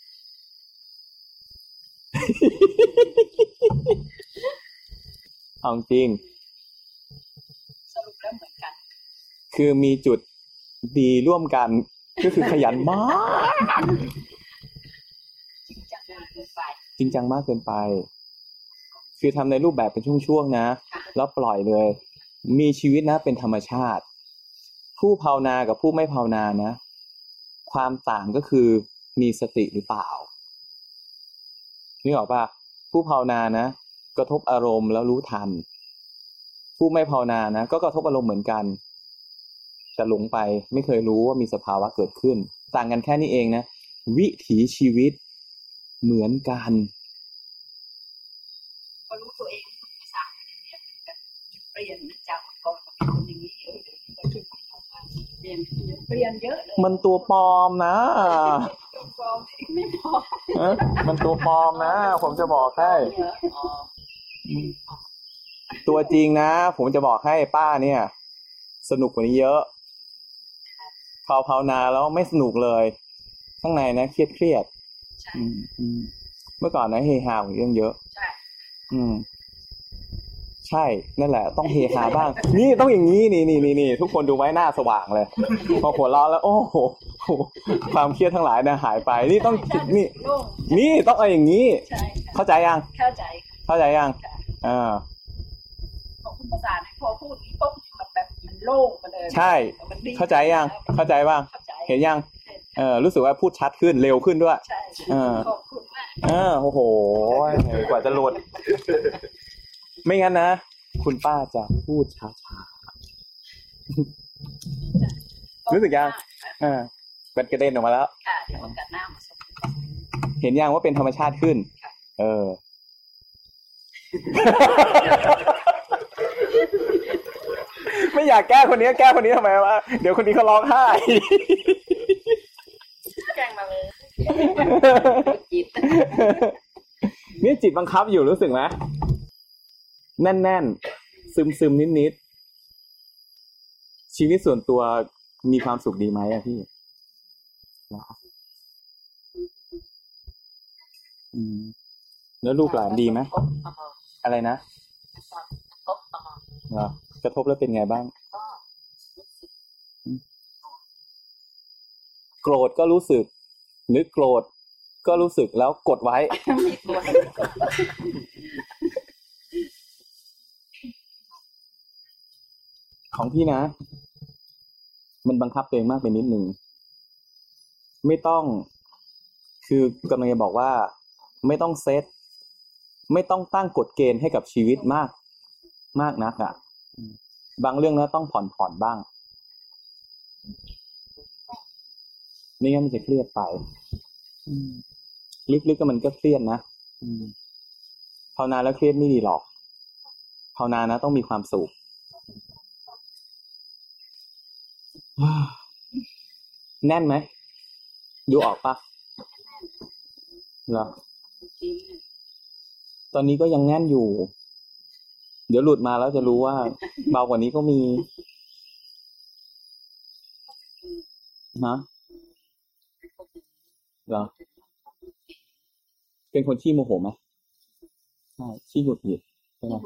เอาจริงสรุปแล้วเหมือนกันคือมีจุดดีร่วมกันก็คือขยันมากจริงจังมากเกินไปคือทำในรูปแบบเป็นช่วงๆนะแล้วปล่อยเลยมีชีวิตนะเป็นธรรมชาติผู้ภาวนากับผู้ไม่ภาวนานะความต่างก็คือมีสติหรือเปล่านี่บอกป่ะผู้ภาวนานะกระทบอารมณ์แล้วรู้ทันผู้ไม่ภาวนานะก็กระทบอารมณ์เหมือนกันแต่หลงไปไม่เคยรู้ว่ามีสภาวะเกิดขึ้นต่างกันแค่นี้เองนะวิถีชีวิตเหมือนกันพอรู้ตัวเองสามอย่างนี้เปลี่ยนจากก่อนเป็นคนอย่างนี้เปลี่ยนเยอะเลยมันตัวปลอมนะตัวปลอมไม่พอมันตัวปลอมนะผมจะบอกให้ตัวจริงนะผมจะบอกให้ป้าเนี่ยสนุกกว่านี้เยอะภาวนาแล้วไม่สนุกเลยข้างในนะเครียดเมื่อก่อนนะเฮฮาของเรื่องเยอะใช่ใช่นั่นแหละต้องเฮฮาบ้างนี่ต้องอย่างนี้นี่ทุกคนดูไว้หน้าสว่างเลยพอหัวเราะแล้วโอ้โหความเครียดทั้งหลายนะหายไปนี่ต้องนี่ต้องเอาอย่างนี้เข้าใจยังเข้าใจยังของคุณประสานพอพูดนี้ปุ๊บแบบมันโล่งมาเลยใช่เข้าใจยังเข้าใจบ้างเห็นยังรู้สึกว่าพูดชัดขึ้นเร็วขึ้นด้วยใช่ขอบคุณมากโอ้โหกว่าจะหลุดไม่งั้นนะคุณป้าจะพูดช้าๆรู้สึกยังมันกระเด็นออกมาแล้วเห็นยังว่าเป็นธรรมชาติขึ้นไม่อยากแก้คนนี้ทำไมวะเดี๋ยวคนนี้เขาร้องไห้แกล้งมาเลยนี่จิตบังคับอยู่รู้สึกไหมแน่นๆซึมๆนิดๆชีวิตส่วนตัวมีความสุขดีไหมอะพี่แล้วลูกหลานดีไหมอะไรนะกระทบแล้วเป็นไงบ้างโกรธก็รู้สึกนึกโกรธก็รู้สึกแล้วกดไว้ของพี่นะมันบังคับตัวเองมากไปนิดนึงไม่ต้องคือกำลังจะบอกว่าไม่ต้องเซตไม่ต้องตั้งกฎเกณฑ์ให้กับชีวิตมากนักอ่ะบางเรื่องนะต้องผ่อนบ้างนี่งั้นมันจะเครียดไปลึกๆก็มันก็เครียดนะภาวนาแล้วเครียดไม่ดีหรอกภาวนานะต้องมีความสุขแน่นไหมดูออกปะเหรอตอนนี้ก็ยังแน่นอยู่เดี๋ยวหลุดมาแล้วจะรู้ว่าเบากว่านี้ก็มีนะเหรอเป็นคนขี้โมโหไหมใช่ขี้หงุดหงิดใช่ไหม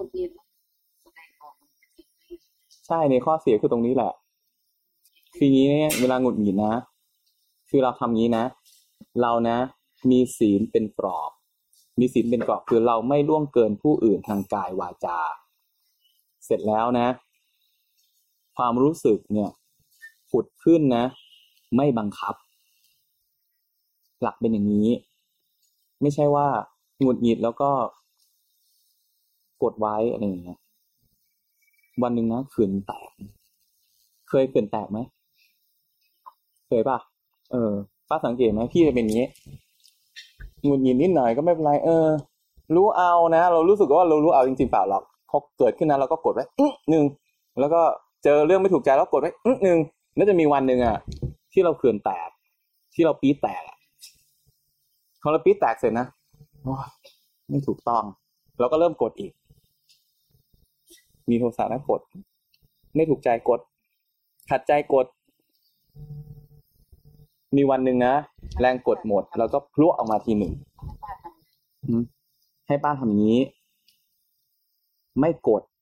ใช่ในข้อเสียคือตรงนี้แหละทีนี้เนี่ยเวลาหงุดหงิดนะคือเราทำงี้นะเรานะมีศีลเป็นกรอบคือเราไม่ล่วงเกินผู้อื่นทางกายวาจาเสร็จแล้วนะความรู้สึกเนี่ยผุดขึ้นนะไม่บังคับหลักเป็นอย่างนี้ไม่ใช่ว่าหงุดหงิดแล้วก็กดไว้อะไรอย่างเงี้ยวันหนึ่งนะขื่นแตกเคยขื่นแตกไหมเคยป่ะป้าสังเกตไหมพี่จะเป็นอย่างนี้หงุดหงิดนิดหน่อยก็ไม่เป็นไรรู้เอานะเรารู้สึกว่าเรารู้เอาจริงๆเปล่าหรอกพอเกิดขึ้นนะเราก็กดไว้หนึ่งแล้วก็เจอเรื่องไม่ถูกใจแล้วกดไว้หนึ่งแล้วจะมีวันหนึ่งอ่ะที่เราขื่นแตกที่เราปี๊ดแตกพอเราปี๊ดแตกเสร็จนะไม่ถูกต้องเราก็เริ่มกดอีกมีโทสะนะกดไม่ถูกใจกดขัดใจกดมีวันหนึ่งนะแรงกดหมดแล้วก็พลุออกมาทีหนึ่งให้ป้าทำอย่างนี้ไม่กด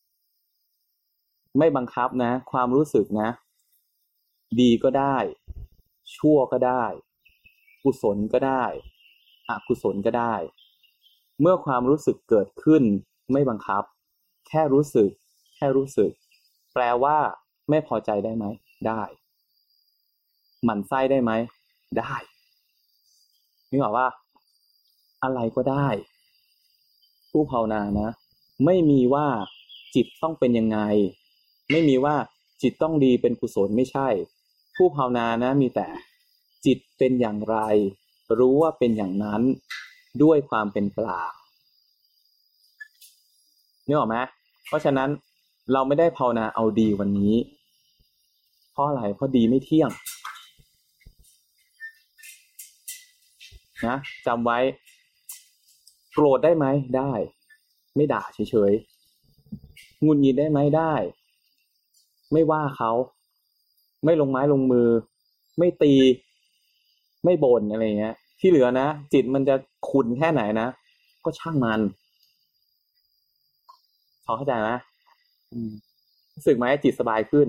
ไม่บังคับนะความรู้สึกนะดีก็ได้ชั่วก็ได้กุศลก็ได้อกุศลก็ได้เมื่อความรู้สึกเกิดขึ้นไม่บังคับแค่รู้สึกแปลว่าไม่พอใจได้ไหมได้หมั่นไส้ได้ไหมได้นึกออกว่าอะไรก็ได้ผู้ภาวนานะไม่มีว่าจิตต้องเป็นยังไงไม่มีว่าจิตต้องดีเป็นกุศลไม่ใช่ผู้ภาวนานะมีแต่จิตเป็นอย่างไรรู้ว่าเป็นอย่างนั้นด้วยความเป็นกลางนึกออกไหมเพราะฉะนั้นเราไม่ได้ภาวนาเอาดีวันนี้เพราะอะไรเพราะดีไม่เที่ยงนะจำไว้โกรธได้ไหมได้ไม่ด่าเฉยๆหงุดหงิดได้ไหมได้ไม่ว่าเขาไม่ลงไม้ลงมือไม่ตีไม่บ่นอะไรเงี้ยที่เหลือนะจิตมันจะขุ่นแค่ไหนนะก็ช่างมันเข้าใจไหมรู้สึกไหมจิตสบายขึ้น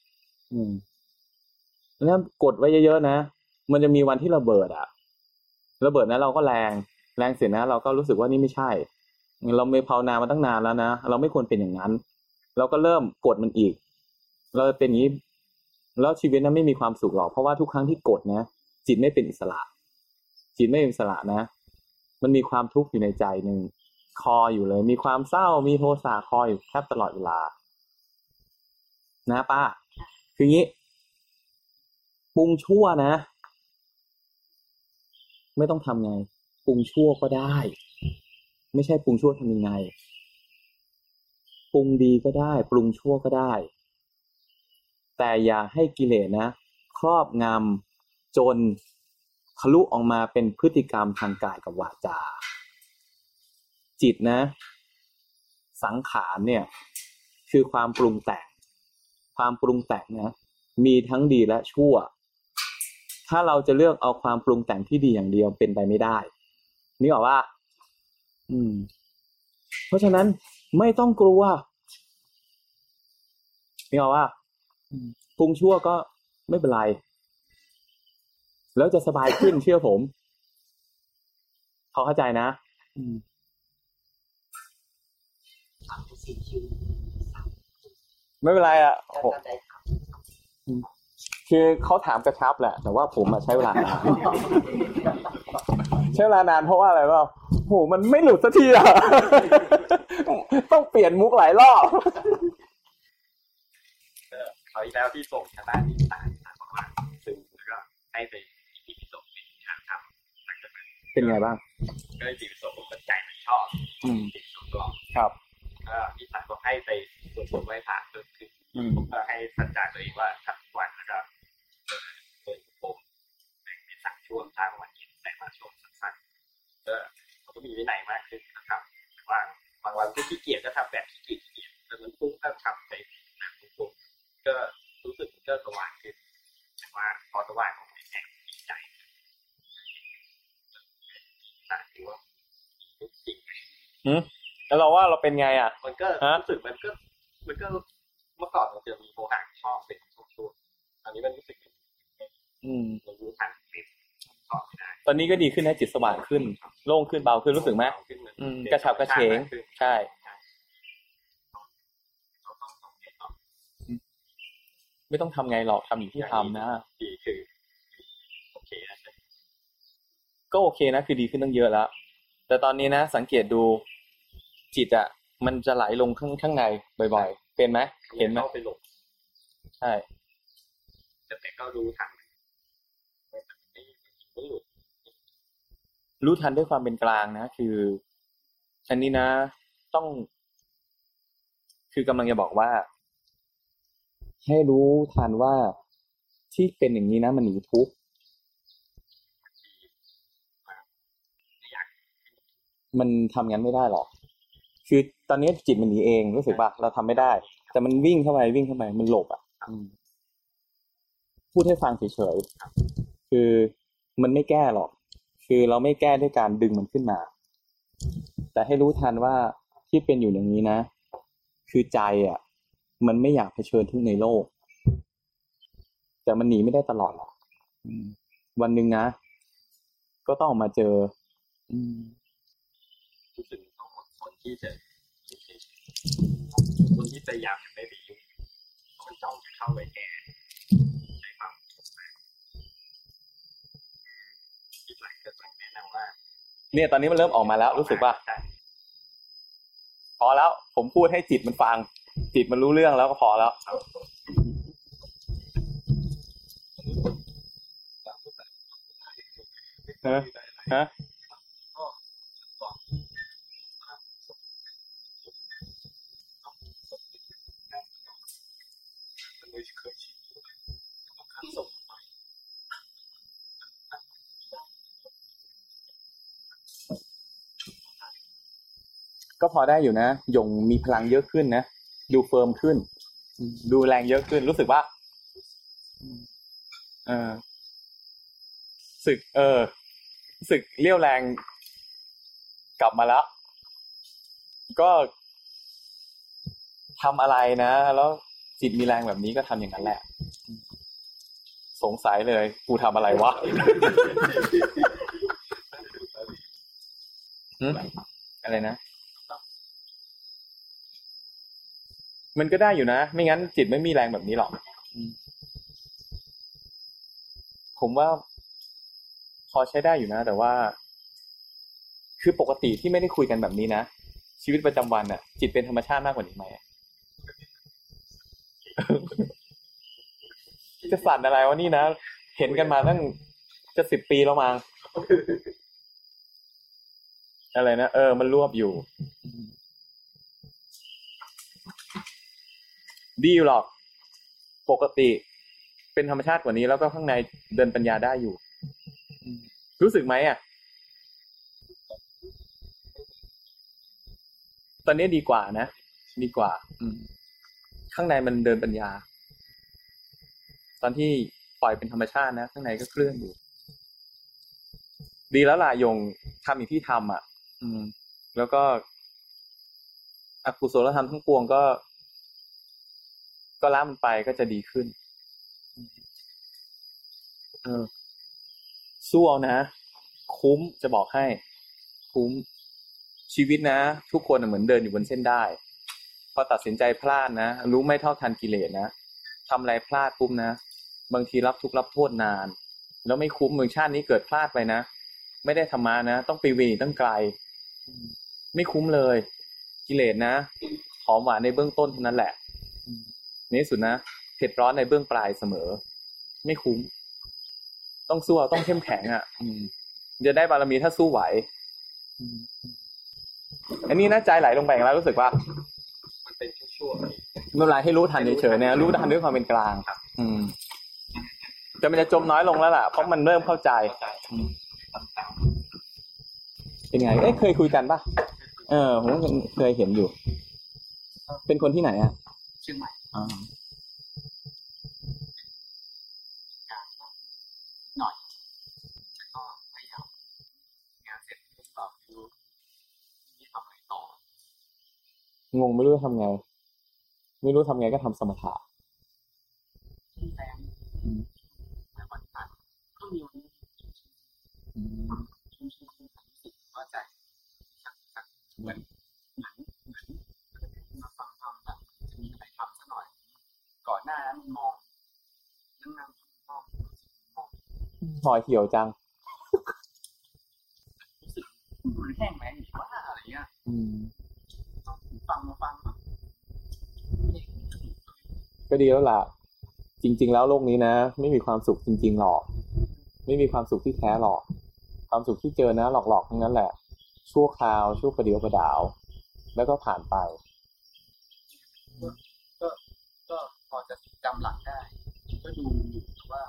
แล้วกดไว้เยอะๆนะมันจะมีวันที่ระเบิดระเบิดนะเราก็แรงเสร็จนะเราก็รู้สึกว่านี่ไม่ใช่เราไม่ภาวนามาตั้งนานแล้วนะเราไม่ควรเป็นอย่างนั้นเราก็เริ่มกดมันอีกเราเป็นอย่างนี้แล้วชีวิตนั้นไม่มีความสุขหรอกเพราะว่าทุกครั้งที่กดนะจิตไม่เป็นอิสระจิตไม่เป็นอิสระนะมันมีความทุกข์อยู่ในใจนึงคออยู่เลยมีความเศร้ามีโทสะคออยู่แทบตลอดเวลานะป้าคืองี้ปรุงชั่วนะไม่ต้องทำไงปรุงชั่วก็ได้ไม่ใช่ปรุงชั่วทำยังไงปรุงดีก็ได้ปรุงชั่วก็ได้แต่อย่าให้กิเลสนะครอบงำจนทะลุออกมาเป็นพฤติกรรมทางกายกับวาจาจิตนะสังขารเนี่ยคือความปรุงแต่งนะมีทั้งดีและชั่วถ้าเราจะเลือกเอาความปรุงแต่งที่ดีอย่างเดียวเป็นไปไม่ได้นี่บอกว่าเพราะฉะนั้นไม่ต้องกลัวนี่บอกว่าปรุงชั่วก็ไม่เป็นไรแล้วจะสบายขึ้นเชื่อผมเข้าใจนะไม่เป็นไรคือเขาถามกระชับแหละแต่ว่าผมใช้เวลานานเพราะว่าอะไรวะโหมันไม่หลุดสักทีต้องเปลี่ยนมุกหลายรอบคราวที่แล้วที่ส่งชนะที่ต่างประมาณซึ่งแล้วก็ให้ไปอีพีส่งเป็นทางทำหลังจากนั้นเป็นไงบ้างก็อีพีส่งผมใจมันชอบติดส่งกลองครับที่ต่างก็ให้ไปส่วนไว้ผ่านเพิ่มขึ้นผมก็ให้สัญญาตัวเองว่าทำทุกวันแล้วก็ผมในสั่งช่วงทางวันยินในมาช่วงสั้นๆก็มีวินัยมากขึ้นนะครับบางวันก็ขี้เกียจจะทำแบบขี้เกียจแต่มันฟุ้งก็ทำไปแบบฟุ้งก็รู้สึกก็สว่างขึ้นแต่ว่าพอสว่างของแข็งใจต่างที่ว่าทุกสิ่งแล้วเราว่าเราเป็นไงมันก็รู้สึกมันก็เมื่อก่อนมันจะมีโมหะชอบเป็นช่วงอันนี้มันรู้สึกมันรู้ทันเป็นต่อไม่ได้ตอนนี้ก็ดีขึ้นนะจิตสว่างขึ้นโล่งขึ้นเบาขึ้นรู้สึกไหมกระฉับกระเฉงใช่ไม่ต้องทำไงหรอกทำอย่างที่ทำนะดีคือโอเคนะก็โอเคนะคือดีขึ้นตั้งเยอะแล้วแต่ตอนนี้นะสังเกตดูจิตอ่ะมันจะไหลลงข้างในบ่อยๆเป็นไหมเห็นไหมไปหลบใช่แต่ก็รู้ทันรู้ทันด้วยความเป็นกลางนะคืออันนี้นะต้องคือกำลังจะบอกว่าให้รู้ทันว่าที่เป็นอย่างนี้นะมันหนีทุกข์มันทำงั้นไม่ได้หรอกคือตอนนี้จิตมันหนีเองรู้สึกป่ะเราทำไม่ได้แต่มันวิ่งเข้าไปมันหลบอ่ะพูดให้ฟังเฉยๆคือมันไม่แก้หรอกคือเราไม่แก้ด้วยการดึงมันขึ้นมาแต่ให้รู้ทันว่าที่เป็นอยู่อย่างนี้นะคือใจอ่ะมันไม่อยากเผชิญทุกข์ในโลกแต่มันหนีไม่ได้ตลอดหรอกวันหนึ่งนะก็ต้องออกมาเจอรู้สึกต้องอดทนที่จะคนที่พยายามไม่ไปยุ่งคนจ้องจะเข้าไปแก้ในความคิดหลายก็ต้องแนะนำว่าเนี่ยตอนนี้มันเริ่มออกมาแล้วรู้สึกป่ะพอแล้วผมพูดให้จิตมันฟังจิตมันรู้เรื่องแล้วก็พอแล้วฮะก็พอได้อยู่นะยงมีพลังเยอะขึ้นนะดูเฟิร์มขึ้นดูแรงเยอะขึ้นรู้สึกว่าสึกเรี่ยวแรงกลับมาแล้วก็ทำอะไรนะแล้วจิตมีแรงแบบนี้ก็ทำอย่างนั้นแหละสงสัยเลยกูทำอะไรวะอะไรนะมันก็ได้อยู่นะไม่งั้นจิตไม่มีแรงแบบนี้หรอกผมว่าพอใช้ได้อยู่นะแต่ว่าคือปกติที่ไม่ได้คุยกันแบบนี้นะชีวิตประจำวันน่ะจิตเป็นธรรมชาติมากกว่านี้ไหมจะสั่นอะไรวะนี่นะเห็นกันมาตั้งจะ10 ปีแล้วมั้งอะไรนะมันรวบอยู่ดีอยู่หรอกปกติเป็นธรรมชาติกว่านี้แล้วก็ข้างในเดินปัญญาได้อยู่รู้สึกไหมอ่ะตอนนี้ดีกว่านะดีกว่าข้างในมันเดินปัญญาตอนที่ปล่อยเป็นธรรมชาตินะข้างในก็เคลื่อนอยู่ดีแล้วล่ะยงทำอย่างที่ทำอ่ะแล้วก็อกุศลธรรมทั้งปวงก็ละมันไปก็จะดีขึ้นสู้เอานะคุ้มจะบอกให้คุ้มชีวิตนะทุกคนเหมือนเดินอยู่บนเส้นได้พอตัดสินใจพลาดนะรู้ไม่เท่าทันกิเลสนะทำอะไรพลาดปุ๊บนะบางทีรับทุกข์รับโทษนานแล้วไม่คุ้มมือชาตินี้เกิดพลาดไปนะไม่ได้ธรรมะนะต้องไปเวรตั้งไกลไม่คุ้มเลยกิเลสนะหอมหวานในเบื้องต้นเท่านั้นแหละในที่สุดนะเผ็ดร้อนในเบื้องปลายเสมอไม่คุ้มต้องสู้ต้องเข้มแข็งอ่ะจะได้บารมีถ้าสู้ไหวอันนี้นะใจไหลลงไปแล้วรู้สึกว่ามันเป็นช่วงๆเมื่อไรให้รู้ทันเฉยๆเนี่ยรู้ทันด้วยความเป็นกลางแต่มันจะจมน้อยลงแล้วล่ะเพราะมันเริ่มเข้าใจเป็นไงเคยคุยกันป่ะผมเคยเห็นอยู่เป็นคนที่ไหนอ่ะเชียงใหม่หน่อยแล้วก็พยายามงานเสร็จต่อที่ทำอะไรต่องงไม่รู้ทำไงก็ทำสมถะแรงแต่วันนั้นก็มีวันว่าใจเหมือนมาฟังแบบจะมีอะไรทำซะหน่อยก่อนหน้านั้นมองห่อเหี่ยวจังมันแห้งไหมว่าอะไรเงี้ยฟังก็ดีแล้วล่ะจริงๆแล้วโลกนี้นะไม่มีความสุขจริงๆหรอกไม่มีความสุขที่แท้หรอกความสุขที่เจอนะหลอกๆทั้งนั้นแหละชั่วคราวชั่วประเดี๋ยวประดาวแล้วก็ผ่านไปก็พอจะจำหลักได้ก็ดูอยู่แต่ว่า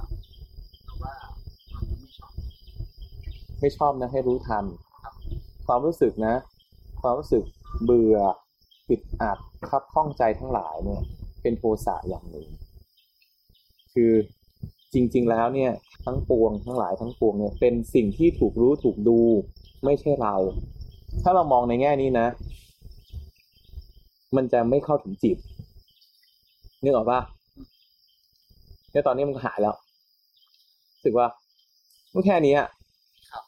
ไม่ชอบนะให้รู้ทันความรู้สึกนะความรู้สึกเบื่ออึดอัดคับข้องใจทั้งหลายเนี่ยเป็นโทสะอย่างหนึ่งคือจริงๆแล้วเนี่ยทั้งปวงทั้งหลายทั้งปวงเนี่ยเป็นสิ่งที่ถูกรู้ถูกดูไม่ใช่เราถ้าเรามองในแง่นี้นะมันจะไม่เข้าถึงจิตนึกออกป่ะเนี่ยตอนนี้มันหายแล้วรู้สึกว่ามันแค่นี้อ่ะครับ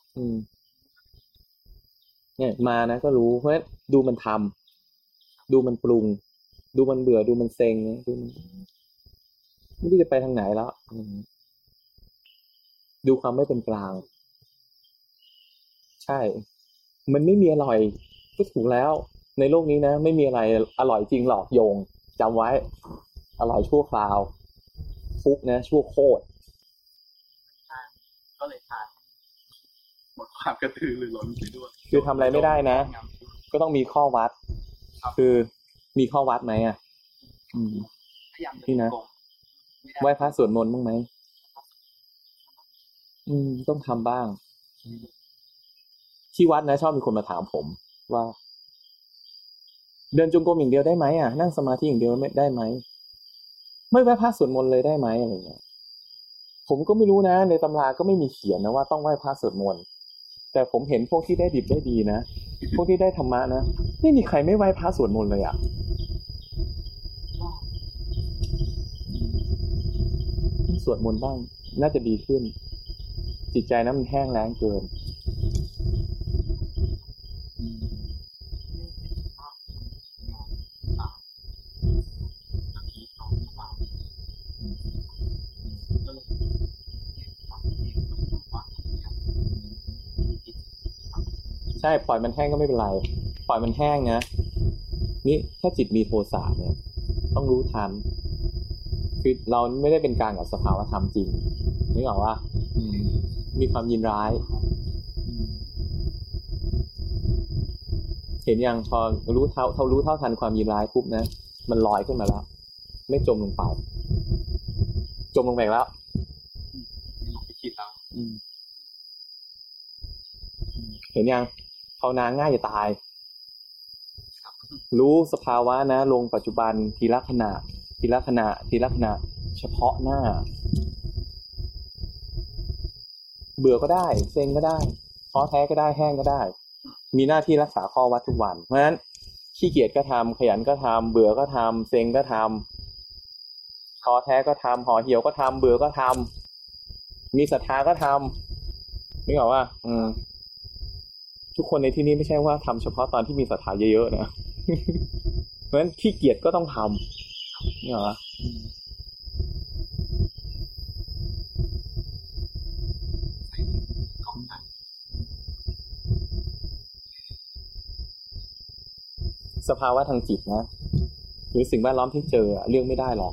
เนี่ยมานะก็รู้เพราะดูมันทำดูมันปรุงดูมันเบื่อดูมันเซ็งดูมันไม่รู้จะไปทางไหนแล้วดูความไม่เป็นกลางใช่มันไม่มีอร่อยก็ถูกแล้วในโลกนี้นะไม่มีอะไรอร่อยจริงหรอกโยงจำไว้อร่อยชั่วคราวฟุกนะชั่วโคตรก็เลยทานหมดความกระตือรือร้นไปด้วยคือทำอะไรไม่ได้นะก็ต้องมีข้อวัดคือมีข้อวัดไหมอ่ะนี่นะไหว้พระสวดมนต์บ้างไหมต้องทำบ้างที่วัดนะชอบมีคนมาถามผมว่าเดินจงกรมอย่างเดียวได้ไหมอ่ะนั่งสมาธิอย่างเดียวไม่ได้ไหมไม่ไหว้พระสวดมนต์เลยได้ไหมอะไรเงี้ยผมก็ไม่รู้นะในตำราก็ไม่มีเขียนนะว่าต้องไหว้พระสวดมนต์แต่ผมเห็นพวกที่ได้ดิบได้ดีนะพวกที่ได้ธรรมะนะไม่มีใครไม่ไหว้พระสวดมนต์เลยอ่ะสวดมนต์บ้างน่าจะดีขึ้นจิตใจนั้นมันแห้งแล้งเกินใช่ปล่อยมันแห้งก็ไม่เป็นไรปล่อยมันแห้งนะนี่ถ้าจิตมีโทสะเนี่ยต้องรู้ทันคือเราไม่ได้เป็นกลางกับสภาวะธรรมจริงนึกออกว่ามีความยินร้ายเห็นยังพอรู้เท่าทันความยินร้ายปุ๊บนะมันลอยขึ้นมาแล้วไม่จมลงไปจมลงไปแล้วคิดแล้วเห็นยังภาวนาง่ายจะตายรู้สภาวะนะลงปัจจุบันทีละขณะทีละขณะทีละขณะเฉพาะหน้าเบื่อก็ได้เซ็งก็ได้ท้อแท้ก็ได้แห้งก็ได้มีหน้าที่รักษาข้อวัดทุกวันเพราะฉะนั้นขี้เกียจก็ทำขยันก็ทำเบื่อก็ทำเซ็งก็ทำท้อแท้ก็ทำห่อเหี่ยวก็ทำเบื่อก็ทำมีศรัทธาก็ทำนึกออกว่าทุกคนในที่นี้ไม่ใช่ว่าทำเฉพาะตอนที่มีศรัทธาเยอะๆนะเพราะฉะนั้นขี้เกียจก็ต้องทำนี่เหรอสภาวะทางจิตนะหรือสิ่งแวดล้อมที่เจอเลือกไม่ได้หรอก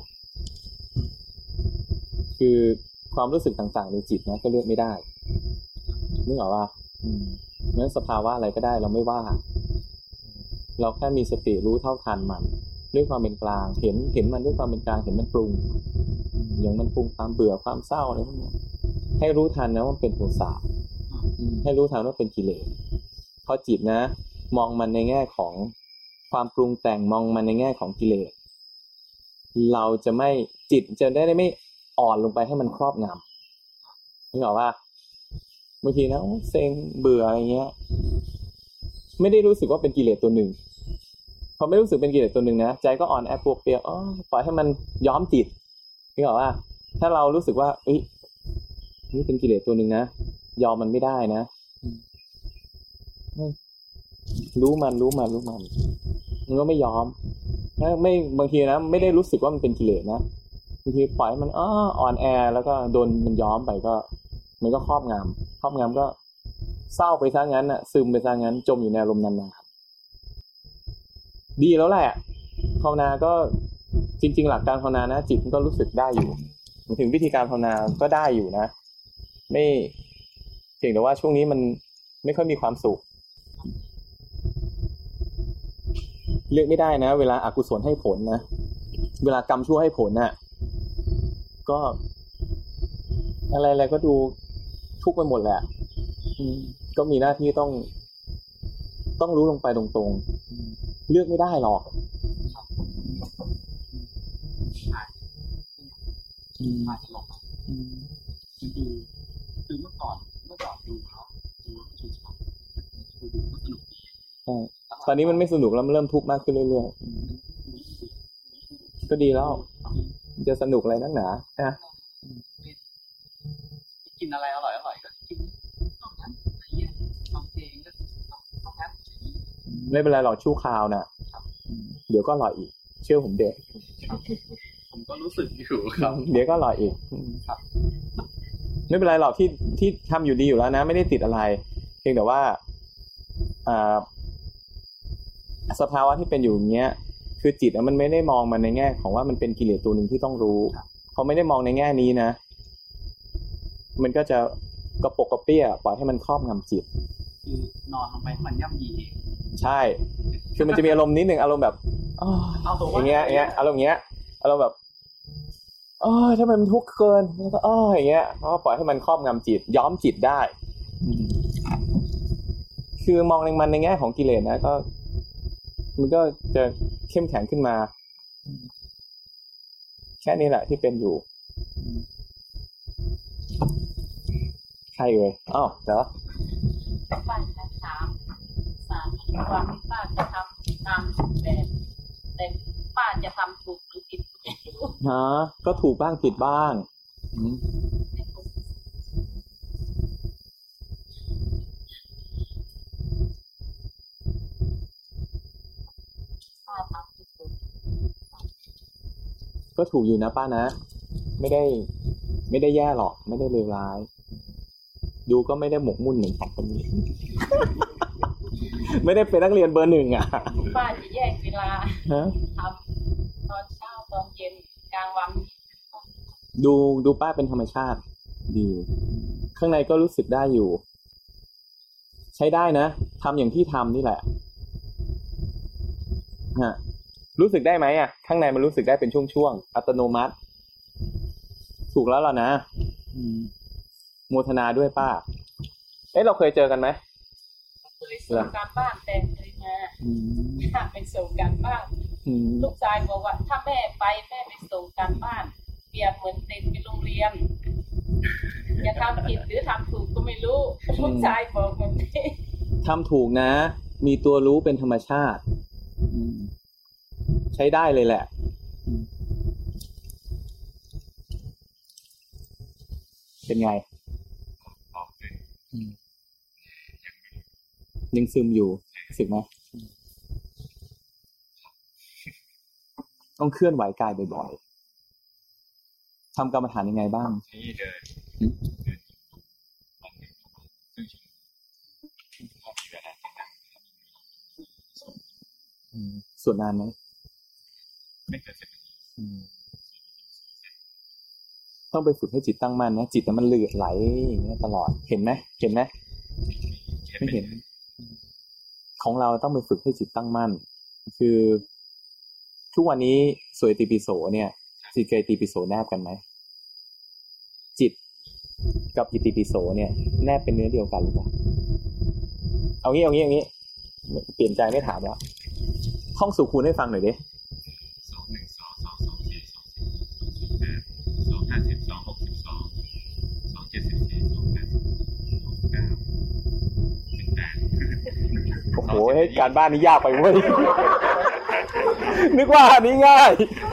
คือความรู้สึกต่างๆในจิตนะก็เลือกไม่ได้นึกออกว่านั้นสภาวะอะไรก็ได้เราไม่ว่าเราแค่มีสติรู้เท่าทันมันด้วยความเป็นกลางเห็นมันด้วยความเป็นกลางเห็นมันปรุงอย่างมันปรุงความเบื่อความเศร้าอะไรพวกนี้ให้รู้ทันนะว่าเป็นโทสะให้รู้ทันว่าเป็นกิเลสพอจิตนะมองมันในแง่ของความปรุงแต่งมองมันในแง่ของกิเลสเราจะไม่จิตจะได้ไม่อ่อนลงไปให้มันครอบงำนึกออกว่าบางทีนะเซ็งเบื่ออะไรเงี้ยไม่ได้รู้สึกว่าเป็นกิเลสตัวหนึ่งพอไม่รู้สึกเป็นกิเลสตัวหนึ่งนะใจก็อ่อนแอปวกเปียกปล่อยให้มันย้อมจิตนึกออกว่าถ้าเรารู้สึกว่านี่เป็นกิเลสตัวหนึ่งนะยอมมันไม่ได้นะรู้มันมันก็ไม่ยอมไม่บางทีนะไม่ได้รู้สึกว่ามันเป็นกิเลสนะบางทีปล่อยมันอ่อนแอแล้วก็โดนมันย้อมไปก็มันก็ครอบงำก็เศร้าไปซะงั้นน่ะซึมไปซะงั้นจมอยู่ในอารมณ์นานๆดีแล้วแหละภาวนาก็จริงๆหลักการภาวนานะจิตมันก็รู้สึกได้อยู่ถึงวิธีการภาวนาก็ได้อยู่นะไม่เพียงแต่ว่าช่วงนี้มันไม่ค่อยมีความสุขเลือกไม่ได้นะเวลาอกุศลให้ผลนะเวลากรรมชั่วให้ผลน่ะก็อะไรๆก็ดูทุกข์ไปหมดแหละก็มีหน้าที่ต้องรู้ลงไปตรงๆเลือกไม่ได้หรอกมาจะลงคือเมื่อก่อนดูเขาดูชอบดูก็สนุกดีตอนนี้มันไม่สนุกแล้วมันเริ่มทุกข์มากขึ้นเรื่อยๆก็ดีแล้วจะสนุกอะไรนักหนานะกินอะไรอร่อยก็กินตรงนั้นอะไรเงี้ยทำเองก็ตรงนั้นไม่เป็นไรหรอกชั่วคราวน่ะเดี๋ยวก็อร่อยอีกเชื่อผมเด็กผมก็รู้สึกอยู่ครับเดี๋ยวก็อร่อยอีกครับไม่เป็นไรหรอกที่ทำอยู่ดีอยู่แล้วนะไม่ได้ติดอะไรเพียงแต่ว่าสภาวะที่เป็นอยู่อย่างเงี้ยคือจิตมันไม่ได้มองมันในแง่ของว่ามันเป็นกิเลสตัวหนึ่งที่ต้องรู้เขาไม่ได้มองในแง่นี้นะมันก็จะกระปกกระเปี้ยปล่อยให้มันครอบงำจิตคือนอนลงไปมันย่ำยีเองใช่คือมันจะมีอารมณ์นิดนึงอารมณ์แบบอย่างเงี้ยอารมณ์เงี้ยอารมณ์แบบทำไมมันทุกข์เกินแล้วก็อย่างเงี้ยเพราะปล่อยให้มันครอบงำจิตย้อมจิตได้คือมองในมันในแง่ของกิเลสนะก็มันก็จะเข้มแข็งขึ้นมาแค่นี้แหละที่เป็นอยู่ใช่เลยเดี๋ยวป้าจะถามสารความที่ป้าจะทำตามแบบแต่ป้าจะทำถูกหรือผิดก็ถูกบ้างผิดบ้างก็ถูกอยู่นะป้านะไม่ได้แย่หรอกไม่ได้เลวร้ายดูก็ไม่ได้หมกมุ่นเหมือนของคนนี้ ไม่ได้เป็นนักเรียนเบอร์ 1อ่ะป้าจะแยกเวลาทำตอนเช้าตอนเย็นกลางวันดูป้าเป็นธรรมชาติดีข้างในก็รู้สึกได้อยู่ใช้ได้นะทำอย่างที่ทำนี่แหละรู้สึกได้ไหมอ่ะข้างในมันรู้สึกได้เป็นช่วงๆอัตโนมัติถูกแล้วล่ะนะโมทนาด้วยป้าเราเคยเจอกันไหมเคยส่งการบ้านแต่เคยมาถ้าไปส่งการบ้านลูกชายบอกว่าถ้าแม่ไปแม่ไปส่งการบ้านเปรียบเหมือนเด็กไปโรงเรียนอย่าทำผิดหรือทำถูกก็ไม่รู้ลูกชายบอกแบบนี้ทำถูกนะมีตัวรู้เป็นธรรมชาติใช้ได้เลยแหละเป็นไงยังซึมอยู่รู้สึกไหมต้องเคลื่อนไหวกายบ่อยๆทำกรรมฐานยังไงบ้างส่วนนานไหมไม่เกิน10 นาทีต้องไปฝึกให้จิตตั้งมั่นนะจิตมันไหลอย่างเงี้ยตลอดเห็นไหมไม่เห็นของเราต้องไปฝึกให้จิตตั้งมั่นคือทุกวันนี้สวยติปิโสเนี่ยจิตกับติปิโสแนบกันไหมจิตกับอิติปิโสเนี่ยแนบเป็นเนื้อเดียวกันหรือเปล่าเอางี้เปลี่ยนใจไม่ถามแล้วท่องสูตรคูณให้ฟังหน่อยดิโอ้โหการบ้านนี้ยากไปเว้ยนึกว่าอันนี้ง่าย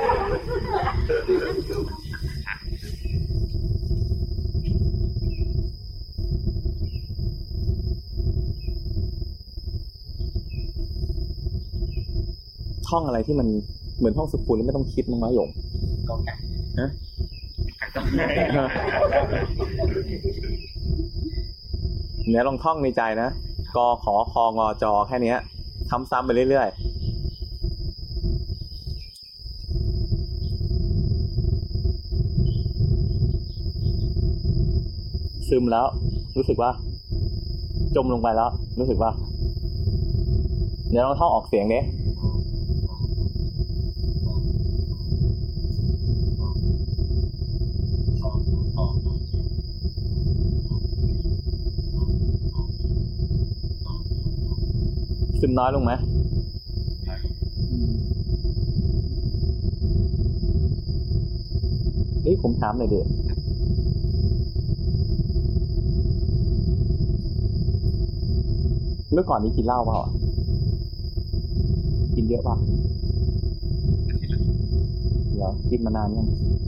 ท่องอะไรที่มันเหมือนท่องสุขุนแล้วไม่ต้องคิดมั้งน้อยหลงก็ไก่เนี่ยลองท่องในใจนะกขอคงจแค่นี้ทำซ้ำไปเรื่อยๆซึมแล้วรู้สึกว่าจมลงไปแล้วรู้สึกว่าเดี๋ยวลองท่องออกเสียงดิซึมน้อยลงไหมผมถามหน่อยดิเมื่อก่อนนี้กินเหล้าเปล่ากินเยอะป่ะเหรอกินมานานยัง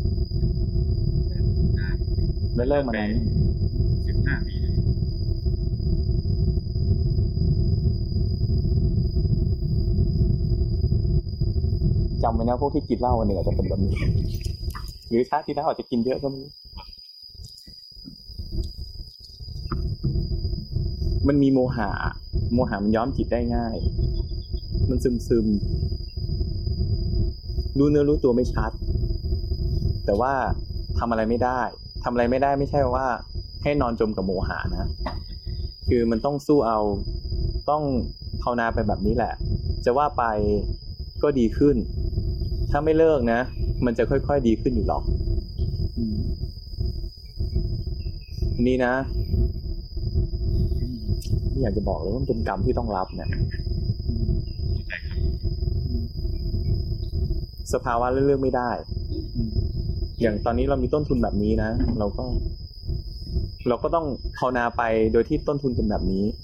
แล้วเลิกมานานยัง 15 ปีจำไว้นะพวกที่กินเหล้าวันหนึ่งอาจจะเป็นแบบนี้หรือชาติที่แล้วอาจจะกินเยอะก็มีมันมีโมหะมันย้อมจิตได้ง่ายมันซึมรู้เนื้อรู้ตัวไม่ชัดแต่ว่าทำอะไรไม่ได้ไม่ใช่ว่าให้นอนจมกับโมหะนะคือมันต้องสู้เอาต้องภาวนาไปแบบนี้แหละจะว่าไปก็ดีขึ้นถ้าไม่เลิกนะมันจะค่อยๆดีขึ้นอยู่หรอกนี่นะไม่อยากจะบอกเลยว่ามันเป็นกรรมที่ต้องรับเนี่ยสภาวะเลือกไม่ได้อย่างตอนนี้เรามีต้นทุนแบบนี้นะเราก็ต้องภาวนาไปโดยที่ต้นทุนเป็นแบบนี้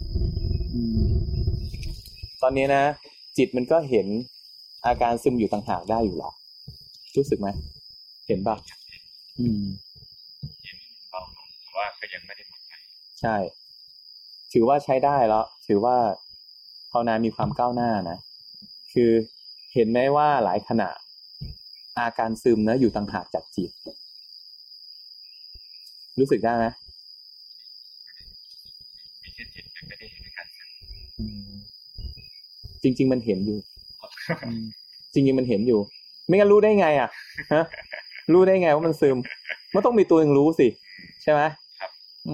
ตอนนี้นะจิตมันก็เห็นอาการซึมอยู่ต่างหากได้อยู่หรอรู้สึกไหมเห็นป่ะเห็นเราว่าก็ยังไม่ได้หมดไปใช่ถือว่าใช้ได้แล้วถือว่าภาวนามีความก้าวหน้านะคือเห็นไหมว่าหลายขณะอาการซึมนะอยู่ต่างหากจากจิตรู้สึกได้ไหมไม่ใช่จิตไม่ได้เห็นการซึมจริงๆมันเห็นอยู่จริงๆมันเห็นอยู่ไม่งั้นรู้ได้ไงอ่ะฮะรู้ได้ไงว่ามันซึมมันต้องมีตัวหนึ่งรู้สิใช่ไหมครับ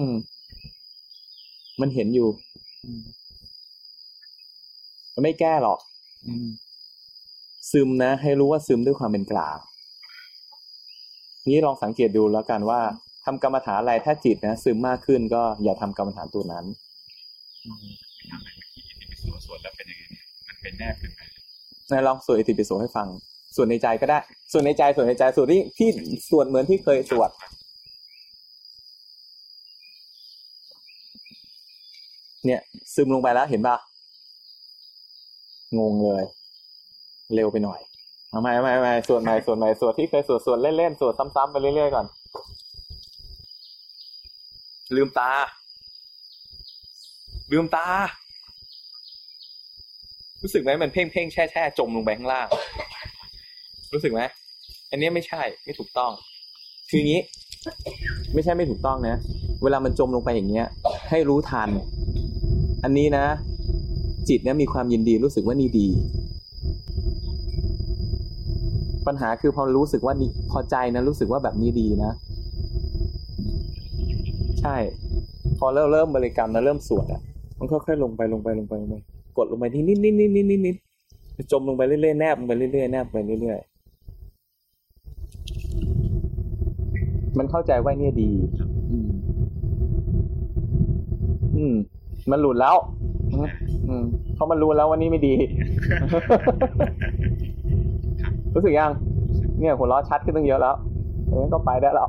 มันเห็นอยู่มันไม่แก้หรอกซึมนะให้รู้ว่าซึมด้วยความเป็นกลางนี้ลองสังเกตดูแล้วกันว่าทำกรรมฐานอะไรถ้าจิตนะซึมมากขึ้นก็อย่าทำกรรมฐานตัวนั้นส่วนแล้วเป็นยังไงมันเป็นแนบขึ้นไปลองสวดอิติปิโสให้ฟังส่วนในใจก็ได้ส่วนในใจส่วนที่สวดเหมือนที่เคยสวดเนี่ยซึมลงไปแล้วเห็นป่ะงงเลยเร็วไปหน่อยไม่สวดใหม่สวดที่เคยสวดเล่นๆสวดซ้ำๆไปเรื่อยๆก่อนลืมตารู้สึกไหมมันเพ่งแช่จมลงไปข้างล่างรู้สึกไหมอันนี้ไม่ใช่ไม่ถูกต้องคืออย่างนี้ไม่ใช่ไม่ถูกต้องนะเวลามันจมลงไปอย่างเงี้ยให้รู้ทันอันนี้นะจิตเนี่ยมีความยินดีรู้สึกว่านี่ดีปัญหาคือพอรู้สึกว่านี่พอใจนะรู้สึกว่าแบบนี้ดีนะใช่พอเริ่มบริกรรมนะเริ่มสวดอ่ะมันค่อยๆลงไปกดลงไปที่นิดจมลงไปเรื่อยๆแนบลงไปเรื่อยๆแนบไปเรื่อยๆมันเข้าใจว่าเนี่ยดีมันหลุดแล้วเพราะมันรู้แล้วว่านี่ไม่ดี รู้สึกยังเนี่ยหัวเราะชัดขึ้นตั้งเยอะแล้วงั้นก็ไปได้แล้ว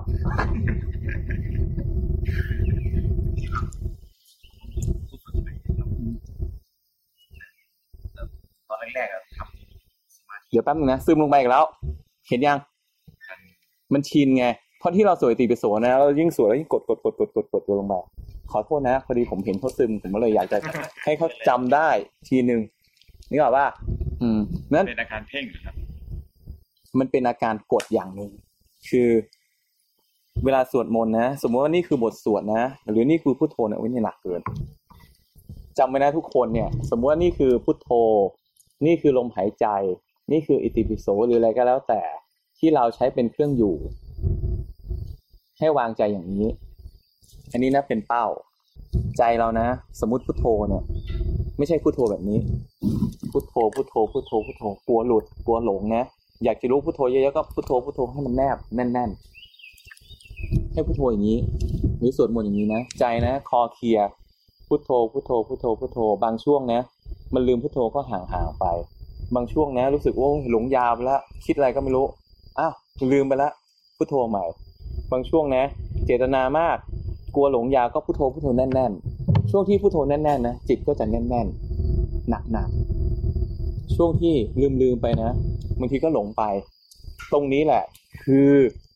ตอนแรกๆทำเดี๋ยวแป๊บนึงนะซึมลงไปอีกแล้วเห็นยังมันชินไงเพราะที่เราสวดอิติปิโสนะเรายิ่งสวดแล้วยิ่งกดลงไปขอโทษนะพอดีผมเห็นเขาซึมผมก็เลยอยากจะให้เขาจำได้ทีนึงนี่บอกว่านั่นเป็นอาการเพ่งครับมันเป็นอาการกดอย่างนึงคือเวลาสวดมนต์นะสมมติว่านี่คือบทสวดนะหรือนี่คือพุทโธเนี่ยนี่หนักเกินจำไว้นะทุกคนเนี่ยสมมติว่านี่คือพุทโธนี่คือลมหายใจนี่คืออิติปิโสหรืออะไรก็แล้วแต่ที่เราใช้เป็นเครื่องอยู่ให้วางใจอย่างนี้อันนี้นะเป็นเป้าใจเรานะสมมติพุทโธเนี่ยไม่ใช่พุทโธแบบนี้พุทโธพุทโธพุทโธพุทโธกลัวหลุดกลัวหลงนะอยากจะรู้พุทโธเยอะๆก็พุทโธพุทโธให้มันแนบแน่นๆให้พุทโธอย่างนี้หรือสวดมนต์อย่างนี้นะใจนะคอเคลียร์พุทโธพุทโธพุทโธพุทโธบางช่วงนะมันลืมพุทโธก็ห่างๆไปบางช่วงนะรู้สึกว่าหลงยาวไปแล้วคิดอะไรก็ไม่รู้อ้าวลืมไปแล้วพุทโธใหม่บางช่วงนะเจตนามากกลัวหลงยาวก็พุทโธพุทโธแน่นๆช่วงที่พุทโธแน่นๆนะจิตก็จะแน่นๆหนักๆช่วงที่ลืมไปนะบางทีก็หลงไปตรงนี้แหละคือ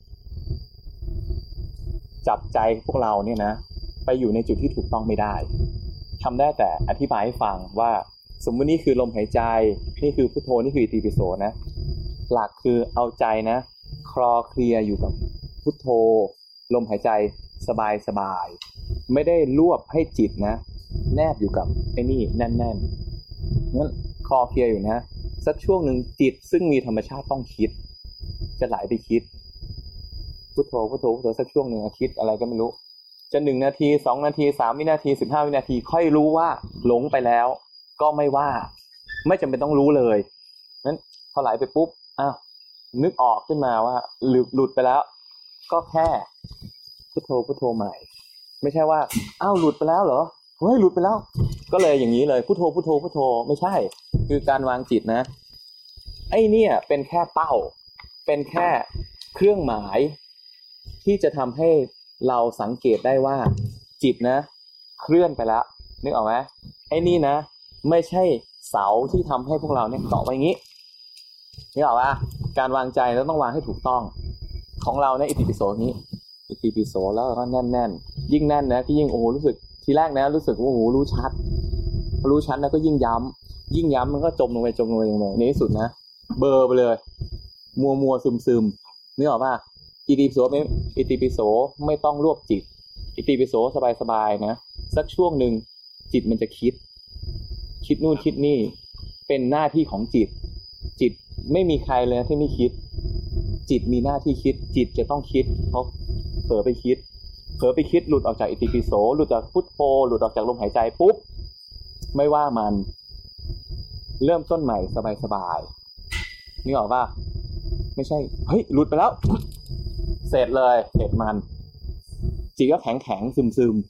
จับใจพวกเราเนี่ยนะไปอยู่ในจุดที่ถูกต้องไม่ได้ทำได้แต่อธิบายให้ฟังว่าสมมตินี่คือลมหายใจนี่คือพุทโธนี่คืออิติปิโสนะหลักคือเอาใจนะคลอเคลียร์อยู่กับพุทโธลมหายใจสบายๆไม่ได้รวบให้จิตนะแนบอยู่กับไอ้นี่แน่นๆงั้นคลอเคลียร์อยู่นะสักช่วงหนึ่งจิตซึ่งมีธรรมชาติต้องคิดจะไหลไปคิดพุทโธพุทโธพุทโธสักช่วงหนึ่งคิดอะไรก็ไม่รู้จะ1 นาที2 นาที3 วินาที15 วินาทีค่อยรู้ว่าหลงไปแล้วก็ไม่ว่าไม่จำเป็นต้องรู้เลยนั้นพอไหลไปปุ๊บอ้าวนึกออกขึ้นมาว่าหลุดไปแล้วก็แค่พุทโธพุทโธใหม่ไม่ใช่ว่าอ้าวหลุดไปแล้วเหรอเฮ้ยหลุดไปแล้วก็เลยอย่างนี้เลยพุทโธพุทโธพุทโธไม่ใช่คือการวางจิตนะไอ้เนี่ยเป็นแค่เป้าเป็นแค่เครื่องหมายที่จะทำให้เราสังเกตได้ว่าจิตนะเคลื่อนไปแล้วนึกออกไหมไอ้นี่นะไม่ใช่เสาที่ทำให้พวกเราเนี่ยเกาะไว้อย่างนี้นึกออกป่ะการวางใจเราต้องวางให้ถูกต้องของเราเนี่ยอิติปิโสนี้อิติปิโสแล้วก็แน่นๆยิ่งแน่นนะที่ยิ่งโอ้รู้สึกทีแรกนะรู้สึกว่าโอ้โหรู้ชัดแล้วก็ยิ่งย้ำมันก็จมลงไปในที่สุดนะเบลอไปเลยมัวซึมนึกออกป่ะอิติปิโสไม่ต้องรวบจิตอิติปิโสสบายๆนะสักช่วงหนึ่งจิตมันจะคิดนู่นคิดนี่เป็นหน้าที่ของจิตไม่มีใครเลยที่ไม่คิดจิตมีหน้าที่คิดจิตจะต้องคิดเพราะเผลอไปคิดหลุดออกจากอิติปิโสหลุดจากพุทโธหลุดออกจากลมหายใจปุ๊บไม่ว่ามันเริ่มต้นใหม่สบายๆนึกออกป่ะไม่ใช่เฮ้ยหลุดไปแล้วเสร็จเลยเสร็จมันจิตก็แข็งซึม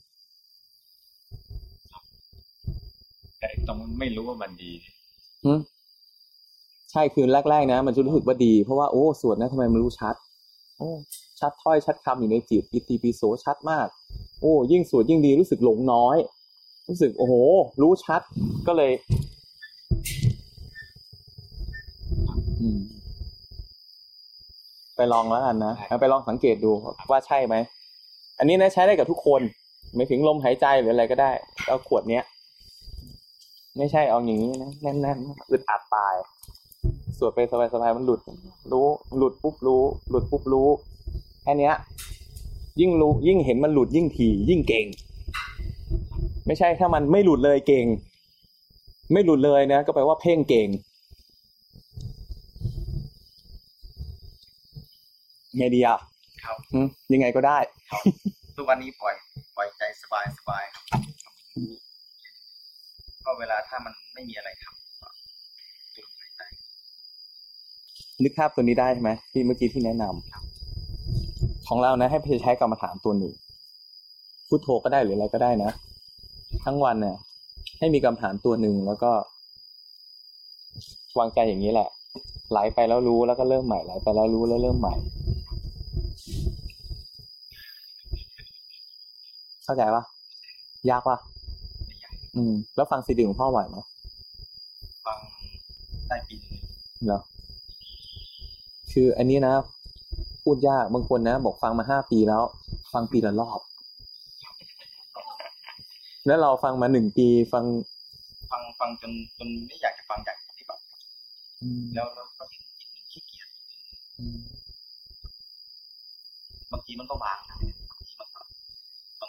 แต่ต้องไม่รู้ว่ามันดีใช่คืนแรกๆนะมันจะรู้สึกว่าดีเพราะว่าโอ้สวดนะทำไมมันรู้ชัดโอ้ชัดถ้อยชัดคำอยู่ในจิตอิติปิโสชัดมากโอ้ยิ่งสวดยิ่งดีรู้สึกหลงน้อยรู้สึกโอ้โหรู้ชัดก็เลยไปลองแล้วกันนะไปลองสังเกตดูว่าใช่ไหมอันนี้นะใช้ได้กับทุกคนไม่ถึงลมหายใจหรืออะไรก็ได้เอาขวดเนี้ยไม่ใช่เอาอย่างนี้นะแน่นๆอึดอัดตายสวดไปสบายๆมันหลุดปุ๊บรู้แค่นี้ยิ่งรู้ยิ่งเห็นมันหลุดยิ่งถี่ยิ่งเก่งไม่ใช่ถ้ามันไม่หลุดเลยเก่งไม่หลุดเลยนะก็แปลว่าเพ่งเก่งไงดีอ่ะครับยังไงก็ได้ครับทุกวันนี้ปล่อยใจสบายครับก็เวลาถ้ามันไม่มีอะไรทำก็จุดหายใจนึกภาพตัวนี้ได้ใช่ไหมที่เมื่อกี้ที่แนะนำของเรานะให้ไปใช้กรรมฐานตัวหนึ่งพุทโธก็ได้หรืออะไรก็ได้นะทั้งวันเนี่ยให้มีกรรมฐานตัวหนึ่งแล้วก็วางใจอย่างนี้แหละไหลไปแล้วรู้แล้วก็เริ่มใหม่ไหลไปแล้วรู้แล้วเริ่มใหม่เข้าใจปะยากปะแล้วฟังซีดีของพ่อไหวไหมฟังได้ปีนึงเหรอคืออันนี้นะพูดยากบางคนนะบอกฟังมา5 ปีแล้วฟังปีละรอบแล้วเราฟังมา1 ปีฟังจนไม่อยากจะฟังอยากปฏิบัติแล้วก็เห็นจิตมันขี้เกียจบางทีทีมันก็วางบางทีมันก็ต้อง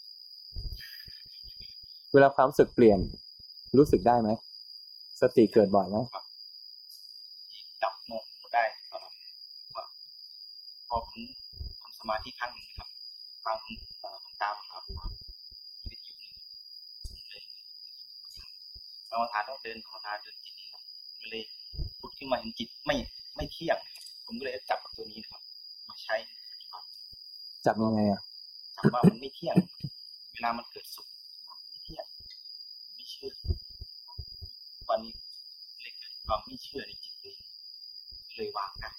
เวลาความรู้สึกเปลี่ยนรู้สึกได้ไหมสติเกิดบ่อยไหมจับมองได้ตลอดว่าพอผมทำสมาธิครั้งหนึ่งครับฟังตามครับวิทยุเลยกรรมฐานต้องเดินภาวนาเดินจิตนี่ครับเลยพุทขึ้นมาเห็นจิตไม่เที่ยงผมก็เลยจับกับตัวนี้ครับมาใช้จับยังไงอ่ะจับว่ามันไม่เที่ยงเวลามันเกิดสุขมันไม่เที่ยงไม่เชื่อวันนี้เลยเกิดความไม่เชื่อในจิตเลยวางได้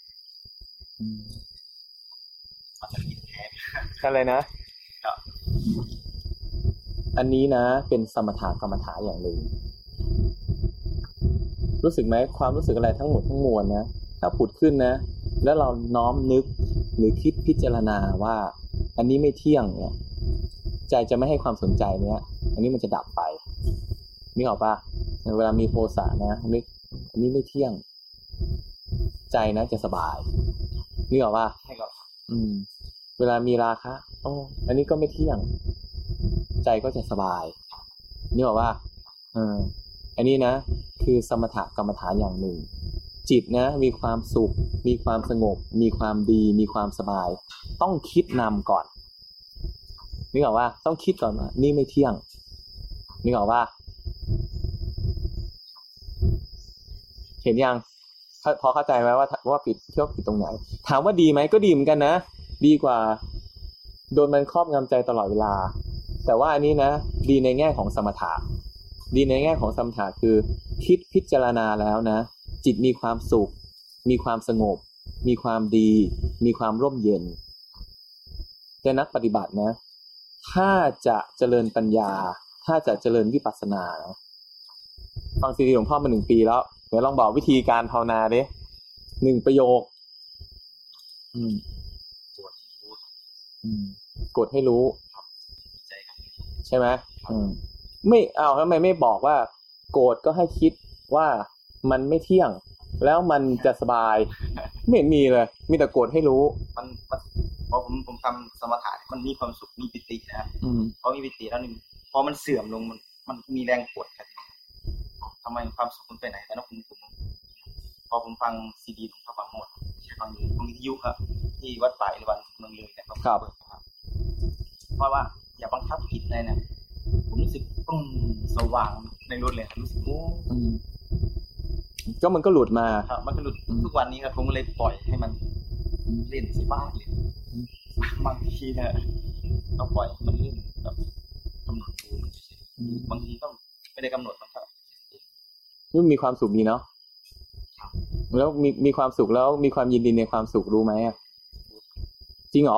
มันจะผิดแท้อะไรนะอันนี้นะเป็นสมถะกรรมฐานอย่างหนึ่งรู้สึกไหมความรู้สึกอะไรทั้งหมดทั้งมวลนะถ้าผุดขึ้นนะแล้วเราน้อมนึกหรือคิดพิจารณาว่าอันนี้ไม่เที่ยงเนี่ยใจจะไม่ให้ความสนใจเนี่ยอันนี้มันจะดับไปนึกออกปะเวลามีโทสะนะนึกอันนี้ไม่เที่ยงใจนะจะสบายนึกออกปะใช่ครับเวลามีราคะอันนี้ก็ไม่เที่ยงใจก็จะสบายนึกออกปะอันนี้นะคือสมถะกรรมฐานอย่างหนึ่งจิตนะมีความสุขมีความสงบมีความดีมีความสบายต้องคิดนำก่อนนึกออกว่าต้องคิดก่อนว่านี่ไม่เที่ยงนึกออกว่าเห็นยังพอเข้าใจไหมว่าผิดเที่ยวผิดตรงไหนถามว่าดีไหมก็ดีเหมือนกันนะดีกว่าโดนมันครอบงำใจตลอดเวลาแต่ว่าอันนี้นะดีในแง่ของสมถะดีในแง่ของสมถะคือคิดพิจารณาแล้วนะจิตมีความสุขมีความสงบมีความดีมีความร่มเย็นแต่นักปฏิบัตินะถ้าจะเจริญปัญญาถ้าจะเจริญวิปัสสนานะฟังซีดีหลวงพ่อมา1 ปีแล้วเดี๋ยวลองบอกวิธีการภาวนาดิ1 ประโยคกดให้รู้ใช่ไหมไม่เอาทำไมไม่บอกว่าโกรธก็ให้คิดว่ามันไม่เที่ยงแล้วมันจะสบายไม่เห็นมีเลยมีแต่โกรธให้รู้มันพอผมทำสมถะมันมีความสุขมีปิตินะครับพอมีปิติแล้วนี่พอมันเสื่อมลงมันมีแรงปวดครับทำไมความสุขมันไปไหนแต่ละผมพอผมฟังซีดีของพระบางหมดฟังวิทยุครับที่วัดป่าอิวันเมืองเลยนะครับเพราะว่าอย่าบังคับผิดเลยนะผมรู้สึกสว่างในรถเลยรู้สึกก็มันก็หลุดมาครับมันก็หลุดทุกวันนี้ครับผมเลยปล่อยให้มันเล่นสิบ้างเลยบางทีนะก็ปล่อยมันเล่นแบบกำหนดดูบางทีก็ไม่ได้กำหนดมันครับนี่มีความสุขดีเนาะแล้วมีความสุขแล้วมีความยินดีในความสุขรู้ไหมจริงเหรอ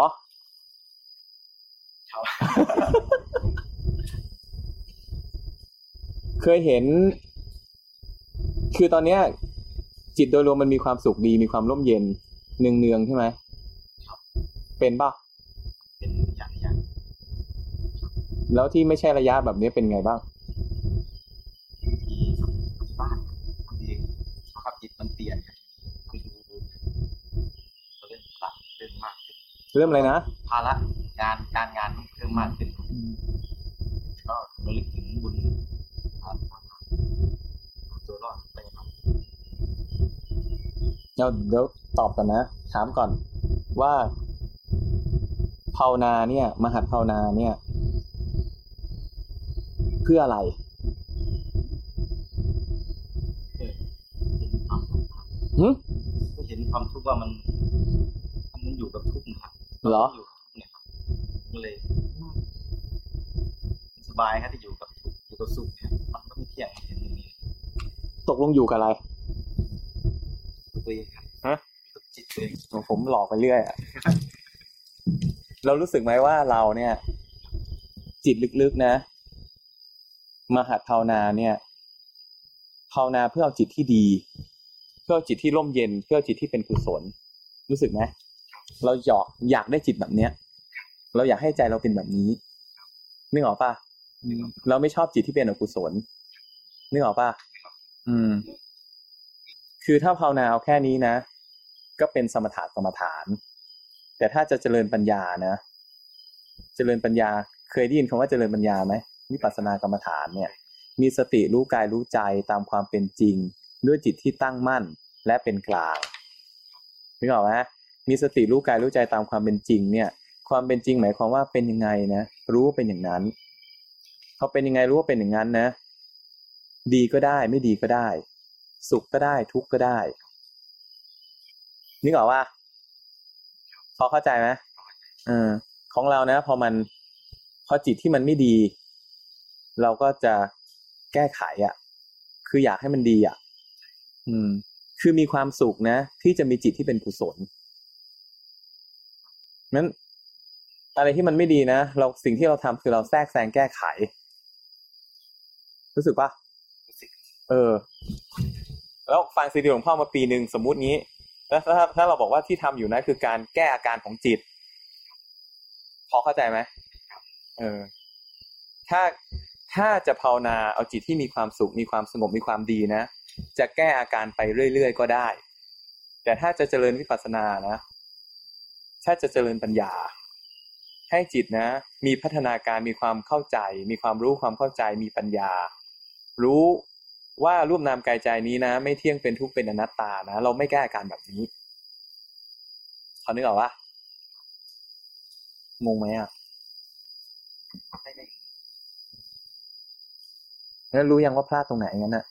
เคยเห็นคือตอนเนี้ยจิตโดยรวมมันมีความสุขดีมีความร่มเย็นเนืองๆใช่ไหมเป็นป่ะเป็นอย่างแล้วที่ไม่ใช่ระยะแบบนี้เป็นไงบ้างที่บ้านที่สภาพจิตมันเปลี่ยนคือเริ่มตัดเริ่มมากขึ้นเริ่มอะไรนะภาระการงานเพิ่มมากขึ้นก็ระลึกถึงบุญตัวรอดไปครับเดี๋ยวตอบกันนะถามก่อนว่าภาวนาเนี่ยมหัดภาวนาเนี่ยเพื่ออะไรเห็นความทุกข์ว่ามันอยู่กับทุกข์นะครับเหรอเนี่ยครับก็เลยสบายครับที่อยู่กับทุกข์อยู่กับสุขเนี่ยมันก็ไม่เที่ยงอย่างนี้ตกลงอยู่กับอะไรตัวเองฮะกับจิตเองผมหลอกไปเรื่อยอ่ะ เรารู้สึกไหมว่าเราเนี่ยจิตลึกๆนะมาหัดภาวนาเนี่ยภาวนาเพื่อเอาจิตที่ดีเพื่อจิตที่ร่มเย็นเพื่อจิตที่เป็นกุศลรู้สึกไหมเราอยากได้จิตแบบเนี้ยเราอยากให้ใจเราเป็นแบบนี้นึกออกป่ะเราไม่ชอบจิตที่เป็นอกุศลนึกออกป่ะคือถ้าภาวนาเอาแค่นี้นะก็เป็นสมถะกรรมฐานแต่ถ้าจะเจริญปัญญานะเจริญปัญญาเคยได้ยินคำว่าเจริญปัญญาไหมวิปัสสนากรรมฐานเนี่ยมีสติรู้กายรู้ใจตามความเป็นจริงด้วยจิตที่ตั้งมั่นและเป็นกลางนึกออกไหมมีสติรู้กายรู้ใจตามความเป็นจริงเนี่ยความเป็นจริงหมายความว่าเป็นยังไงนะรู้ว่าเป็นอย่างนั้นพอเป็นยังไงรู้ว่าเป็นอย่างนั้นนะดีก็ได้ไม่ดีก็ได้สุขก็ได้ทุกข์ก็ได้นึกออกว่าพอเข้าใจไหมของเรานะพอจิตที่มันไม่ดีเราก็จะแก้ไขคืออยากให้มันดีคือมีความสุขนะที่จะมีจิตที่เป็นกุศลนั้นอะไรที่มันไม่ดีนะสิ่งที่เราทำคือเราแทรกแซงแก้ไขรู้สึกปะแล้วฟังซีดีหลวงพ่อมาปีนึงสมมุติงี้แล้วถ้าเราบอกว่าที่ทำอยู่นะคือการแก้อาการของจิตพอเข้าใจไหมถ้าจะภาวนาเอาจิตที่มีความสุขมีความสงบมีความดีนะจะแก้อาการไปเรื่อยๆก็ได้แต่ถ้าจะเจริญวิปัสสนานะถ้าจะเจริญปัญญาให้จิตนะมีพัฒนาการมีความเข้าใจมีความรู้ความเข้าใจมีปัญญารู้ว่ารูปนามกายใจนี้นะไม่เที่ยงเป็นทุกข์เป็นอนัตตานะเราไม่แก้อาการแบบนี้เขานึกออกปะงงไหมแล้วรู้ยังว่าพลาดตรงไหนงั้นน่ะ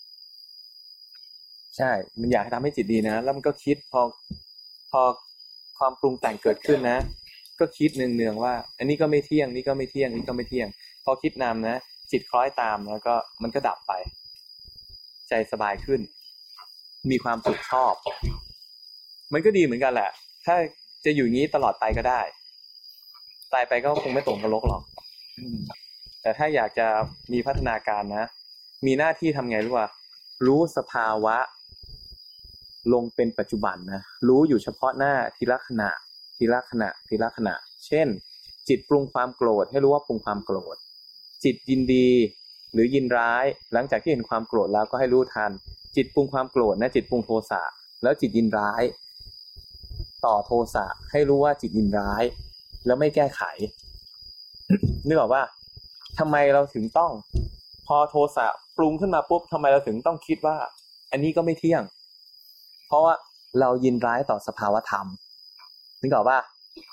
ใช่มันอยากทำให้จิตดีนะแล้วมันก็คิดพอความปรุงแต่งเกิดขึ้นนะก็คิดเนืองๆว่าอันนี้ก็ไม่เที่ยงนี่ก็ไม่เที่ยงนี่ก็ไม่เที่ยงพอคิดนำนะจิตคล้อยตามแล้วก็มันก็ดับไปใจสบายขึ้นมีความสุขชอบมันก็ดีเหมือนกันแหละถ้าจะอยู่อย่างนี้ตลอดไปก็ได้ตายไปก็คงไม่ตกนรกหรอกแต่ถ้าอยากจะมีพัฒนาการนะมีหน้าที่ทำไงรู้ป่ะรู้สภาวะลงเป็นปัจจุบันนะรู้อยู่เฉพาะหน้าทีละขณะทีละขณะทีละขณะเช่นจิตปรุงความโกรธให้รู้ว่าปรุงความโกรธจิตยินดีหรือยินร้ายหลังจากที่เห็นความโกรธแล้วก็ให้รู้ทันจิตปรุงความโกรธนะจิตปรุงโทสะแล้วจิตยินร้ายต่อโทสะให้รู้ว่าจิตยินร้ายแล้วไม่แก้ไข นึกออกว่าทำไมเราถึงต้องพอโทสะปรุงขึ้นมาปุ๊บทำไมเราถึงต้องคิดว่าอันนี้ก็ไม่เที่ยงเพราะว่าเรายินร้ายต่อสภาวธรรมนึกออกว่า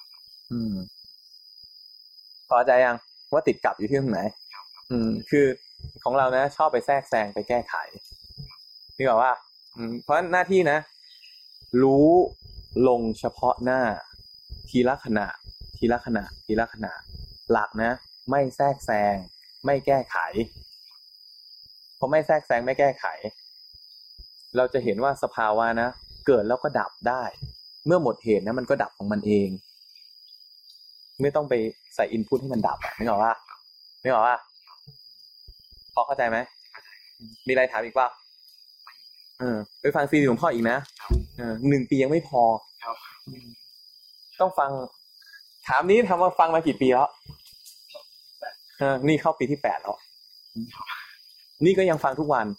พอใจยังว่าติดกับอยู่ที่ตรงไหนคือของเรานะชอบไปแทรกแซงไปแก้ไขนึกออกว่าเพราะหน้าที่นะรู้ลงเฉพาะหน้าทีละขณะทีละขณะทีละขณะหลักนะไม่แทรกแซงไม่แก้ไขพอไม่แทรกแซงไม่แก้ไขเราจะเห็นว่าสภาวะนะเกิดแล้วก็ดับได้เมื่อหมดเหตุนะมันก็ดับของมันเองไม่ต้องไปใส่อินพุตให้มันดับนึกออกว่าพอเข้าใจไหมมีอะไรถามอีกป่ะไปฟังซีดีหลวงพ่ออีกนะ1 ปียังไม่พอต้องฟังถามนี้ทำมาฟังมากี่ปีแล้วนี่เข้าปีที่ 8แล้วนี่ก็ยังฟังทุกวัน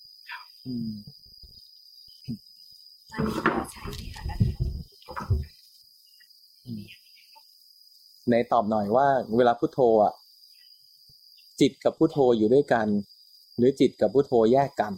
ไหนตอบหน่อยว่าเวลาพุทโธจิตกับพุทโธอยู่ด้วยกันหรือจิตกับพุทโธแยกกัน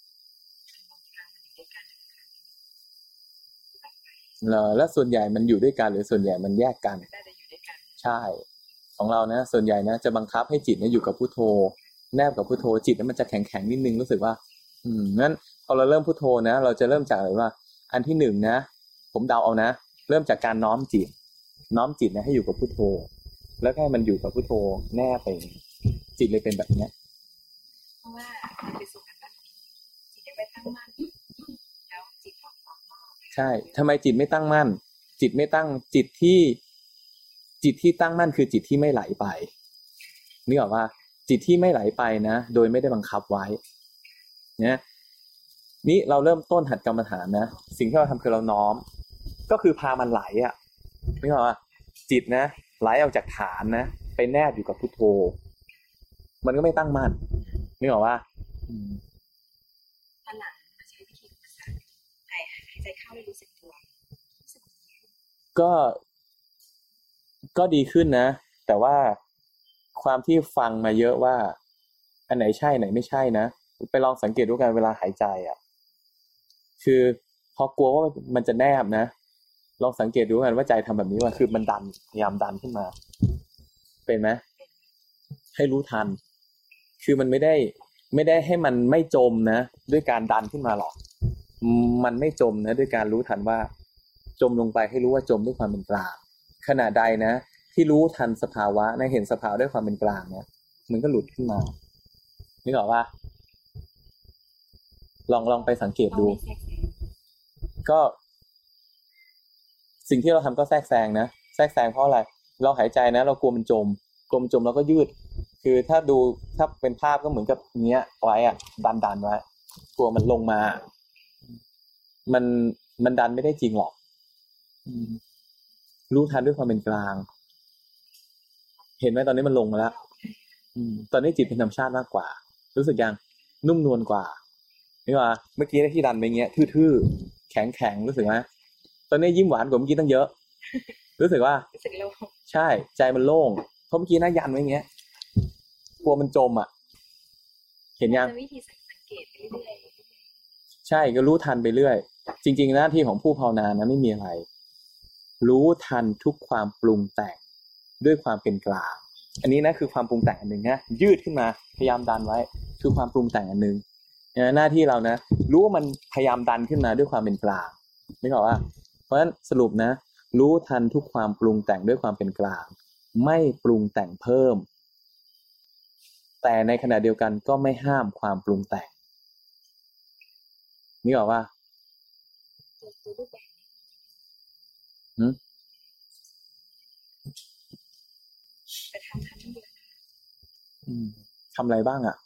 แล้วส่วนใหญ่มันอยู่ด้วยกันหรือส่วนใหญ่มันแยกกันใช่ของเรานะส่วนใหญ่นะจะบังคับให้จิตเนี่ยอยู่กับพุทโธแนบกับพุทโธจิตนั้นมันจะแข็งนิดนึงรู้สึกว่างั้นพอเราเริ่มพุทโธนะเราจะเริ่มจากอะไรว่าอันที่1นะผมเดาเอานะเริ่มจากการน้อมจิตนะให้อยู่กับพุทโธแล้วให้มันอยู่กับพุทโธแนบไปจิตเลยเป็นแบบนี้เพราะว่ามันเป็นสุขภาพจิตยังไม่ตั้งมั่นแล้วจิตใช่ทำไมจิตไม่ตั้งมั่นจิตไม่ตั้งจิตที่ตั้งมั่นคือจิตที่ไม่ไหลไปนึกออกว่าจิตที่ไม่ไหลไปนะโดยไม่ได้บังคับไว้เนี่ยนี่เราเริ่มต้นหัดกรรมฐานนะสิ่งที่เราทำคือเราน้อมก็คือพามันไหลนึกออกว่าจิตนะไหลออกจากฐานนะไปแนบอยู่กับพุทโธมันก็ไม่ตั้งมั่นนึกออกว่าตอนหลังมาใช้วิธีภาษาหายใจเข้าให้รู้สึกตัวก็ดีขึ้นนะแต่ว่าความที่ฟังมาเยอะว่าอันไหนใช่ไหนไม่ใช่นะไปลองสังเกตดูกันเวลาหายใจอ่ะคือพอกลัวว่ามันจะแนบนะลองสังเกตดูกันว่าใจทำแบบนี้ว่าคือมันดันพยายามดันขึ้นมาเป็นไหมให้รู้ทันคือมันไม่ได้ให้มันไม่จมนะด้วยการดันขึ้นมาหรอกมันไม่จมนะด้วยการรู้ทันว่าจมลงไปให้รู้ว่าจมด้วยความเป็นกลางขณะใดนะที่รู้ทันสภาวะนะเห็นสภาวะด้วยความเป็นกลางเนี่ยมันก็หลุดขึ้นมานึกออกป่ะลองไปสังเกตดูก็สิ่งที่เราทำก็แทรกแซงนะแทรกแซงเพราะอะไรเราหายใจนะเรากลัวมันจมแล้วก็ยืดคือถ้าเป็นภาพก็เหมือนกับเนี้ยไว้อะดันไว้กลัวมันลงมามันดันไม่ได้จริงหรอกรู้ทันด้วยความเป็นกลางเห็นไหมตอนนี้มันลงมาแล้วตอนนี้จิตเป็นธรรมชาติมากกว่ารู้สึกยังนุ่มนวลกว่านี่ว่าเมื่อกี้ที่ดันไปเงี้ยทื่อๆแข็งรู้สึกไหมตอนนี้ยิ้มหวานกว่าเมื่อกี้ตั้งเยอะรู้สึกว่ารู้สึกโล่งใช่ใจมันโล่งเพราะเมื่อกี้น่ายันไว้เงี้ยกลัวมันจมอ่ะเห็นยังวิธีสังเกตไปเรื่อยใช่ก็รู้ทันไปเรื่อยจริงๆหน้าที่ของผู้ภาวนานะไม่มีอะไรรู้ทันทุกความปรุงแต่งด้วยความเป็นกลางอันนี้นะคือความปรุงแต่งอันหนึ่งนะยืดขึ้นมาพยายามดันไว้คือความปรุงแต่งอันหนึ่งหน้าที่เรานะรู้ว่ามันพยายามดันขึ้นมาด้วยความเป็นกลางไม่บอกว่าเพราะฉะนั้นสรุปนะรู้ทันทุกความปรุงแต่งด้วยความเป็นกลางไม่ปรุงแต่งเพิ่มแต่ในขณะเดียวกันก็ไม่ห้ามความปรุงแต่งนี่บอกว่าไปทำเยอะทำอะไรบ้างอ่ะ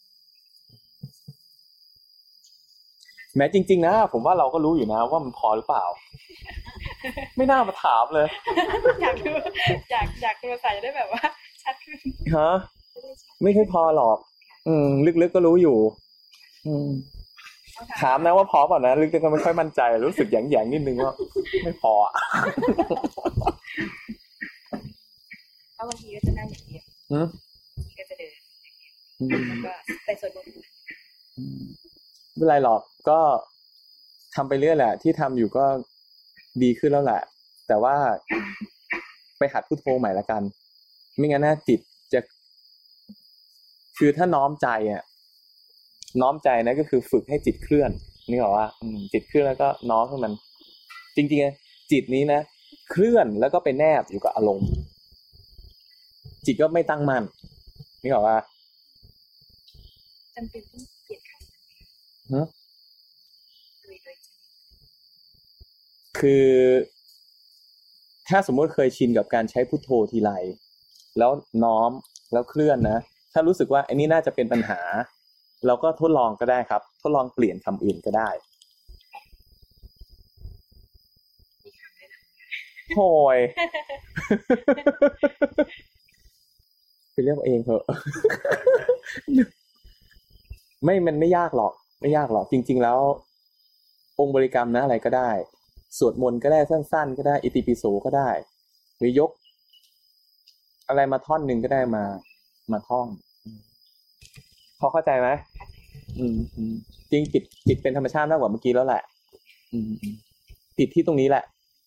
แม้จริงๆนะผมว่าเราก็รู้อยู่นะว่ามันพอหรือเปล่าไม่น่ามาถามเลยอยากดูภาษาจะได้แบบว่าชัดขึ้นฮะไม่ค่อยพอหรอกลึกๆก็รู้อยู่ถามนะว่าพอเปล่านะลึกๆก็ไม่ค่อยมั่นใจรู้สึกแหย่งๆนิดนึงว่าไม่พอเพราะบางทีก็จะนั่งอย่างเดียวก็จะเดินแล้วก็ไปสวดมนต์ไม่เป็นไรหรอกก็ทำไปเรื่อยแหละที่ทำอยู่ก็ดีขึ้นแล้วแหละแต่ว่าไปหัดพุทโธใหม่ละกันไม่งั้นนะจิตจะคือถ้าน้อมใจนะก็คือฝึกให้จิตเคลื่อนนี่บอกว่าจิตเคลื่อนแล้วก็น้อมให้มันจริงๆจิตนี้นะเคลื่อนแล้วก็ไปแนบอยู่กับอารมณ์จิตก็ไม่ตั้งมั่นนี่บอกว่าจำเป็นต้องเปลี่ยนคำคือถ้าสมมติเคยชินกับการใช้พุทโธทีไรแล้วน้อมแล้วเคลื่อนนะถ้ารู้สึกว่าอันนี้น่าจะเป็นปัญหาเราก็ทดลองก็ได้ครับทดลองเปลี่ยนคำอื่นก็ได้โหยไปเรียกเองเถอะมันไม่ยากหรอกจริงๆแล้วองค์บริกรรมนะอะไรก็ได้สวดมนต์ก็ได้สั้นๆก็ได้อิติปิโสก็ได้หรือยกอะไรมาท่อนหนึ่งก็ได้มาท่องพอเข้าใจไหมจริงจิตเป็นธรรมชาติมากกว่าเมื่อกี้แล้วแหละติดที่ตรงนี้แหละ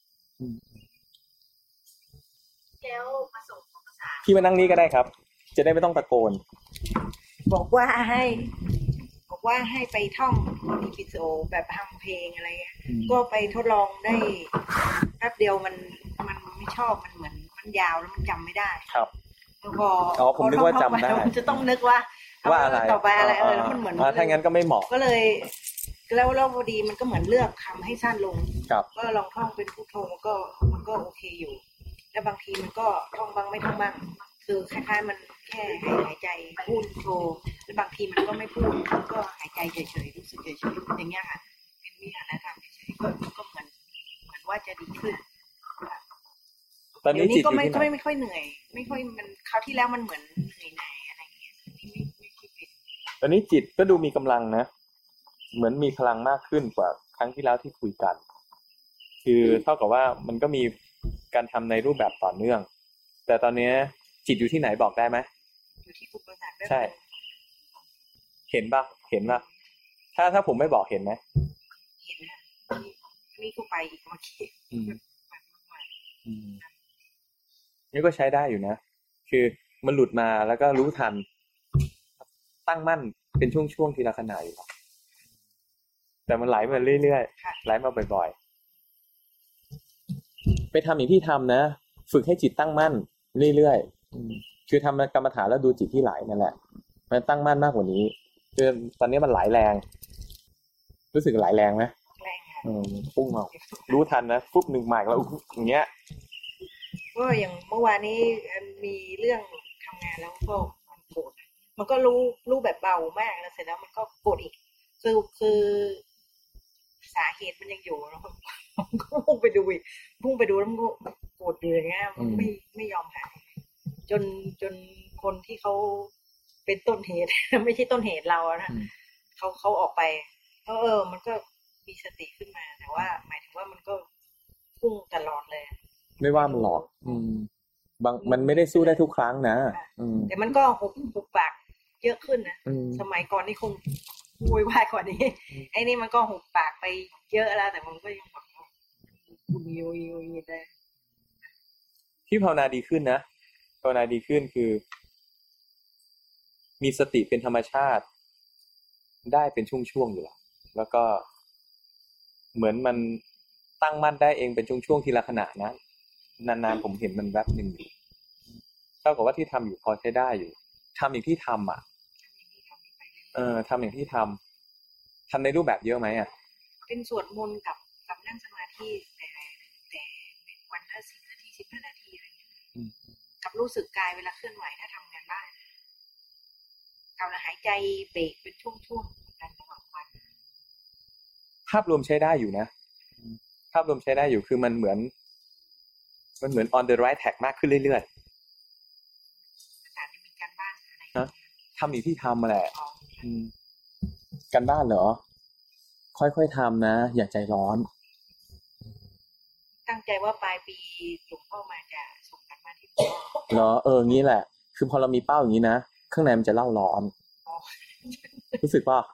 แล้วผสมภาษาพี่มานั่งนี่ก็ได้ครับจะได้ไม่ต้องตะโกนบอกว่าให้ไปท่องอิติปิโสแบบทำเพลงอะไรก็ไปทดลองได้แป๊บเดียวมันไม่ชอบมันเหมือนมันยาวแล้วมันจำไม่ได้ครับแล้วพอผมนึกว่าจำได้จะต้องนึกว่าอะไรต่อไปอะไรแล้วมันเหมือนถ้างั้นก็ไม่เหมาะก็เลยแล้วพอดีมันก็เหมือนเลือกคำให้สั้นลงก็ลองท่องเป็นพุทโธมันก็โอเคอยู่แล้วบางทีมันก็ท่องบ้างไม่ท่องบ้างคือคล้ายๆมันแค่หายใจพูดโธแล้วบางทีมันก็ไม่พูดมันก็หายใจเฉยๆรู้สึกเฉยๆอย่างเงี้ยค่ะเป็นวิหารธรรมเฉยๆก็เหมือนว่าจะดีขึ้นตอนนี้จิตก็ไม่ค่อยเหนื่อยไม่ค่อยมันคราวที่แล้วมันเหมือนเหนื่อยหน่ายอะไรอย่างเงี้ยไม่คิดเป็นตอนนี้จิตก็ดูมีกำลังนะเหมือนมีพลังมากขึ้นกว่าครั้งที่แล้วที่คุยกันคือเท่ากับว่ามันก็มีการทำในรูปแบบต่อเนื่องแต่ตอนนี้จิตอยู่ที่ไหนบอกได้ไหมอยู่ที่ทุกประสาทใช่เห็นป่ะถ้าผมไม่บอกเห็นไหมเห็นนะนี่ก็ไปอีกเมื่อกี้นี่ก็ใช้ได้อยู่นะคือมันหลุดมาแล้วก็รู้ทันตั้งมั่นเป็นช่วงๆทีละขณะอยู่แต่มันไหลมาเรื่อยๆไหลมาบ่อยๆไปทำอย่างที่ทำนะฝึกให้จิตตั้งมั่นเรื่อยๆคือทำกรรมฐานแล้วดูจิตที่ไหลนั่นแหละมันตั้งมั่นมากกว่านี้คือตอนนี้มันไหลแรงรู้สึกไหลแรงไหมแรงพุ่งเอารู้ทันนะฟุบหนึ่งหมากแล้วอย่างเงี้ยก็อย่างเมื่อวานนี้มีเรื่องทำงานแล้วก็มันโกรธมันก็รู้แบบเบามากแล้วเสร็จแล้วมันก็โกรธอีกคือสาเหตุมันยังอยู่แล้วมันก็พุ่งไปดูแล้วมันก็โกรธอยู่อย่างเงี้ยมันไม่ยอมหายจนคนที่เขาเป็นต้นเหตุไม่ใช่ต้นเหตุเรานะเขาออกไปมันก็มีสติขึ้นมาแต่ว่าหมายถึงว่ามันก็พุ่งตลอดเลยไม่ว่ามันหลอกบางมันไม่ได้สู้ได้ทุกครั้งนะแต่มันก็หุบปากเยอะขึ้นนะสมัยก่อนนี่คงโวยวายกว่านี้ไอ้นี่มันก็หุบปากไปเยอะแล้วแต่มันก็ยังแบบมีได้ที่ภาวนาดีขึ้นนะภาวนาดีขึ้นคือมีสติเป็นธรรมชาติได้เป็นช่วงๆอยู่แล้วก็เหมือนมันตั้งมั่นได้เองเป็นช่วงๆทีละขณะนะนานๆผมเห็นมันแวบหนึ่งอยู่เท่ากับว่าที่ทำอยู่พอใช้ได้อยู่ทำอย่างที่ทำทำอย่างที่ทำในรูปแบบเยอะไหมเป็นสวดมนต์กับนั่งสมาธิแต่วันละ10 นาที15 นาทีอะไรอย่างเงี้ยกับรู้สึกกายเวลาเคลื่อนไหวถ้าทำงานบ้านกับหายใจเบรกเป็นช่วงๆกันระหว่างวันภาพรวมใช้ได้อยู่นะภาพรวมใช้ได้อยู่คือมันเหมือน on the right track มากขึ้นเรื่อยๆอาจารย์มีการบ้านอะไรทำอย่างที่ทำมาแหละการบ้านเหรอค่อยๆทำนะอย่าใจร้อนตั้งใจว่าปลายปีหลวงพ่อมาจะส่งกันบ้านที่พ่อเหรองี้แหละคือพอเรามีเป้าอย่างนี้นะข้างในมันจะเล่าร้อนรู้สึกป่ะ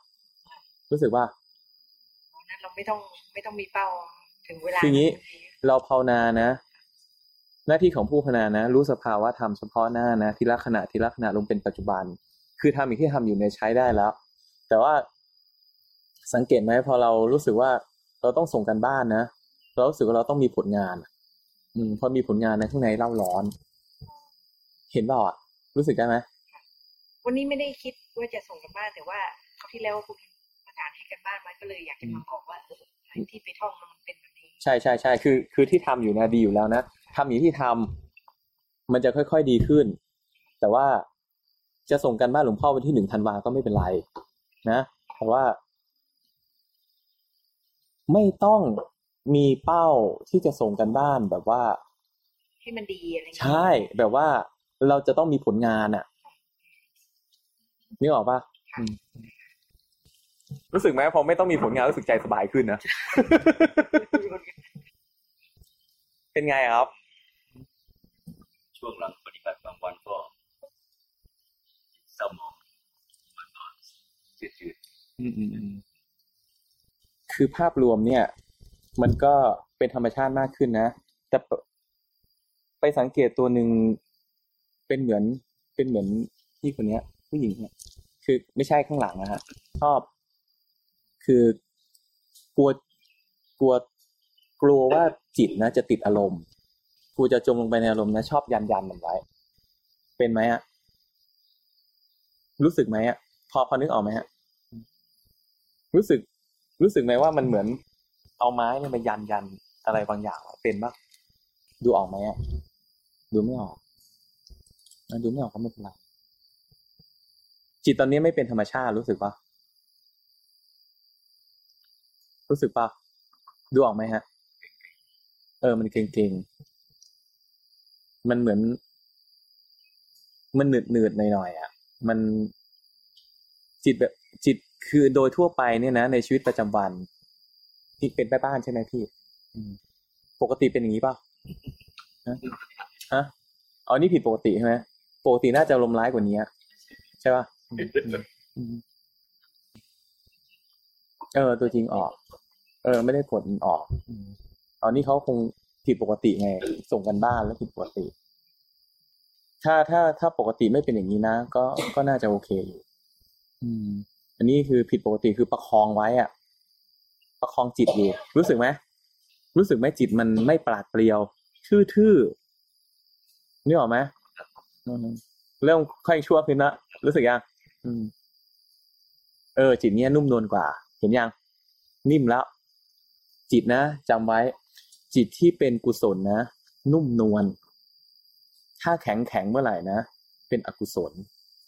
นั้นเราไม่ต้องมีเป้าถึงเวลาคืองี้เราภาวนานะหน้าที่ของผู้ภาวนานะรู้สภาวะธรรมเฉพาะหน้านะทีละขณะลงเป็นปัจจุบันคือทำอย่างที่ทำอยู่ในใช้ได้แล้วแต่ว่าสังเกตไหมพอเรารู้สึกว่าเราต้องส่งกันบ้านนะเรารู้สึกว่าเราต้องมีผลงานพอมีผลงานในข้างในเล่าร้อนเห็นเปล่ารู้สึกได้ไหมวันนี้ไม่ได้คิดว่าจะส่งกันบ้านแต่ว่าคราวที่แล้วคุณประสานให้กันบ้านมาก็เลยอยากจะมาบอกว่าที่ไปท่องมันเป็นแบบนี้ใช่คือที่ทำอยู่นะดีอยู่แล้วนะทำอย่างที่ทำมันจะค่อยๆดีขึ้นแต่ว่าจะส่งกันบ้านหลวงพ่อวันที่1 ธันวาก็ไม่เป็นไรนะแต่ว่าไม่ต้องมีเป้าที่จะส่งกันบ้านแบบว่าให้มันดีอะไรใช่แบบว่าเราจะต้องมีผลงานนึกออกป่ะรู้สึกไหมพอไม่ต้องมีผลงานรู้สึกใจสบายขึ้นนะ เป็นไงครับช่วงหลังปฏิบัติบางวันก็เศร้าหมองมันก็จืดคือภาพรวมเนี่ยมันก็เป็นธรรมชาติมากขึ้นนะแต่ไปสังเกตตัวหนึ่งเป็นเหมือนที่คนนี้ผู้หญิงเนี่ยคือไม่ใช่ข้างหลังนะฮะชอบคือกลัวว่าจิตนะจะติดอารมณ์กลัวจะจมลงไปในอารมณ์นะชอบยันมันไว้เป็นไหมรู้สึกไหมพอนึกออกไหมรู้สึกไหมว่ามันเหมือนเอาไม้เนี่ยมายันอะไรบางอย่างเป็นปะดูออกไหมดูไม่ออกก็ไม่เป็นไรจิตตอนนี้ไม่เป็นธรรมชาติรู้สึกปะดูออกไหมฮะมันเกร็งมันเหมือนมันหนืดหน่อยมันจิตคือโดยทั่วไปเนี่ยนะในชีวิตประจำวันที่เป็นแม่บ้านใช่ไหมพี่ปกติเป็นอย่างนี้ป่ะฮะอ๋อนี่ผิดปกติใช่ไหมปกติน่าจะลมณ์ร้ายกว่านี้ใช่ป่ะตัวจริงออกไม่ได้กดมันออกตอนนี้เขาคงผิดปกติไงส่งกันบ้านแล้วผิดปกติถ้าปกติไม่เป็นอย่างนี้นะก็น่าจะโอเคอยู่อันนี้คือผิดปกติคือประคองไว้อะประคองจิตอยู่รู้สึกไหมจิตมันไม่ปราดเปรียวทื่อๆนี่ออกไหมเริ่มค่อยชั่วขึ้นละรู้สึกยังจิตเนี้ยนุ่มนวลกว่าเห็นยังนิ่มแล้วจิตนะจำไว้จิตที่เป็นกุศลนะนุ่มนวลถ้าแข็งเมื่อไหร่นะเป็นอกุศล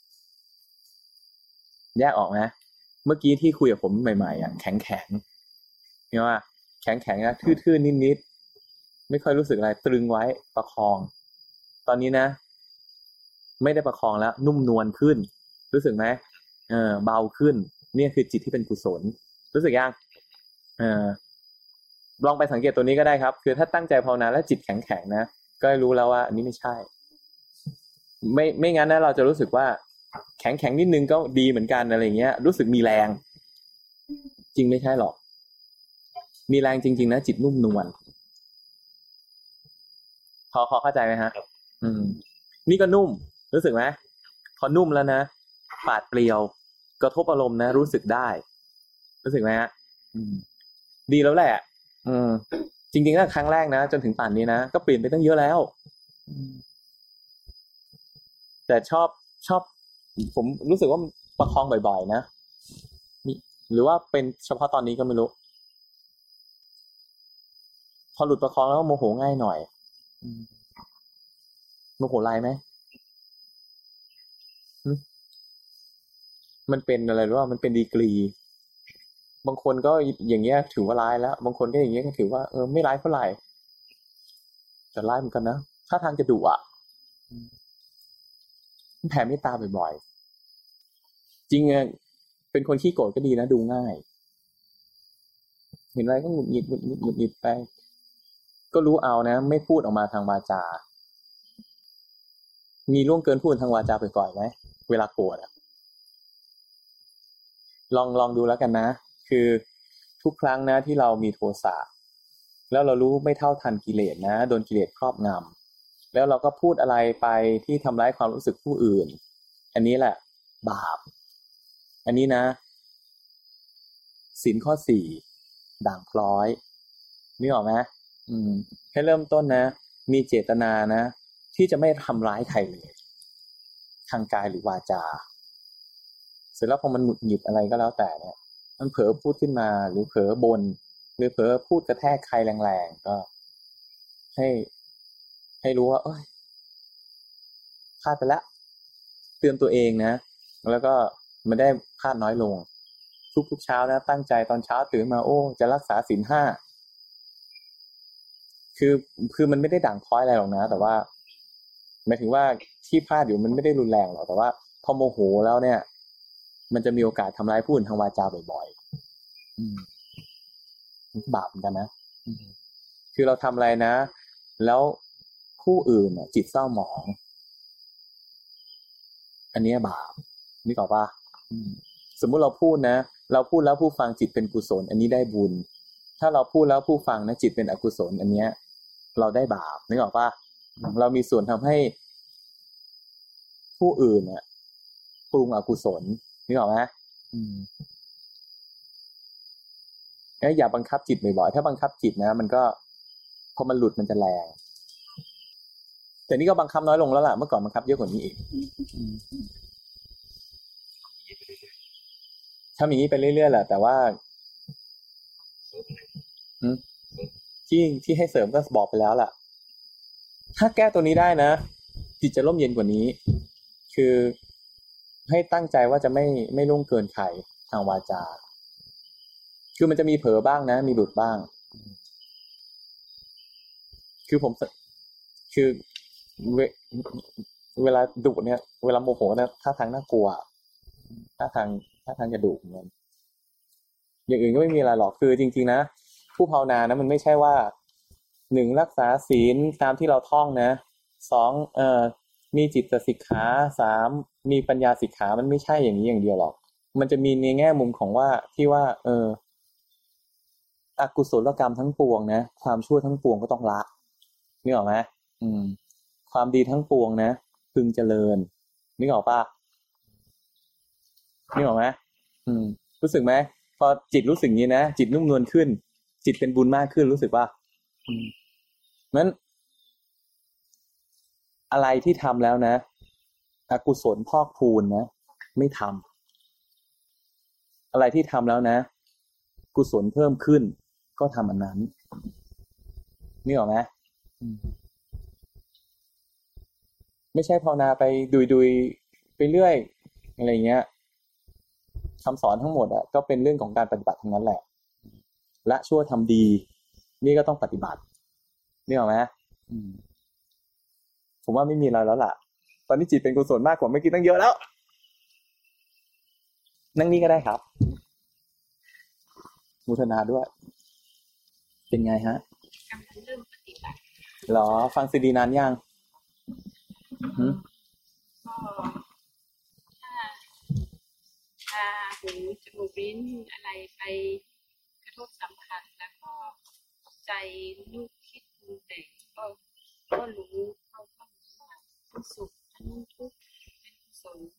แยกออกไหมเมื่อกี้ที่คุยกับผมใหม่ๆอ่ะแข็งเนี่ยว่าแข็งนะทื่อๆนิดๆไม่ค่อยรู้สึกอะไรตรึงไว้ประคองตอนนี้นะไม่ได้ประคองแล้วนุ่มนวลขึ้นรู้สึกไหมเบาขึ้นเนี่ยคือจิตที่เป็นกุศลรู้สึกยังลองไปสังเกตตัวนี้ก็ได้ครับคือถ้าตั้งใจภาวนาแล้วจิตแข็งนะก็รู้แล้วว่าอันนี้ไม่ใช่ไม่งั้นนะเราจะรู้สึกว่าแข็งนิดนึงก็ดีเหมือนกันอะไรเงี้ยรู้สึกมีแรงจริงไม่ใช่หรอกมีแรงจริงๆนะจิตนุ่มนวลพอเข้าใจไหมฮะนี่ก็นุ่มรู้สึกไหมพอนุ่มแล้วนะปาดเปรียวกระทบอารมณ์นะรู้สึกได้รู้สึกไหมฮะดีแล้วแหละจริงๆถ้าครั้งแรกนะจนถึงป่านนี้นะก็เปลี่ยนไปตั้งเยอะแล้วแต่ชอบผมรู้สึกว่าประคองบ่อยๆนะนี่หรือว่าเป็นเฉพาะตอนนี้ก็ไม่รู้พอหลุดประคองแล้วโมโหง่ายหน่อยโมโหลายไหมมันเป็นอะไรหรือว่ามันเป็นดีกรีบางคนก็อย่างเงี้ยถือว่าร้ายแล้วบางคนก็อย่างเงี้ยก็ถือว่าไม่ร้ายเท่าไหร่แต่ร้ายเหมือนกันนะถ้าทางจะดุแผ่เมตตาบ่อยๆจริงเป็นคนขี้โกรธก็ดีนะดูง่ายเห็นอะไรก็หงุดหงิดไปก็รู้เอานะไม่พูดออกมาทางวาจามีล่วงเกินพูดทางวาจาบ่อยๆไหมเวลาโกรธลองดูแล้วกันนะคือทุกครั้งนะที่เรามีโทสะแล้วเรารู้ไม่เท่าทันกิเลสนะโดนกิเลสครอบงำแล้วเราก็พูดอะไรไปที่ทำร้ายความรู้สึกผู้อื่นอันนี้แหละบาปอันนี้นะศีลข้อ 4ด่างพร้อยนึกออกไหมให้เริ่มต้นนะมีเจตนานะที่จะไม่ทำร้ายใครเลยทางกายหรือวาจาเสร็จแล้วพอมันหงุดหงิดอะไรก็แล้วแต่เนี่ยมันเผลอพูดขึ้นมาหรือเผลอบ่นหรือเผลอพูดกระแทกใครแรงๆก็ให้รู้ว่าพลาดไปแล้วเตือนตัวเองนะแล้วก็มันได้พลาดน้อยลงทุกเช้านะตั้งใจตอนเช้าตื่นมาจะรักษาศีล 5คือมันไม่ได้ด่างพร้อยอะไรหรอกนะแต่ว่าหมายถึงว่าที่พลาดอยู่มันไม่ได้รุนแรงหรอกแต่ว่าพอโมโหแล้วเนี่ยมันจะมีโอกาสทำร้ายผู้อื่นทางวาจาบ่อยๆมันบาปเหมือนกันนะคือเราทำอะไรนะแล้วผู้อื่นจิตเศร้าหมองอันนี้บาปนึกออกป่ะสมมุติเราพูดนะเราพูดแล้วผู้ฟังจิตเป็นกุศลอันนี้ได้บุญถ้าเราพูดแล้วผู้ฟังนะจิตเป็นอกุศลอันเนี้ยเราได้บาปนึกออกป่ะเรามีส่วนทำให้ผู้อื่นปรุงอกุศลนึกออกไหมอย่าบังคับจิตบ่อยๆถ้าบังคับจิตนะมันก็พอมันหลุดมันจะแรงแต่นี่ก็บังคับน้อยลงแล้วล่ะเมื่อก่อนบังคับเยอะกว่านี้อีกทำอย่างนี้ไปเรื่อยๆแหละแต่ว่าที่ให้เสริมก็บอกไปแล้วล่ะถ้าแก้ตัวนี้ได้นะจิตจะร่มเย็นกว่านี้คือให้ตั้งใจว่าจะไม่ล่วงเกินใครทางวาจาคือมันจะมีเผลอบ้างนะมีหลุดบ้างคือผมคือเวลาดุเนี่ยเวลาโมโหนะท่าทางน่ากลัวท่าทางจะดุเหมือนกันอย่างอื่นก็ไม่มีอะไรหรอกคือจริงๆนะผู้ภาวนานะมันไม่ใช่ว่า 1รักษาศีลตามที่เราท่องนะ2มีจิตสิกขา3มีปัญญาสิกขามันไม่ใช่อย่างนี้อย่างเดียวหรอกมันจะมีในแง่มุมของว่าที่ว่าอกุศลกรรมทั้งปวงนะความชั่วทั้งปวงก็ต้องละนึกออกไหมความดีทั้งปวงนะพึงเจริญนึกออกป่ะนึกออกไหมรู้สึกไหมพอจิตรู้สึกนี้นะจิตนุ่มนวลขึ้นจิตเป็นบุญมากขึ้นรู้สึกป่ะนั้นอะไรที่ทำแล้วนะอกุศลพอกพูนนะไม่ทำอะไรที่ทำแล้วนะกุศลเพิ่มขึ้นก็ทำอันนั้นนี่หรอไหมไม่ใช่ภาวนาไปดุยไปเรื่อยอะไรเงี้ยคำสอนทั้งหมดอ่ะก็เป็นเรื่องของการปฏิบัติทั้งนั้นแหละละชั่วทำดีนี่ก็ต้องปฏิบัตินี่หรอไหมผมว่าไม่มีอะไรแล้วล่ะตอนนี้จิตเป็นกุศลมากกว่าเมื่อกี้ตั้งเยอะแล้วนั่งนี่ก็ได้ครับมุทนาด้วยเป็นไงฮะกำลังเริ่มปฏิบัติหรอฟังซีดีนานยังก็ถ้าหูจมูกลิ้นอะไรไปกระทบสัมผัสแล้วก็ใจนึกคิดปรุงแต่งก็รู้เขาก็รู้สุขทุกข์เป็นกุศล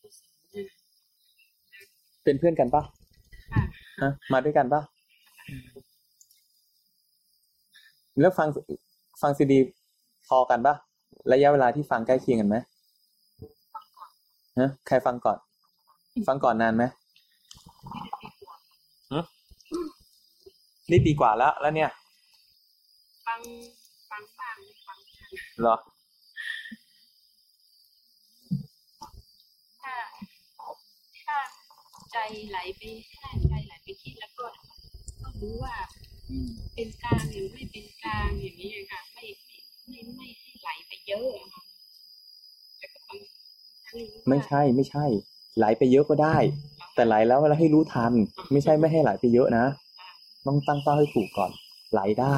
เป็นเพื่อนกันปะฮะมาด้วยกันปะแล้วฟังซีดีพอกันปะระยะเวลาที่ฟังใกล้เคียงกันไหมฮะใครฟังก่อนนานไหมนี่ปีกว่าแล้วเนี่ยฟังบ้างฟังเหรอถ้าใจไหลไปคิดแล้วก็ต้องรู้ว่าเป็นกลางหรือไม่เป็นกลางอย่างนี้ค่ะไม่ให้ไหลไปเยอะไม่ใช่ไหลไปเยอะก็ได้แต่ไหลแล้วให้รู้ทันไม่ใช่ไม่ให้ไหลไปเยอะนะต้องตั้งเป้าให้ถูกก่อนไหลได้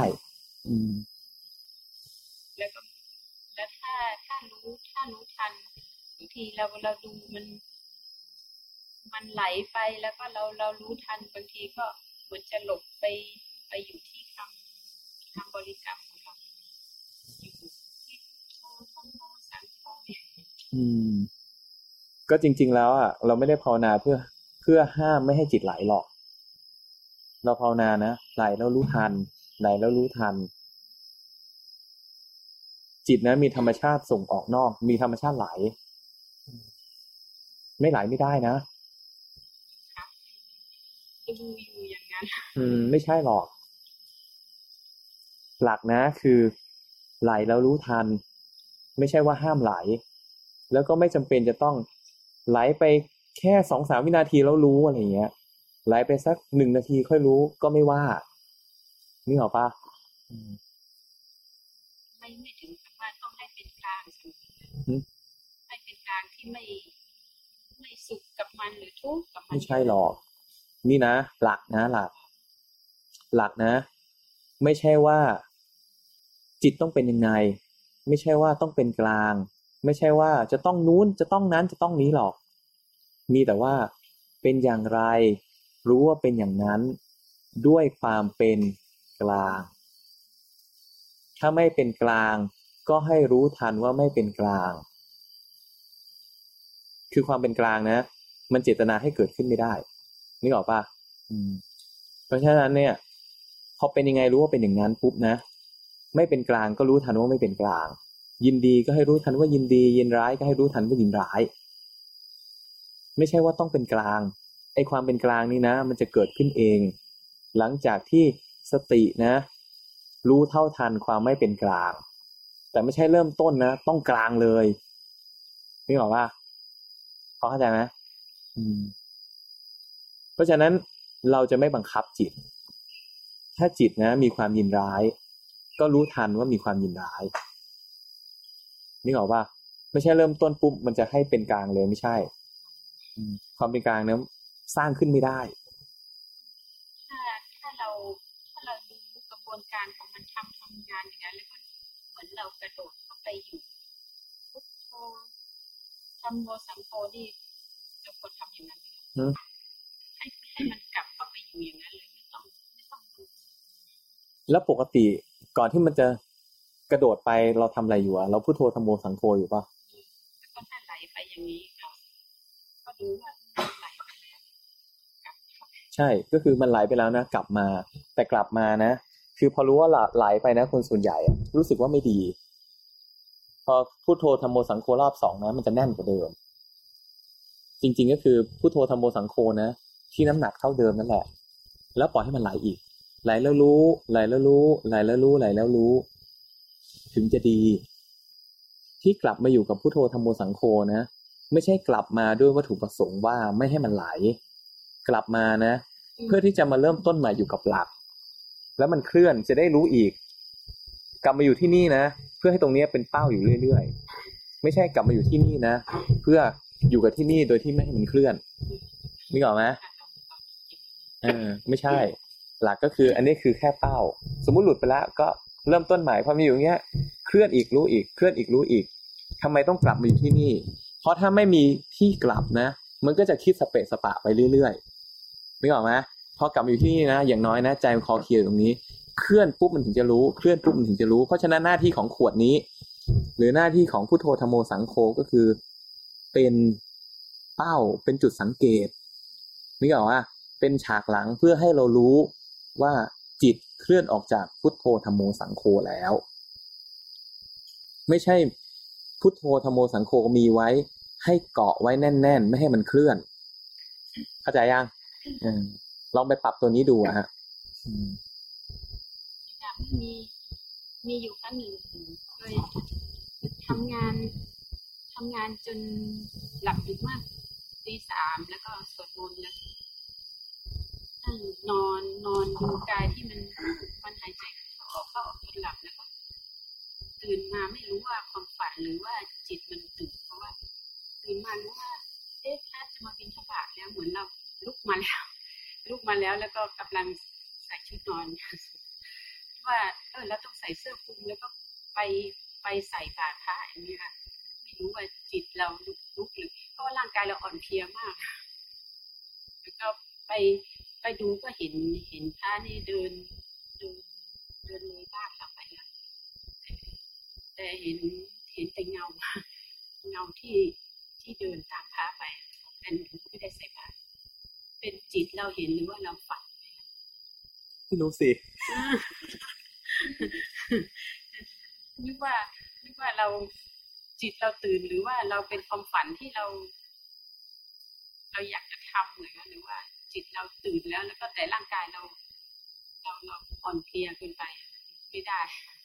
แล้วถ้ารู้ทันบางทีเราดูมันไหลไปแล้วก็เรารู้ทันบางทีก็เหมือนจะหลบไปอยู่ที่คำบริกรรมของเราก็จริงๆแล้วอ่ะเราไม่ได้ภาวนาเพื่อห้ามไม่ให้จิตไหลหรอกเราภาวนานะไหลแล้วรู้ทันไหลแล้วรู้ทันจิตนะมีธรรมชาติส่งออกนอกมีธรรมชาติไหลไม่ไหลไม่ได้นะดูอยู่อย่างนั้นไม่ใช่หรอกหลักนะคือไหลแล้วรู้ทันไม่ใช่ว่าห้ามไหลแล้วก็ไม่จำเป็นจะต้องไหลไปแค่ 2-3 วินาทีแล้วรู้อะไรเงี้ยไหลไปสัก1 นาทีค่อยรู้ก็ไม่ว่านี่หรอปะไม่ถึงกับว่าต้องให้เป็นกลางให้เป็นกลางที่ไม่สุขกับมันหรือทุกข์กับมันไม่ใช่หรอกนี่นะหลักนะหลักนะไม่ใช่ว่าจิตต้องเป็นยังไงไม่ใช่ว่าต้องเป็นกลางไม่ใช่ว่าจะต้องนู้นจะต้องนั้นจะต้องนี้หรอกมีแต่ว่าเป็นอย่างไรรู้ว่าเป็นอย่างนั้นด้วยความเป็นกลางถ้าไม่เป็นกลางก็ให้รู้ทันว่าไม่เป็นกลางคือความเป็นกลางนะมันเจตนาให้เกิดขึ้นไม่ได้นึกออกป่ะเพราะฉะนั้นเนี่ยพอเป็นยังไงรู้ว่าเป็นอย่างนั้นปุ๊บนะไม่เป็นกลางก็รู้ทันว่าไม่เป็นกลางยินดีก็ให้รู้ทันว่ายินดียินร้ายก็ให้รู้ทันว่ายินร้ายไม่ใช่ว่าต้องเป็นกลางไอ้ความเป็นกลางนี่นะมันจะเกิดขึ้นเองหลังจากที่สตินะรู้เท่าทันความไม่เป็นกลางแต่ไม่ใช่เริ่มต้นนะต้องกลางเลยนึกออกป่ะพอเข้าใจไหมเพราะฉะนั้นเราจะไม่บังคับจิตถ้าจิตนะมีความยินร้ายก็รู้ทันว่ามีความยินร้ายนึกออกป่ะไม่ใช่เริ่มต้นปุ๊บมันจะให้เป็นกลางเลยไม่ใช่ความเป็นกลางเนี่ยสร้างขึ้นไม่ได้ถ้าเราดูกระบวนการของมันทำงานเรากระโดดเข้าไปอยู่พุทโธธัมโมสังโฆนี่เราควรทำอย่างนั้นให้มันกลับเข้าไปอยู่อย่างนั้นเลยไม่ต้องดูแล้วปกติก่อนที่มันจะกระโดดไปเราทำอะไรอยู่อะเราพุทโธธัมโมสังโฆอยู่ป่ะแล้วก็ถ้าไหลไปอย่างนี้ก็ดูว่ามันไหลไปแล้วใช่ก็คือมันไหลไปแล้วนะกลับมาแต่กลับมานะคือพอรู้ว่าไหลไปนะคนส่วนใหญ่รู้สึกว่าไม่ดีพอพุทโธธัมโมสังโฆรอบสองนะมันจะแน่นกว่าเดิมจริงๆก็คือพุทโธธัมโมสังโฆนะที่น้ำหนักเท่าเดิมนั่นแหละแล้วปล่อยให้มันไหลอีกไหลแล้วรู้ไหลแล้วรู้ไหลแล้วรู้ไหลแล้วรู้ถึงจะดีที่กลับมาอยู่กับพุทโธธัมโมสังโฆนะไม่ใช่กลับมาด้วยวัตถุประสงค์ว่าไม่ให้มันไหลกลับมานะเพื่อที่จะมาเริ่มต้นใหม่อยู่กับหลักแล้วมันเคลื่อนจะได้รู้อีกกลับมาอยู่ที่นี่นะเพื่อให้ตรงนี้เป็นเป้าอยู่เรื่อยๆไม่ใช่กลับมาอยู่ที่นี่นะเพื่ออยู่กับที่นี่โดยที่ไม่ให้มันเคลื่อนนึกออกไหมไม่ใช่หลักก็คืออันนี้คือแค่เป้าสมมุติหลุดไปแล้วก็เริ่มต้นใหม่พอมีอยู่อย่างเงี้ยเคลื่อนอีกรู้อีกเคลื่อนอีกรู้อีกทำไมต้องกลับมาอยู่ที่นี่เพราะถ้าไม่มีที่กลับนะมันก็จะคิดสเปะสปะไปเรื่อยๆนึกออกไหมพอกลับมาอยู่ที่นี่นะอย่างน้อยนะใจมันคอเคลียร์ตรงนี้เคลื่อนปุ๊บมันถึงจะรู้เคลื่อนปุ๊บมันถึงจะรู้เพราะฉะนั้นหน้าที่ของขวดนี้หรือหน้าที่ของพุทโธธัมโมสังโฆก็คือเป็นเป้าเป็นจุดสังเกตนึกออกว่าเป็นฉากหลังเพื่อให้เรารู้ว่าจิตเคลื่อนออกจากพุทโธธัมโมสังโฆแล้วไม่ใช่พุทโธธัมโมสังโฆมีไว้ให้เกาะไว้แน่นๆไม่ให้มันเคลื่อนเข้าใจยังลองไปปรับตัวนี้ดูฮะมีอยู่ครั้งหนึ่งเคยทำงานจนหลับดึกมากตี 3แล้วก็สวดมนต์แล้วนอนดูกายที่มันหายใจเข้าออกจนหลับแล้วก็ตื่นมาไม่รู้ว่าความฝันหรือว่าจิตมันตื่นเพราะว่าตื่นมารู้ว่าถ้าจะมาบิณฑบาตแล้วเหมือนเราลุกมาแล้วแล้วก็กำลังใส่ชุดนอนว่าเราต้องใส่เสื้อคลุมแล้วก็ไปใส่บาตรพระอย่างนี้ค่ะไม่รู้ว่าจิตเราลุกหรือเพราะว่าร่างกายเราอ่อนเพลียมากแล้วก็ไปดูก็เห็นพระนี่เดินเลยบ้านเราไปแล้วแต่เห็นแต่เงาที่เดินตามพระไปแต่หนูไม่ได้ใส่บาตรเป็นจิตเราเห็นหรือว่าเราฝันไม่รู้สินึกว่าเราจิตเราตื่นหรือว่าเราเป็นความฝันที่เราอยากจะทำหรือว่าจิตเราตื่นแล้วก็แต่ร่างกายเราอ่อนเพลียเกินไปไม่ได้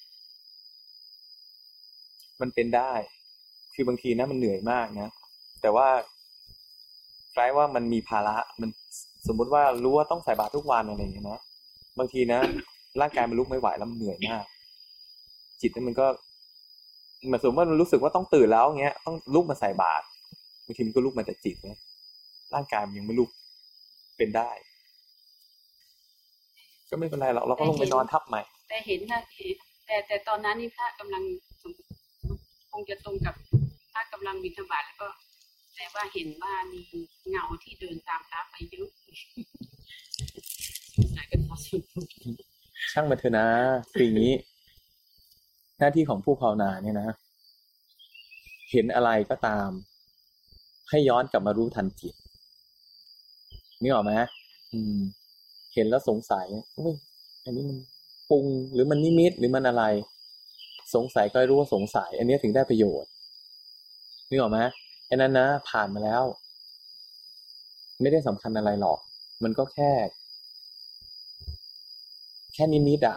มันเป็นได้คือบางทีนะมันเหนื่อยมากนะแต่ว่าคล้ายว่ามันมีภาระมันสมมุติว่ารู้ว่าต้องใส่บาตรทุกวันอะไรอย่างเงี้ยนะบางทีนะร่างกายมันลุกไม่ไหวแล้วมันเหนื่อยมากจิตมันก็เหมือนสมมติว่ามันรู้สึกว่าต้องตื่นแล้วเงี้ยต้องลุกมาใส่บาตรบางทีมันก็ลุกมาแต่จิตนะร่างกายมันยังไม่ลุกเป็นได้ก็ไม่เป็นไรเราก็ลงไปนอนทับใหม่แต่เห็นนะแต่ตอนนั้นนี่พระกำลังคงจะตรงกับพระกำลังบิณฑบาตแล้วก็แต่ว่าเห็นว่ามีเงาที่เดินตามพระไปเยอะช่างมันเถอะนะคืออย่างนี้หน้าที่ของผู้ภาวนาเนี่ยนะเห็นอะไรก็ตามให้ย้อนกลับมารู้ทันจิตนี่ออกไหมเห็นแล้วสงสัยอันนี้มันปรุงหรือมันนิมิตหรือมันอะไรสงสัยก็รู้ว่าสงสัยอันนี้ถึงได้ประโยชน์นี่ออกไหมไอ้นั้นนะผ่านมาแล้วไม่ได้สำคัญอะไรหรอกมันก็แค่นิดๆอ่ะ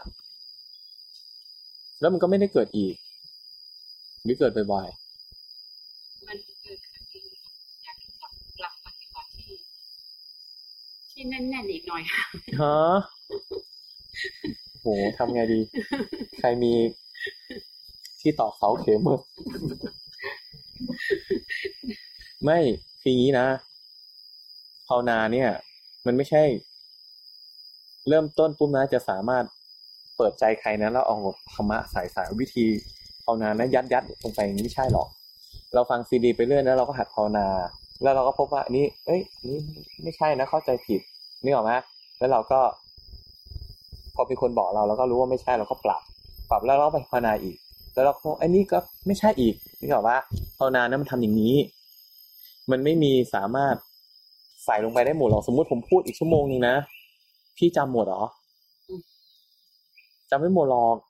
แล้วมันก็ไม่ได้เกิดอีกหรือเกิดบ่อยๆมันเกิดขึ้นอีกอยากกลับปฏิบัติที่แน่นๆอีกหน่อยฮะโหทำไงดีใครมีที่ตอกเสาเข็มมั้ยไม่คืออย่างนี้นะภาวนาเนี่ยมันไม่ใช่เริ่มต้นปุ๊บนะจะสามารถเปิดใจใครนะแล้วเอาธรรมะใส่วิธีภาวนานะยัดลงไปอย่างนี้ไม่ใช่หรอกเราฟังซีดีไปเรื่อยแล้วเราก็หัดภาวนาแล้วเราก็พบว่าอันนี้นี่ไม่ใช่นะเข้าใจผิดนึกออกไหมแล้วเราก็พอมีคนบอกเราก็รู้ว่าไม่ใช่เราก็ปรับแล้วเราไปภาวนาอีกแล้วเราก็อันนี้ก็ไม่ใช่อีกนึกออกว่าภาวนานะมันทำอย่างนี้มันไม่มีสามารถใส่ลงไปได้หมดหรอกสมมติผมพูดอีกชั่วโมงนึงนะพี่จำหมดเหรอจำไม่หมดหรอก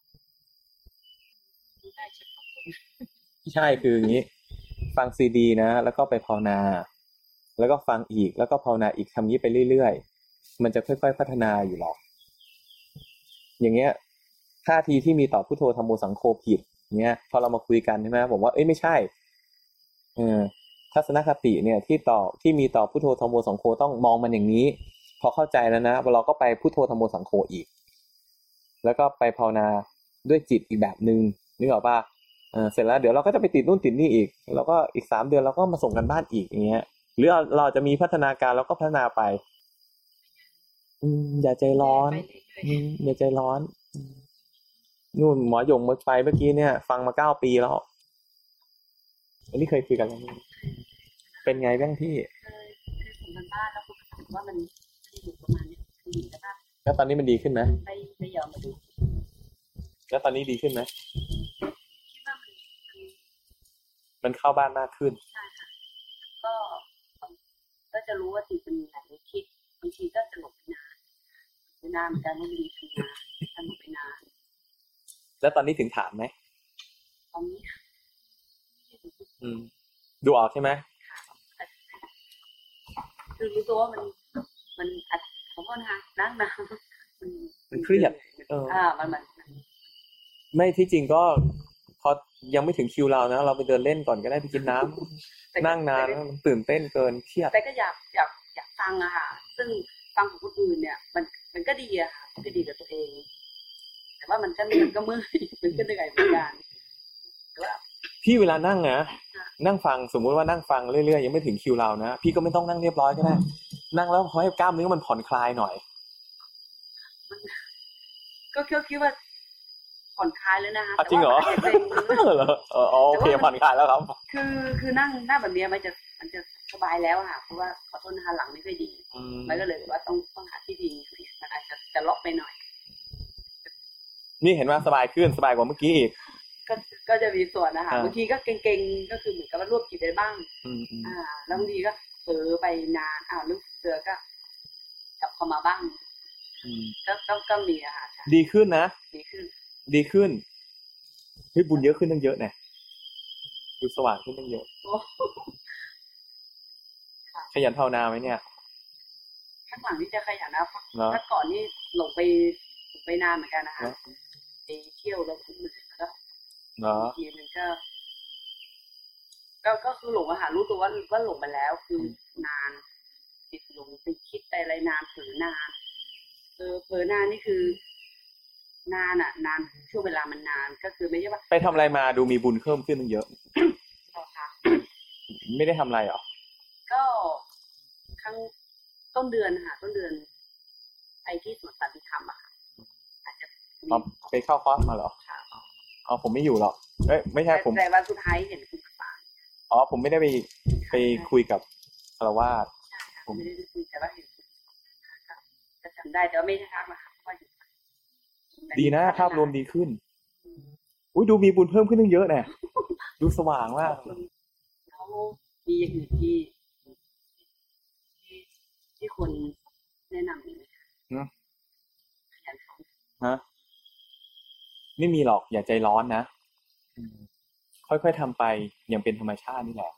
ไม่ใช่คืออย่างนี้ฟังซีดีนะแล้วก็ไปภาวนาแล้วก็ฟังอีกแล้วก็ภาวนาอีกทำนี้ไปเรื่อยๆมันจะค่อยๆพัฒนาอยู่หรอกอย่างเงี้ยท่าทีที่มีต่อพุทโธธัมโมสังโฆผิดเงี้ยพอเรามาคุยกันใช่ไหมผมว่าไม่ใช่ทัศนคติเนี่ยที่มีต่อพุทโธธัมโมสังโฆต้องมองมันอย่างนี้พอเข้าใจแล้วนะเราก็ไปพุทโธธัมโมสังโฆอีกแล้วก็ไปภาวนาด้วยจิตอีกแบบนึงนึกออกป่ะเสร็จแล้วเดี๋ยวเราก็จะไปติดนู่นติดนี่อีกแล้วก็อีก3 เดือนเราก็มาส่งกันบ้านอีกอย่างเงี้ยหรือเราจะมีพัฒนาการเราก็พัฒนาไปอย่าใจร้อนอย่าใจร้อนนู่นหมอหยงไปเมื่อกี้เนี่ยฟังมา9 ปีแล้วอันนี้เคยคุยกันแล้วเป็นไงบ้างพี่ส่งกันบ้านแล้วคุณว่ามันอยู่ประมาณนี้แล้วตอนนี้มันดีขึ้นไหมไปยอมมาดูแล้วตอนนี้ดีขึ้นไหมคิดว่ามันเข้าบ้านมากขึ้นใช่ค่ะก็จะรู้ว่าจิตเป็นยังไงคิดบางทีก็จะหลบไปนานเหมือนกันไม่ดีทำงานสนุกไปนานแล้วตอนนี้ถึงฐานไหมตอนนี้ดูออกใช่ไหมคือรู้ตัวว่ามันผมก็นั่งมันเครียดมันไม่ที่จริงก็พอยังไม่ถึงคิวเรานะเราไปเดินเล่นก่อนก็ได้ไปกินน้ำนั่งนานแล้วมันตื่นเต้นเกินเครียดแต่ก็อยากฟังอะค่ะซึ่งฟังของคนอื่นเนี่ยมันก็ดีอะค่ะก็ดีกับตัวเองแต่ว่ามันก็เมื่อยมันก็เหนื่อยเหมือนกันพี่เวลานั่งนะนั่งฟังสมมุติว่านั่งฟังเรื่อยๆยังไม่ถึงคิวเรานะพี่ก็ไม่ต้องนั่งเรียบร้อยก็ได้นั่งแล้วพอให้กล้ามเนื้อมันผ่อนคลายหน่อยก็คิดว่าผ่อนคลายแล้วนะคะจริงเหรอโอเคผ่อนคลายแล้วครับคือนั่งแบบนี้มันจะสบายแล้วค่ะเพราะว่าขอโทษนะคะหลังไม่ค่อยดีมันก็เลยว่าต้องหาที่ดีมันอาจจะล็อกไปหน่อยนี่เห็นว่าสบายขึ้นสบายกว่าเมื่อกี้อีกก็จะมีส่วนนะคะบางทีก็เก่งๆก็คือเหมือนกับว่ารวบจิตได้บ้างแล้วบางทีก็เผลอไปนานรู้สึกเจอก็จับเข้ามาบ้างก็มีอะค่ะดีขึ้นนะดีขึ้นเฮ้ยบุญเยอะขึ้นตั้งเยอะเนี่ยดูสว่างขึ้นตั้งเยอะขยันภาวนาไหมเนี่ยข้างหลังนี่จะขยันนะถ้าก่อนนี่หลงไปนานเหมือนกันนะคะไปเที่ยวแล้วคุ้มเลยแล้วก็ทีนึงก็คือหลงอะค่ะรู้ตัวว่าหลงไปแล้วคือนานติดหลงไปคิดไปอะไรนานเผลอนานเผลอนานนี่คือนานอะนานช่วงเวลามันนานก็คือไม่ใช่ว่าไปทำอะไรมาดูมีบุญเพิ่มขึ้นตั้งเยอะค่ะไม่ได้ทำอะไรหรอก็ครั้งต้นเดือนค่ะต้นเดือนไปที่สวนสันติธรรมอะค่ะอาจจะไปเข้าคอร์สมาเหรอผมไม่อยู่หรอกไม่ใช่ผมแต่วันสุดท้ายเห็นคุณภาษาผมไม่ได้ไปคุยกับคารวาสผมไม่ได้คุยแต่ว่าเห็นจะจำได้แต่ว่าไม่ได้ทักมาว่าอยู่ดีนะภาพรวมดีขึ้นดูมีบุญเพิ่มขึ้นตั้งเยอะแน่ดูสว่างมากแล้วมีอย่างอื่นที่คนแนะนำไหมคะไม่มีหรอกอย่าใจร้อนนะค่อยๆทำไปอย่างเป็นธรรมชาตินี่แหละ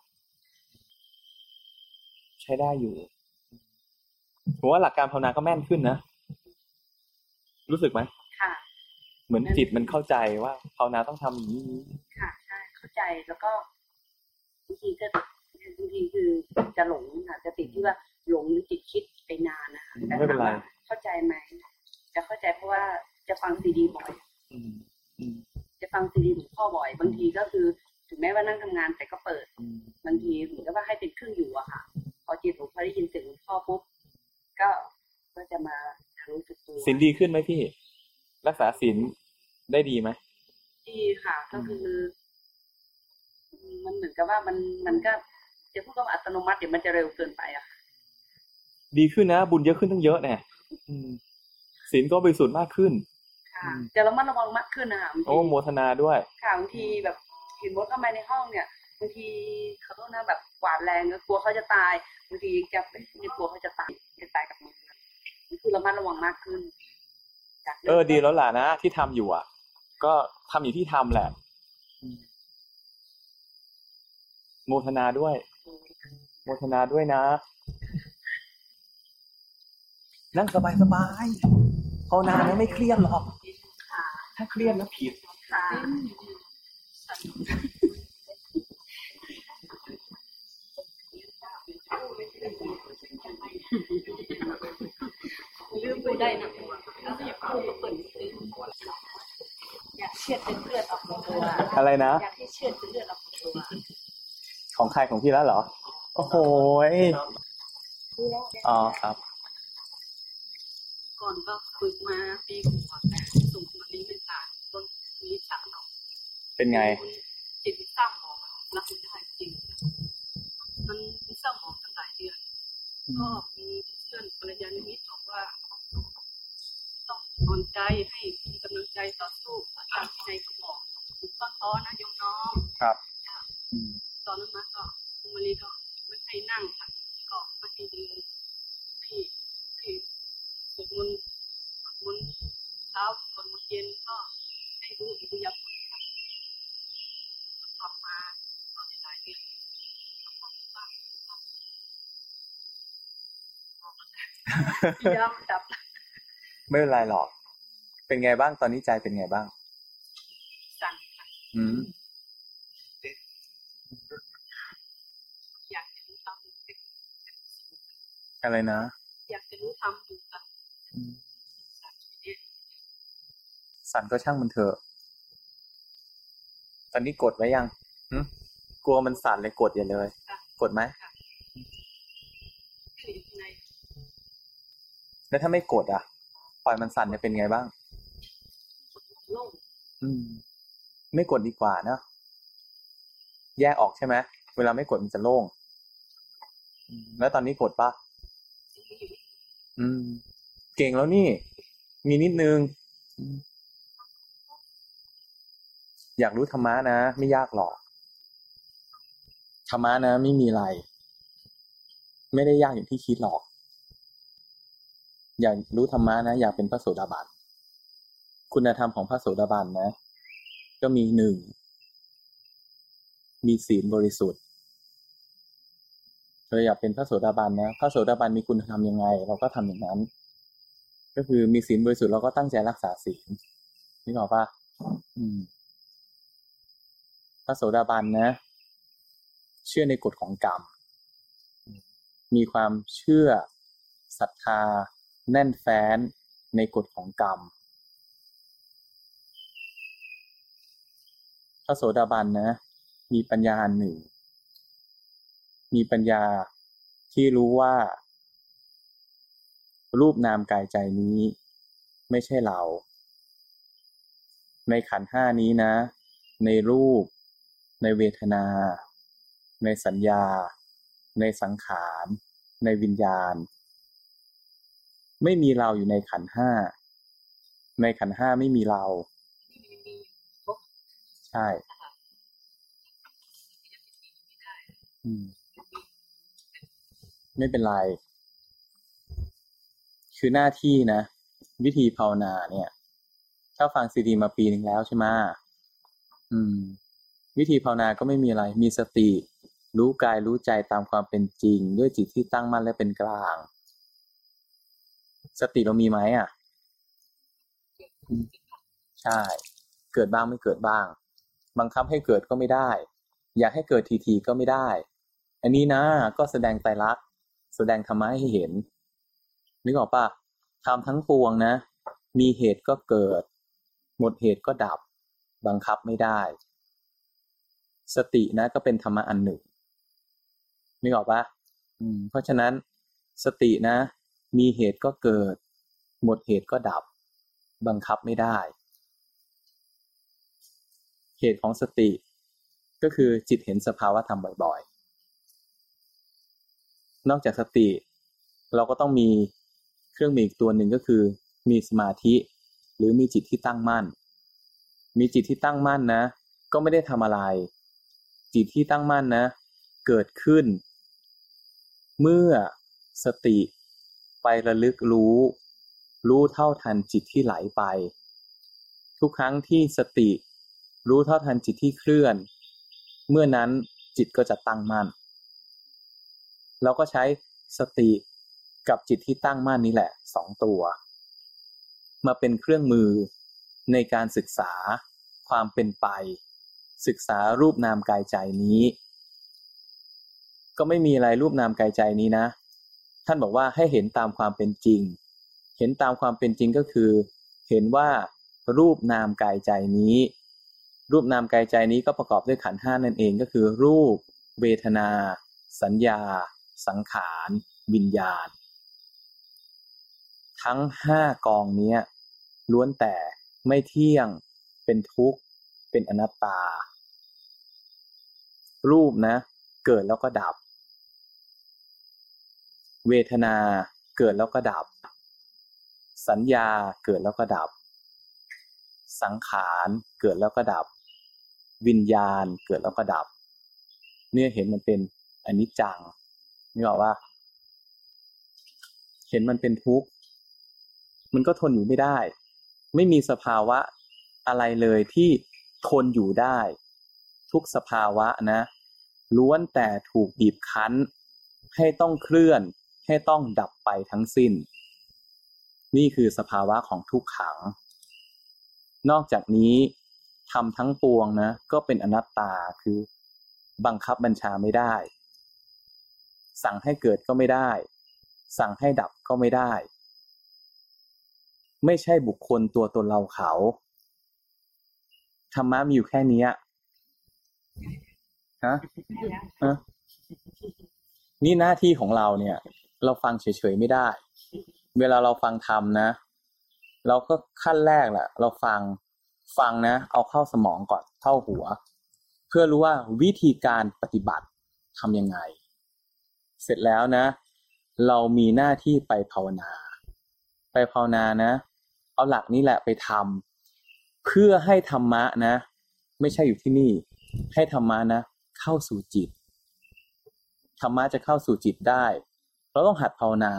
ใช้ได้อยู่ผมว่าหลักการภาวนาก็แม่นขึ้นนะรู้สึกไหมค่ะเหมือนจิตมันเข้าใจว่าภาวนาต้องทำอย่างนี้ค่ะใช่เข้าใจแล้วก็บางทีคือจะหลงค่ะจะติดที่ว่าหลงหรือจิตคิดไปนานนะคะไม่เป็นไรเข้าใจไหมจะเข้าใจเพราะว่าจะฟังซีดีบ่อยจะฟังซีดีหลวงพ่อบ่อยบางทีก็คือถึงแม้ว่านั่งทำงานแต่ก็เปิดบางทีเหมือนกับว่าให้เป็นเครื่องอยู่อะค่ะพอจิตหลวงพ่อได้ยินเสียงหลวงพ่อปุ๊บก็จะมารู้สึกตัวศีลดีขึ้นไหมพี่รักษาศีลได้ดีไหมดีค่ะก็คือกับว่ามันก็จะพูดว่าอัตโนมัติเดี๋ยวมันจะเร็วเกินไปอะค่ะดีขึ้นนะบุญเยอะขึ้นตั้งเยอะแน่ศีลก็บริสุทธิ์มากขึ้นค่ะจะระมัดระวังมากขึ้นนะคะโอ้โมทนาด้วยค่ะบางทีแบบเห็นมดเข้ามาในห้องเนี่ยบางทีเขาต้องนะแบบกวาดแรงก็กลัวเขาจะตายบางทีจะไม่กลัวเขาจะตายกับมือนี่คือระมัดระวังมากขึ้นดีแล้วล่ะนะที่ทำอยู่อ่ะก็ทำอย่างที่ทำแหละโมทนาด้วยโมทนาด้วยนะนั่งสบายภาวนาไม่เครียดหรอกถ้าเครียดแล้วผิดลืมไปได้นะแล้วอยากพูดเปิดอยากเชือดเป็นเลือดออกตัวอะไรนะอยากให้เชือดเป็นเลือดออกตัวของใครของพี่แล้วเหรอโอ้โหอ๋อครับก่อนก็ฝึกมาปีกว่าแต่ส่งมาลีไม่ผ่านต้นนี้ฉากออกเป็นไงจิตสร้างหมอรับได้จริงมันสร้างหมอตั้งหลายเดือนก็มีเพื่อนภรรยานิมิตบอกว่าต้องอ่อนใจให้มีกำลังใจต่อสู้อาจารย์ที่ไหนก็บอกถูกต้องต้อนะโยมน้องครับตอนนั้นมาก็คุณมาลีก็ไม่ให้นั่งค่ะก็ไม่ให้ยืนให้สวดมนต์เช้าสวดมนต์เย็นก็ให้รู้อิริยาบถค่ะทำมาตอนหลายเดือนยอมดับไม่เป็นไรหรอกเป็นไงบ้างตอนนี้ใจเป็นไงบ้างสั่นอยากจะรู้ทำอะไรนะอยากจะรู้ทำอยู่ค่ะสั่นก็ช่างมันเถอะตอนนี้กดไว้ยังกลัวมันสั่นเลยกดอย่าเลยกดไหมแล้วถ้าไม่กดอ่ะปล่อยมันสั่นจะเป็นไงบ้างไม่กดดีกว่านะแยกออกใช่ไหมเวลาไม่กดมันจะโล่งแล้วตอนนี้กดปะเก่งแล้วนี่มีนิดนึงอยากรู้ธรรมะนะไม่ยากหรอกธรรมะนะไม่มีอะไรไม่ได้ยากอย่างที่คิดหรอกอยากรู้ธรรมะนะอยากเป็นพระโสดาบันคุณธรรมของพระโสดาบันนะก็มี1มีศีลบริสุทธิ์เราอยากเป็นพระโสดาบันนะพระโสดาบันมีคุณธรรมยังไงเราก็ทำอย่างนั้นก็คือมีศีลบริสุทธิ์เราก็ตั้งใจรักษาศีลนึกออกปะพระโสดาบันนะเชื่อในกฎของกรรมมีความเชื่อศรัทธาแน่นแฟ้นในกฎของกรรมพระโสดาบันนะมีปัญญาหนึ่งมีปัญญาที่รู้ว่ารูปนามกายใจนี้ไม่ใช่เราในขันธ์5นี้นะในรูปในเวทนาในสัญญาในสังขารในวิญญาณไม่มีเราอยู่ในขันธ์5ในขันธ์5ไม่มีเราใช่ไม่เป็นไรคือหน้าที่นะวิธีภาวนาเนี่ยถ้าฟังซีดีมาปีนึงแล้วใช่ไหมวิธีภาวนาก็ไม่มีอะไรมีสติรู้กายรู้ใจตามความเป็นจริงด้วยจิตที่ตั้งมั่นและเป็นกลางสติเรามีไหมใช่เกิดบ้างไม่เกิดบ้างบังคับให้เกิดก็ไม่ได้อยากให้เกิดทีๆก็ไม่ได้อันนี้นะก็แสดงไตรลักษณ์แสดงธรรมะให้เห็นนึกออกปะทำทั้งปวงนะมีเหตุก็เกิดหมดเหตุก็ดับบังคับไม่ได้สตินะก็เป็นธรรมะอันหนึ่งนึกออกปะเพราะฉะนั้นสตินะมีเหตุก็เกิดหมดเหตุก็ดับบังคับไม่ได้เหตุของสติก็คือจิตเห็นสภาวะธรรมบ่อยๆนอกจากสติเราก็ต้องมีเครื่องมืออีกตัวหนึ่งก็คือมีสมาธิหรือมีจิตที่ตั้งมั่นมีจิตที่ตั้งมั่นนะก็ไม่ได้ทำอะไรจิตที่ตั้งมั่นนะเกิดขึ้นเมื่อสติไประลึกรู้เท่าทันจิตที่ไหลไปทุกครั้งที่สติรู้เท่าทันจิตที่เคลื่อนเมื่อนั้นจิตก็จะตั้งมั่นเราก็ใช้สติกับจิตที่ตั้งมั่นนี้แหละ2ตัวมาเป็นเครื่องมือในการศึกษาความเป็นไปศึกษารูปนามกายใจนี้ก็ไม่มีอะไรรูปนามกายใจนี้นะท่านบอกว่าให้เห็นตามความเป็นจริงเห็นตามความเป็นจริงก็คือเห็นว่ารูปนามกายใจนี้รูปนามกายใจนี้ก็ประกอบด้วยขันธ์5นั่นเองก็คือรูปเวทนาสัญญาสังขารวิญญาณทั้ง5กองนี้ล้วนแต่ไม่เที่ยงเป็นทุกข์เป็นอนัตตารูปนะเกิดแล้วก็ดับเวทนาเกิดแล้วก็ดับสัญญาเกิดแล้วก็ดับสังขารเกิดแล้วก็ดับวิญญาณเกิดแล้วก็ดับเนี่ยเห็นมันเป็นอนิจจังนี่บอกว่าเห็นมันเป็นทุกข์มันก็ทนอยู่ไม่ได้ไม่มีสภาวะอะไรเลยที่ทนอยู่ได้ทุกสภาวะนะล้วนแต่ถูกบีบคั้นให้ต้องเคลื่อนให้ต้องดับไปทั้งสิ้นนี่คือสภาวะของทุกขังนอกจากนี้ทำทั้งปวงนะก็เป็นอนัตตาคือบังคับบัญชาไม่ได้สั่งให้เกิดก็ไม่ได้สั่งให้ดับก็ไม่ได้ไม่ใช่บุคคลตัวตนเราเขาธรรมะมีอยู่แค่นี้ฮะนี่หน้าที่ของเราเนี่ยเราฟังเฉยๆไม่ได้เวลาเราฟังธรรมนะเราก็ขั้นแรกแหละเราฟังนะเอาเข้าสมองก่อนเข้าหัวเพื่อรู้ว่าวิธีการปฏิบัติทำยังไงเสร็จแล้วนะเรามีหน้าที่ไปภาวนานะเอาหลักนี้แหละไปทำเพื่อให้ธรรมะนะไม่ใช่อยู่ที่นี่ให้ธรรมะนะเข้าสู่จิตธรรมะจะเข้าสู่จิตได้เราต้องหัดภาวนา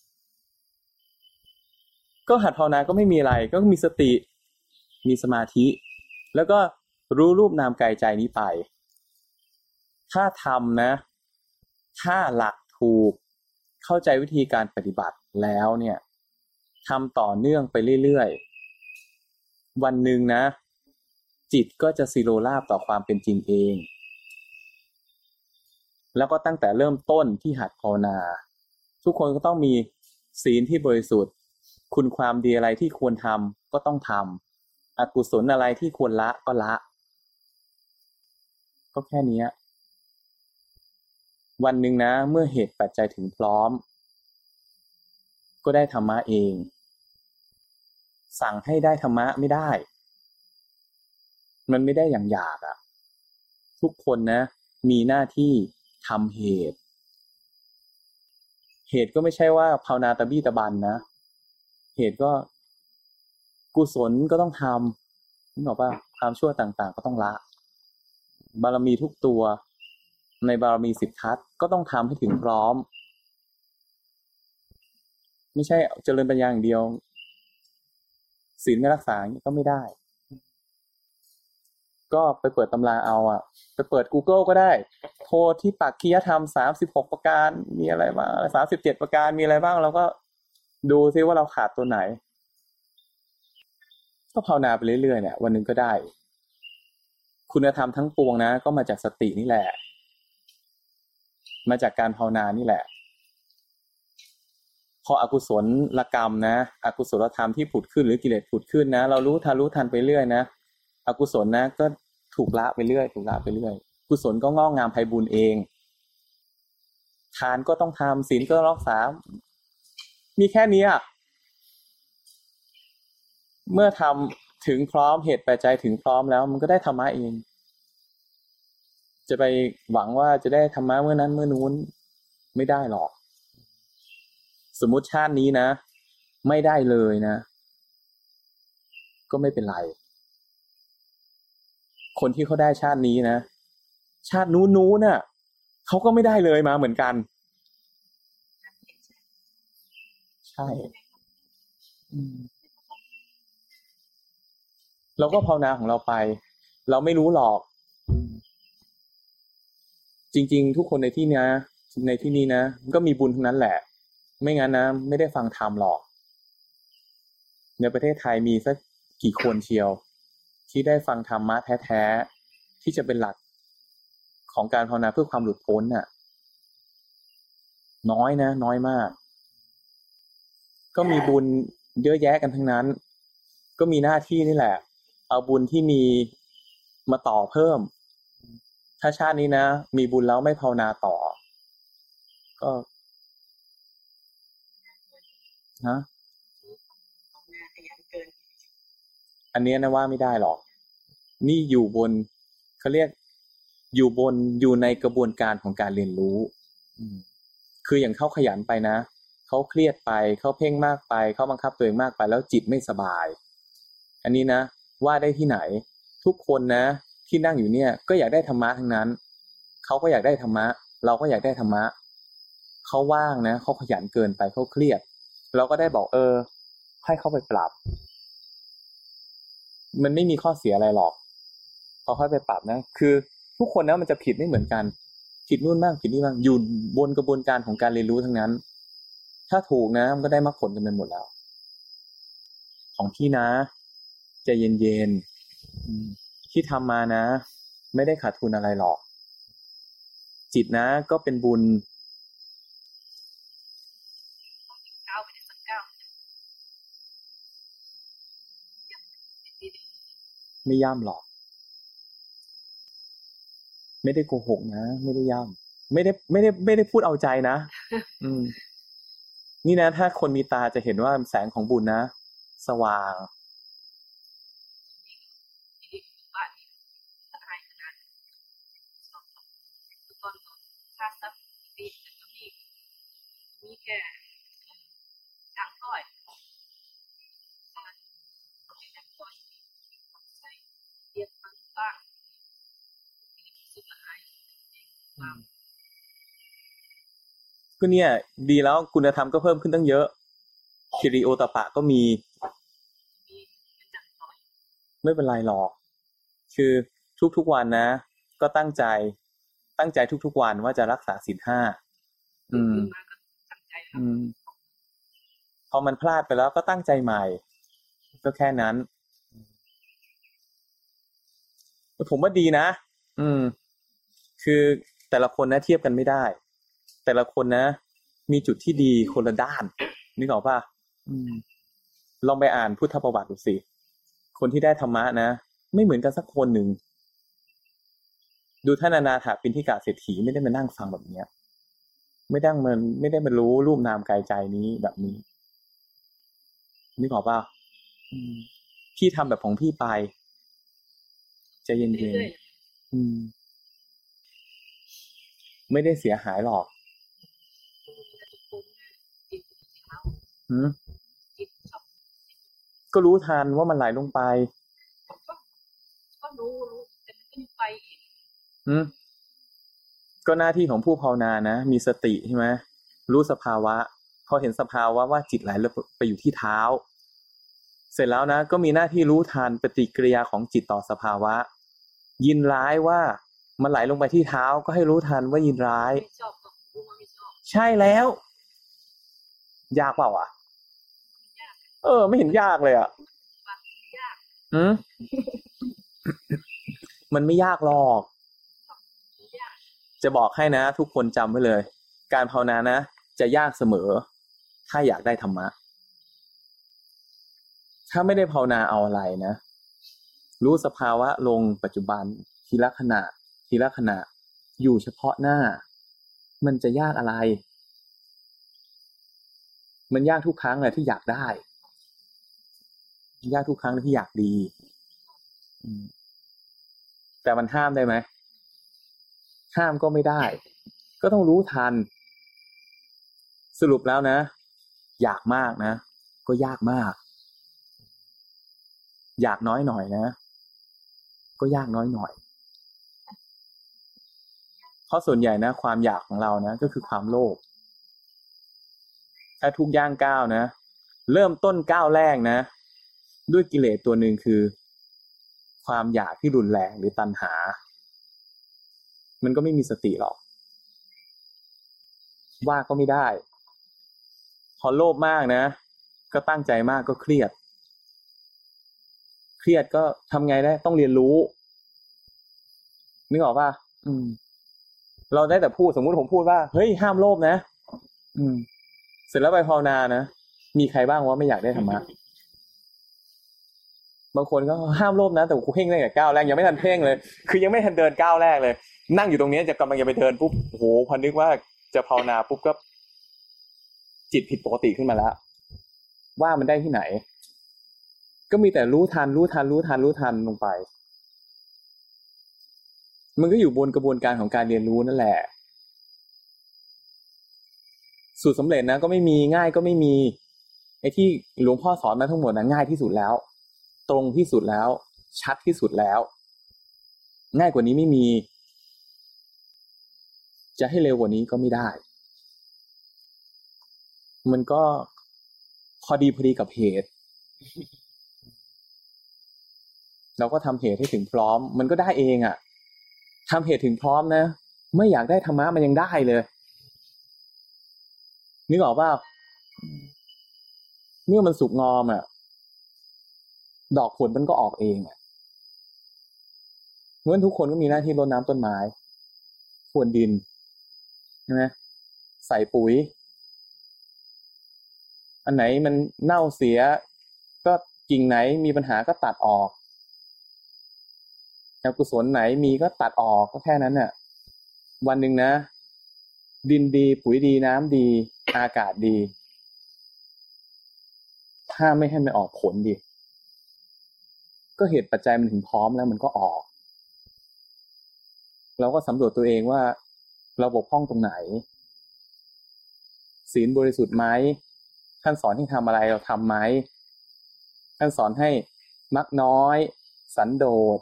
ก็หัดภาวนาก็ไม่มีอะไรก็มีสติมีสมาธิแล้วก็รู้รูปนามกายใจนี้ไปถ้าทำนะถ้าหลักถูกเข้าใจวิธีการปฏิบัติแล้วเนี่ยทำต่อเนื่องไปเรื่อยๆวันหนึ่งนะจิตก็จะสิโรราบต่อความเป็นจริงเองแล้วก็ตั้งแต่เริ่มต้นที่หัดภาวนาทุกคนก็ต้องมีศีลที่บริสุทธิ์คุณความดีอะไรที่ควรทำก็ต้องทำอกุศลอะไรที่ควรละก็ละก็แค่นี้วันหนึ่งนะเมื่อเหตุปัจจัยถึงพร้อมก็ได้ธรรมะเองสั่งให้ได้ธรรมะไม่ได้มันไม่ได้อย่างอยากทุกคนนะมีหน้าที่ทำเหตุก็ไม่ใช่ว่าภาวนาตะบี้ตะบันนะเหตุก็กุศลก็ต้องทำนึกออกป่ะความชั่วต่างๆก็ต้องละบารมีทุกตัวในบารมี10ทัศก็ต้องทำให้ถึงพร้อมไม่ใช่เจริญปัญญาอย่างเดียวศีลไม่รักษาก็ไม่ได้ก็ไปเปิดตำราเอาไปเปิด Google ก็ได้โพธิปักขิยธรรม36ประการมีอะไรบ้าง37ประการมีอะไรบ้างเราก็ดูซิว่าเราขาดตัวไหนก็ภาวนาไปเรื่อยๆเนี่ยวันนึงก็ได้คุณธรรมทั้งปวงนะก็มาจากสตินี่แหละมาจากการภาวนานี่แหละพออกุศลกรรมนะอกุศลธรรมที่ผุดขึ้นหรือกิเลสผุดขึ้นนะเรารู้ทันไปเรื่อยนะอกุศลนะก็ถูกละไปเรื่อยกุศลก็งอกงามไพบูลย์เองทานก็ต้องทำศีลก็ต้องรักษามีแค่นี้เมื่อทำถึงพร้อมเหตุปัจจัยถึงพร้อมแล้วมันก็ได้ธรรมะเองจะไปหวังว่าจะได้ธรรมะเมื่อนั้นเมื่อนู้นไม่ได้หรอกสมมุติชาตินี้นะไม่ได้เลยนะก็ไม่เป็นไรคนที่เขาได้ชาตินี้นะชาตินู้นน่ะเขาก็ไม่ได้เลยมาเหมือนกันใช่เราก็ภาวนาของเราไปเราไม่รู้หรอกจริงๆทุกคนในที่นี้นะก็มีบุญทั้งนั้นแหละไม่งั้นนะไม่ได้ฟังธรรมหรอกในประเทศไทยมีสักกี่คนเชียวที่ได้ฟังธรรมะแท้ๆที่จะเป็นหลักของการภาวนาเพื่อความหลุดพ้นน่ะน้อยนะน้อยมากก็มีบุญเยอะแยะกันทั้งนั้นก็มีหน้าที่นี่แหละเอาบุญที่มีมาต่อเพิ่มถ้าชาตินี้นะมีบุญแล้วไม่ภาวนาต่อก็นะอันนี้นะว่าไม่ได้หรอกนี่อยู่บนเขาเรียกอยู่ในกระบวนการของการเรียนรู้คืออย่างเขาขยันไปนะเขาเครียดไปเขาเพ่งมากไปเขาบังคับตัวเองมากไปแล้วจิตไม่สบายอันนี้นะว่าได้ที่ไหนทุกคนนะที่นั่งอยู่เนี่ยก็อยากได้ธรรมะทั้งนั้นเขาก็อยากได้ธรรมะเราก็อยากได้ธรรมะเขาว่างนะเขาขยันเกินไปเขาเครียดเราก็ได้บอกให้เขาไปปรับมันไม่มีข้อเสียอะไรหรอกเขาค่อยไปปรับนะคือทุกคนนะมันจะผิดไม่เหมือนกันผิดนู่นบ้างผิดนี่บ้างอยู่บนกระบวนการของการเรียนรู้ทั้งนั้นถ้าถูกนะมันก็ได้มรรคผลกันไปหมดแล้วของพี่นะใจเย็นๆที่ทำมานะไม่ได้ขาดทุนอะไรหรอกจิตนะก็เป็นบุญไม่ย่ำหรอกไม่ได้โกหกนะไม่ได้ย่ำไม่ได้พูดเอาใจนะนี่นะถ้าคนมีตาจะเห็นว่าแสงของบุญนะสว่างมีแค่ดังก้อยเรียนฟังบ้างสุดท้ายก็เนี่ยดีแล้วคุณธรรมก็เพิ่มขึ้นตั้งเยอะคิริโอตปะก็มีไม่เป็นไรหรอกคือทุกวันนะก็ตั้งใจทุกวันว่าจะรักษาศีล 5พอมันพลาดไปแล้วก็ตั้งใจใหม่ก็แค่นั้นผมว่าดีนะคือแต่ละคนนะเทียบกันไม่ได้แต่ละคนนะมีจุดที่ดีคนละด้านนึกออกป่ะลองไปอ่านพุทธประวัติดูสิคนที่ได้ธรรมะนะไม่เหมือนกันสักคนหนึ่งดูท่านอนาถปิณฑิกะเศรษฐีไม่ได้มานั่งฟังแบบนี้ไม่ได้มารู้รูปนามกายใจนี้แบบนี้นึกออกป่ะพี่ทำแบบของพี่ไปใจเย็นๆไม่ได้เสียหายหรอกก็รู้ทันว่ามันไหลลงไปก็รู้แต่มันขึ้นไปอีกก็หน้าที่ของผู้ภาวนานะมีสติใช่ไหมรู้สภาวะพอเห็นสภาวะว่าจิตไหลไปอยู่ที่เท้าเสร็จแล้วนะก็มีหน้าที่รู้ทันปฏิกิริยาของจิตต่อสภาวะยินร้ายว่ามันไหลลงไปที่เท้าก็ให้รู้ทันว่ายินร้ายใช่แล้วยากเปล่าอ่ะไม่เห็นยากเลยอ่ะมันไม่ยากหรอกจะบอกให้นะทุกคนจำไว้เลยการภาวนานะจะยากเสมอถ้าอยากได้ธรรมะถ้าไม่ได้ภาวนาเอาอะไรนะรู้สภาวะลงปัจจุบันทีละขณะอยู่เฉพาะหน้ามันจะยากอะไรมันยากทุกครั้งเลยที่อยากได้ยากทุกครั้งที่อยากดีแต่มันห้ามได้ไหมห้ามก็ไม่ได้ก็ต้องรู้ทันสรุปแล้วนะอยากมากนะก็ยากมากอยากน้อยหน่อยนะก็ยากน้อยหน่อยเพราะส่วนใหญ่นะความอยากของเรานะก็คือความโลภถ้าทุกย่างก้าวนะเริ่มต้นก้าวแรกนะด้วยกิเลสตัวหนึ่งคือความอยากที่รุนแรงหรือตัณหามันก็ไม่มีสติหรอกว่าก็ไม่ได้พอโลภมากนะก็ตั้งใจมากก็เครียดก็ทำไงได้ต้องเรียนรู้นึกออกป่ะเราได้แต่พูดสมมุติผมพูดว่าเฮ้ยห้ามโลภนะเสร็จแล้วไปภาวนานะมีใครบ้างว่าไม่อยากได้ธรรมะบางคนก็ห้ามโลภนะแต่กูเพ่งได้แค่ก้าวแรกยังไม่ทันเพ่งเลยคือยังไม่ทันเดินก้าวแรกเลยนั่งอยู่ตรงนี้จะกำลังจะไปเดินปุ๊บโอ้โหพอนึกว่าจะภาวนาปุ๊บก็จิตผิดปกติขึ้นมาแล้วว่ามันได้ที่ไหนก็มีแต่รู้ทันลงไปมันก็อยู่บนกระบวนการของการเรียนรู้นั่นแหละสูตรสำเร็จนะก็ไม่มีง่ายก็ไม่มีไอ้ที่หลวงพ่อสอนมาทั้งหมดนะง่ายที่สุดแล้วตรงที่สุดแล้วชัดที่สุดแล้วง่ายกว่านี้ไม่มีจะให้เร็วกว่านี้ก็ไม่ได้มันก็พอดีกับเหตุเราก็ทำเหตุให้ถึงพร้อมมันก็ได้เองอ่ะทำเหตุถึงพร้อมนะไม่อยากได้ธรรมะมันยังได้เลยนึกออกป่ะเมื่อมันสุกงอมอ่ะดอกผลมันก็ออกเองอ่ะเมื่อทุกคนก็มีหน้าที่รดน้ำต้นไม้พรวนดินใช่ไหมใส่ปุ๋ยอันไหนมันเน่าเสียก็กิ่งไหนมีปัญหาก็ตัดออกอกุศลไหนมีก็ตัดออกก็แค่นั้นน่ะวันหนึ่งนะดินดีปุ๋ยดีน้ำดีอากาศดีถ้าไม่ให้มันออกผลดีก็เหตุปัจจัยมันถึงพร้อมแล้วมันก็ออกเราก็สำรวจตัวเองว่าเราบกพร่องตรงไหนศีลบริสุทธิ์ไหมท่านสอนให้ทำอะไรเราทำไหมท่านสอนให้มักน้อยสันโดษ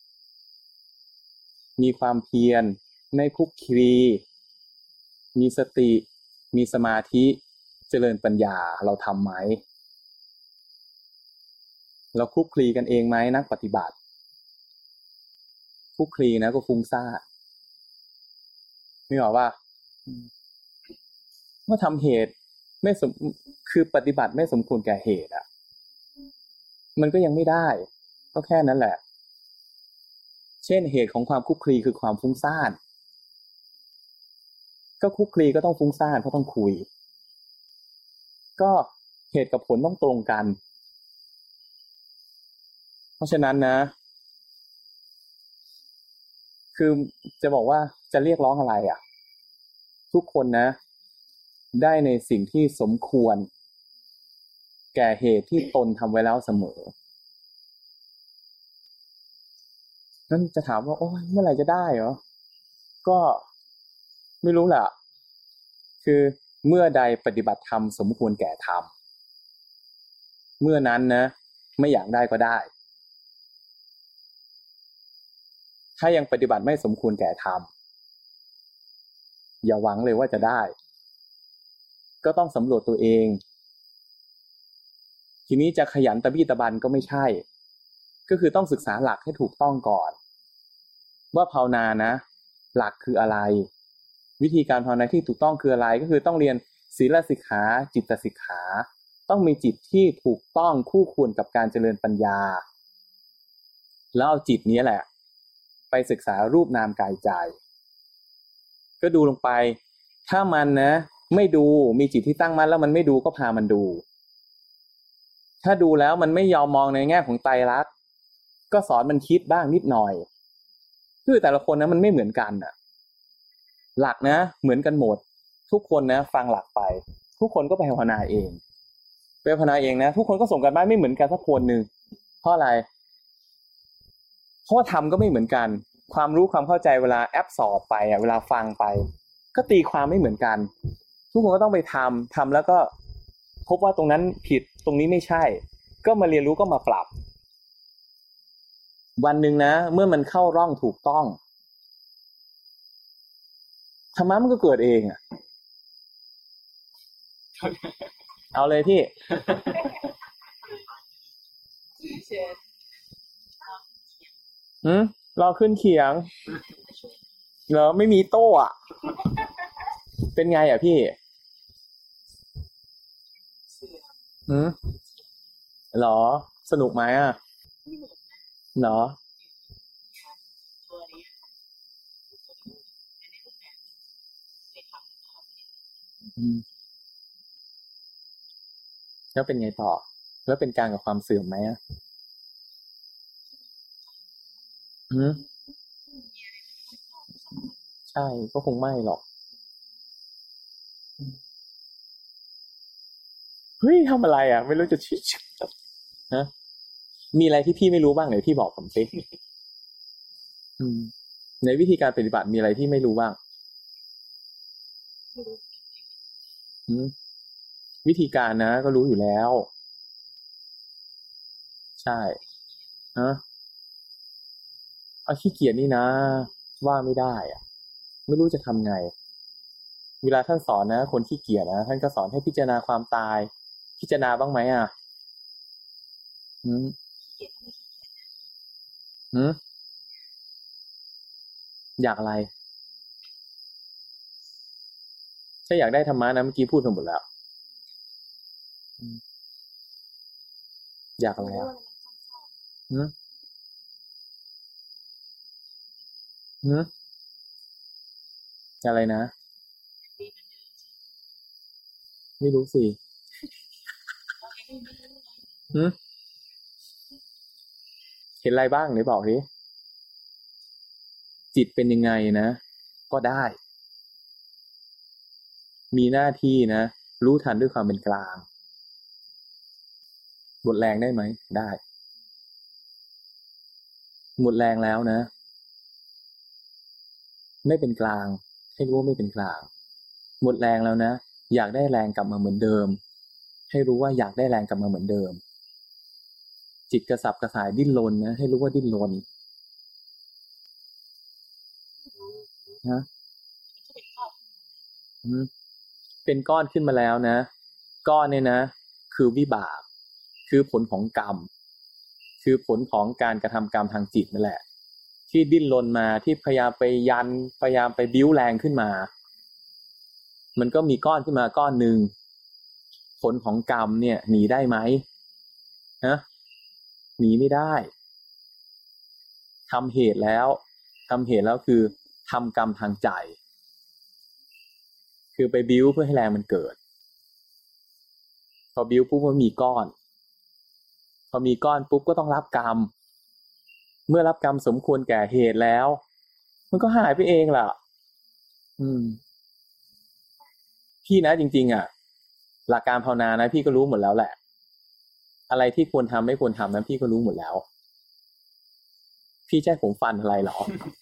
มีความเพียรไม่คลุกคลีมีสติมีสมาธิเจริญปัญญาเราทำไหมเราคลุกคลีกันเองไหมนักปฏิบัติคลุกคลีนะก็ฟุ้งซ่านไม่หรอว่าเมื่อทำเหตุไม่คือปฏิบัติไม่สมควรแก่เหตุอ่ะมันก็ยังไม่ได้ก็แค่นั้นแหละเช่นเหตุของความคลุกคลีคือความฟุ้งซ่านก็คลุกคลีก็ต้องฟุ้งซ่านเพราะต้องคุยก็เหตุกับผลต้องตรงกันเพราะฉะนั้นนะคือจะบอกว่าจะเรียกร้องอะไรอ่ะทุกคนนะได้ในสิ่งที่สมควรแก่เหตุที่ตนทำไว้แล้วเสมอนั่นจะถามว่าโอ้ยเมื่อไหร่จะได้เหรอก็ไม่รู้แหละคือเมื่อใดปฏิบัติธรรมสมควรแก่ธรรมเมื่อนั้นนะไม่อยากได้ก็ได้ถ้ายังปฏิบัติไม่สมควรแก่ธรรมอย่าหวังเลยว่าจะได้ก็ต้องสำรวจตัวเองทีนี้จะขยันตะบี้ตะบันก็ไม่ใช่ก็คือต้องศึกษาหลักให้ถูกต้องก่อนว่าภาวนานะหลักคืออะไรวิธีการภาวนาที่ถูกต้องคืออะไรก็คือต้องเรียนศีลสิกขาจิตสิกขาต้องมีจิตที่ถูกต้องคู่ควรกับการเจริญปัญญาแล้วเอาจิตนี้แหละไปศึกษารูปนามกายใจก็ดูลงไปถ้ามันนะไม่ดูมีจิตที่ตั้งมั่นแล้วมันไม่ดูก็พามันดูถ้าดูแล้วมันไม่ยอมมองในแง่ของไตรลักษณ์ก็สอนมันคิดบ้างนิดหน่อยคือแต่ละคนนะมันไม่เหมือนกันน่ะหลักนะเหมือนกันหมดทุกคนนะฟังหลักไปทุกคนก็ไปภาวนาเองไปภาวนาเองนะทุกคนก็ส่งกันบ้านไม่เหมือนกันสักคนนึงเพราะอะไรเพราะว่าทำก็ไม่เหมือนกันความรู้ความเข้าใจเวลาแอปสอบไปเวลาฟังไปก็ตีความไม่เหมือนกันทุกคนก็ต้องไปทำแล้วก็พบว่าตรงนั้นผิดตรงนี้ไม่ใช่ก็มาเรียนรู้ก็มาปรับวันหนึ่งนะเมื่อมันเข้าร่องถูกต้องธรรมะมันก็เกิดเองเอาเลยพี่รอขึ้นเขียงเหรอไม่มีโต้เป็นไงพี่เหรอสนุกไหมเหรอแล้วเป็นไงต่อแล้วเป็นกลางกับความเสื่อมไหมใช่ก็คงไม่หรอกเฮ้ยทำอะไรไม่รู้จะชี้ฮะมีอะไรที่พี่ไม่รู้บ้างไหนพี่บอกผมสิในวิธีการปฏิบัติมีอะไรที่ไม่รู้บ้างวิธีการนะก็รู้อยู่แล้วใช่ขี้เกียจนี่นะว่าไม่ได้ไม่รู้จะทำไงเวลาท่านสอนนะคนขี้เกียจนะท่านก็สอนให้พิจารณาความตายพิจารณาบ้างไหมอยากอะไรถ้าอยากได้ธรรมะนะเมื่อกี้พูดทั้งหมดแล้วอยากอะไรอะไรนะไม่รู้สิเห็นอะไรบ้างไหนบอกดิจิตเป็นยังไงนะก็ได้มีหน้าที่นะรู้ทันด้วยความเป็นกลางหมดแรงได้ไหมได้หมดแรงแล้วนะไม่เป็นกลางให้รู้ว่าไม่เป็นกลางหมดแรงแล้วนะอยากได้แรงกลับมาเหมือนเดิมให้รู้ว่าอยากได้แรงกลับมาเหมือนเดิมจิตกระสับกระส่ายดิ้นรนนะให้รู้ว่าดิ้นรนนะเป็นก้อนขึ้นมาแล้วนะก้อนเนี่ยนะคือวิบากคือผลของกรรมคือผลของการกระทำกรรมทางจิตนั่นแหละที่ดิ้นรนมาที่พยายามไปยันพยายามไปบิ้วแรงขึ้นมามันก็มีก้อนขึ้นมาก้อนหนึ่งผลของกรรมเนี่ยหนีได้ไหมหนีไม่ได้ทำเหตุแล้วคือทำกรรมทางใจคือไปบิ้วเพื่อให้แรงมันเกิดพอบิ้วปุ๊บมันมีก้อนพอมีก้อนปุ๊บก็ต้องรับกรรมเมื่อรับกรรมสมควรแก่เหตุแล้วมันก็หายไปเองล่ะพี่นะจริงๆหลักการภาวนานะพี่ก็รู้หมดแล้วแหละอะไรที่ควรทำไม่ควรทำนั้นพี่ก็รู้หมดแล้วพี่ใช่ผมฟันอะไรหรอ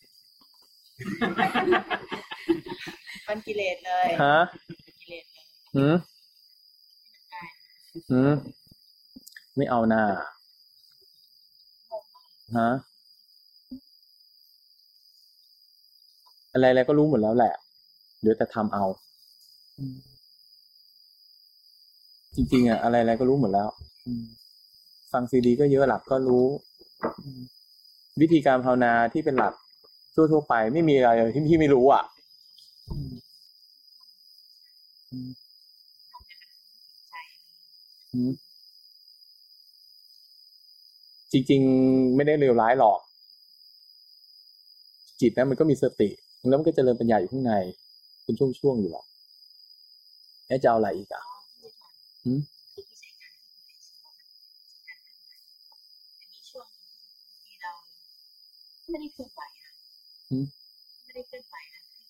ฟันกิเลสเลย กิเลสเลยไม่เอาหน้าอะไรๆก็รู้หมดแล้วแหละเดี๋ยวจะทำเอาจริงๆอะไรๆก็รู้หมดแล้วฟังซีดีก็เยอะหลักก็รู้วิธีการภาวนาที่เป็นหลักทั่วๆไปไม่มีอะไรที่พี่ไม่รู้จริงๆไม่ได้เลวร้ายหรอกจิตนะมันก็มีสติแล้วมันก็เจริญปัญญาอยู่ข้างในเป็นช่วงๆอยู่หรอกแล้วจะเอาอะไรอีกไม่ได้เคลื่อนไหวไม่ได้เคลื่อนไหว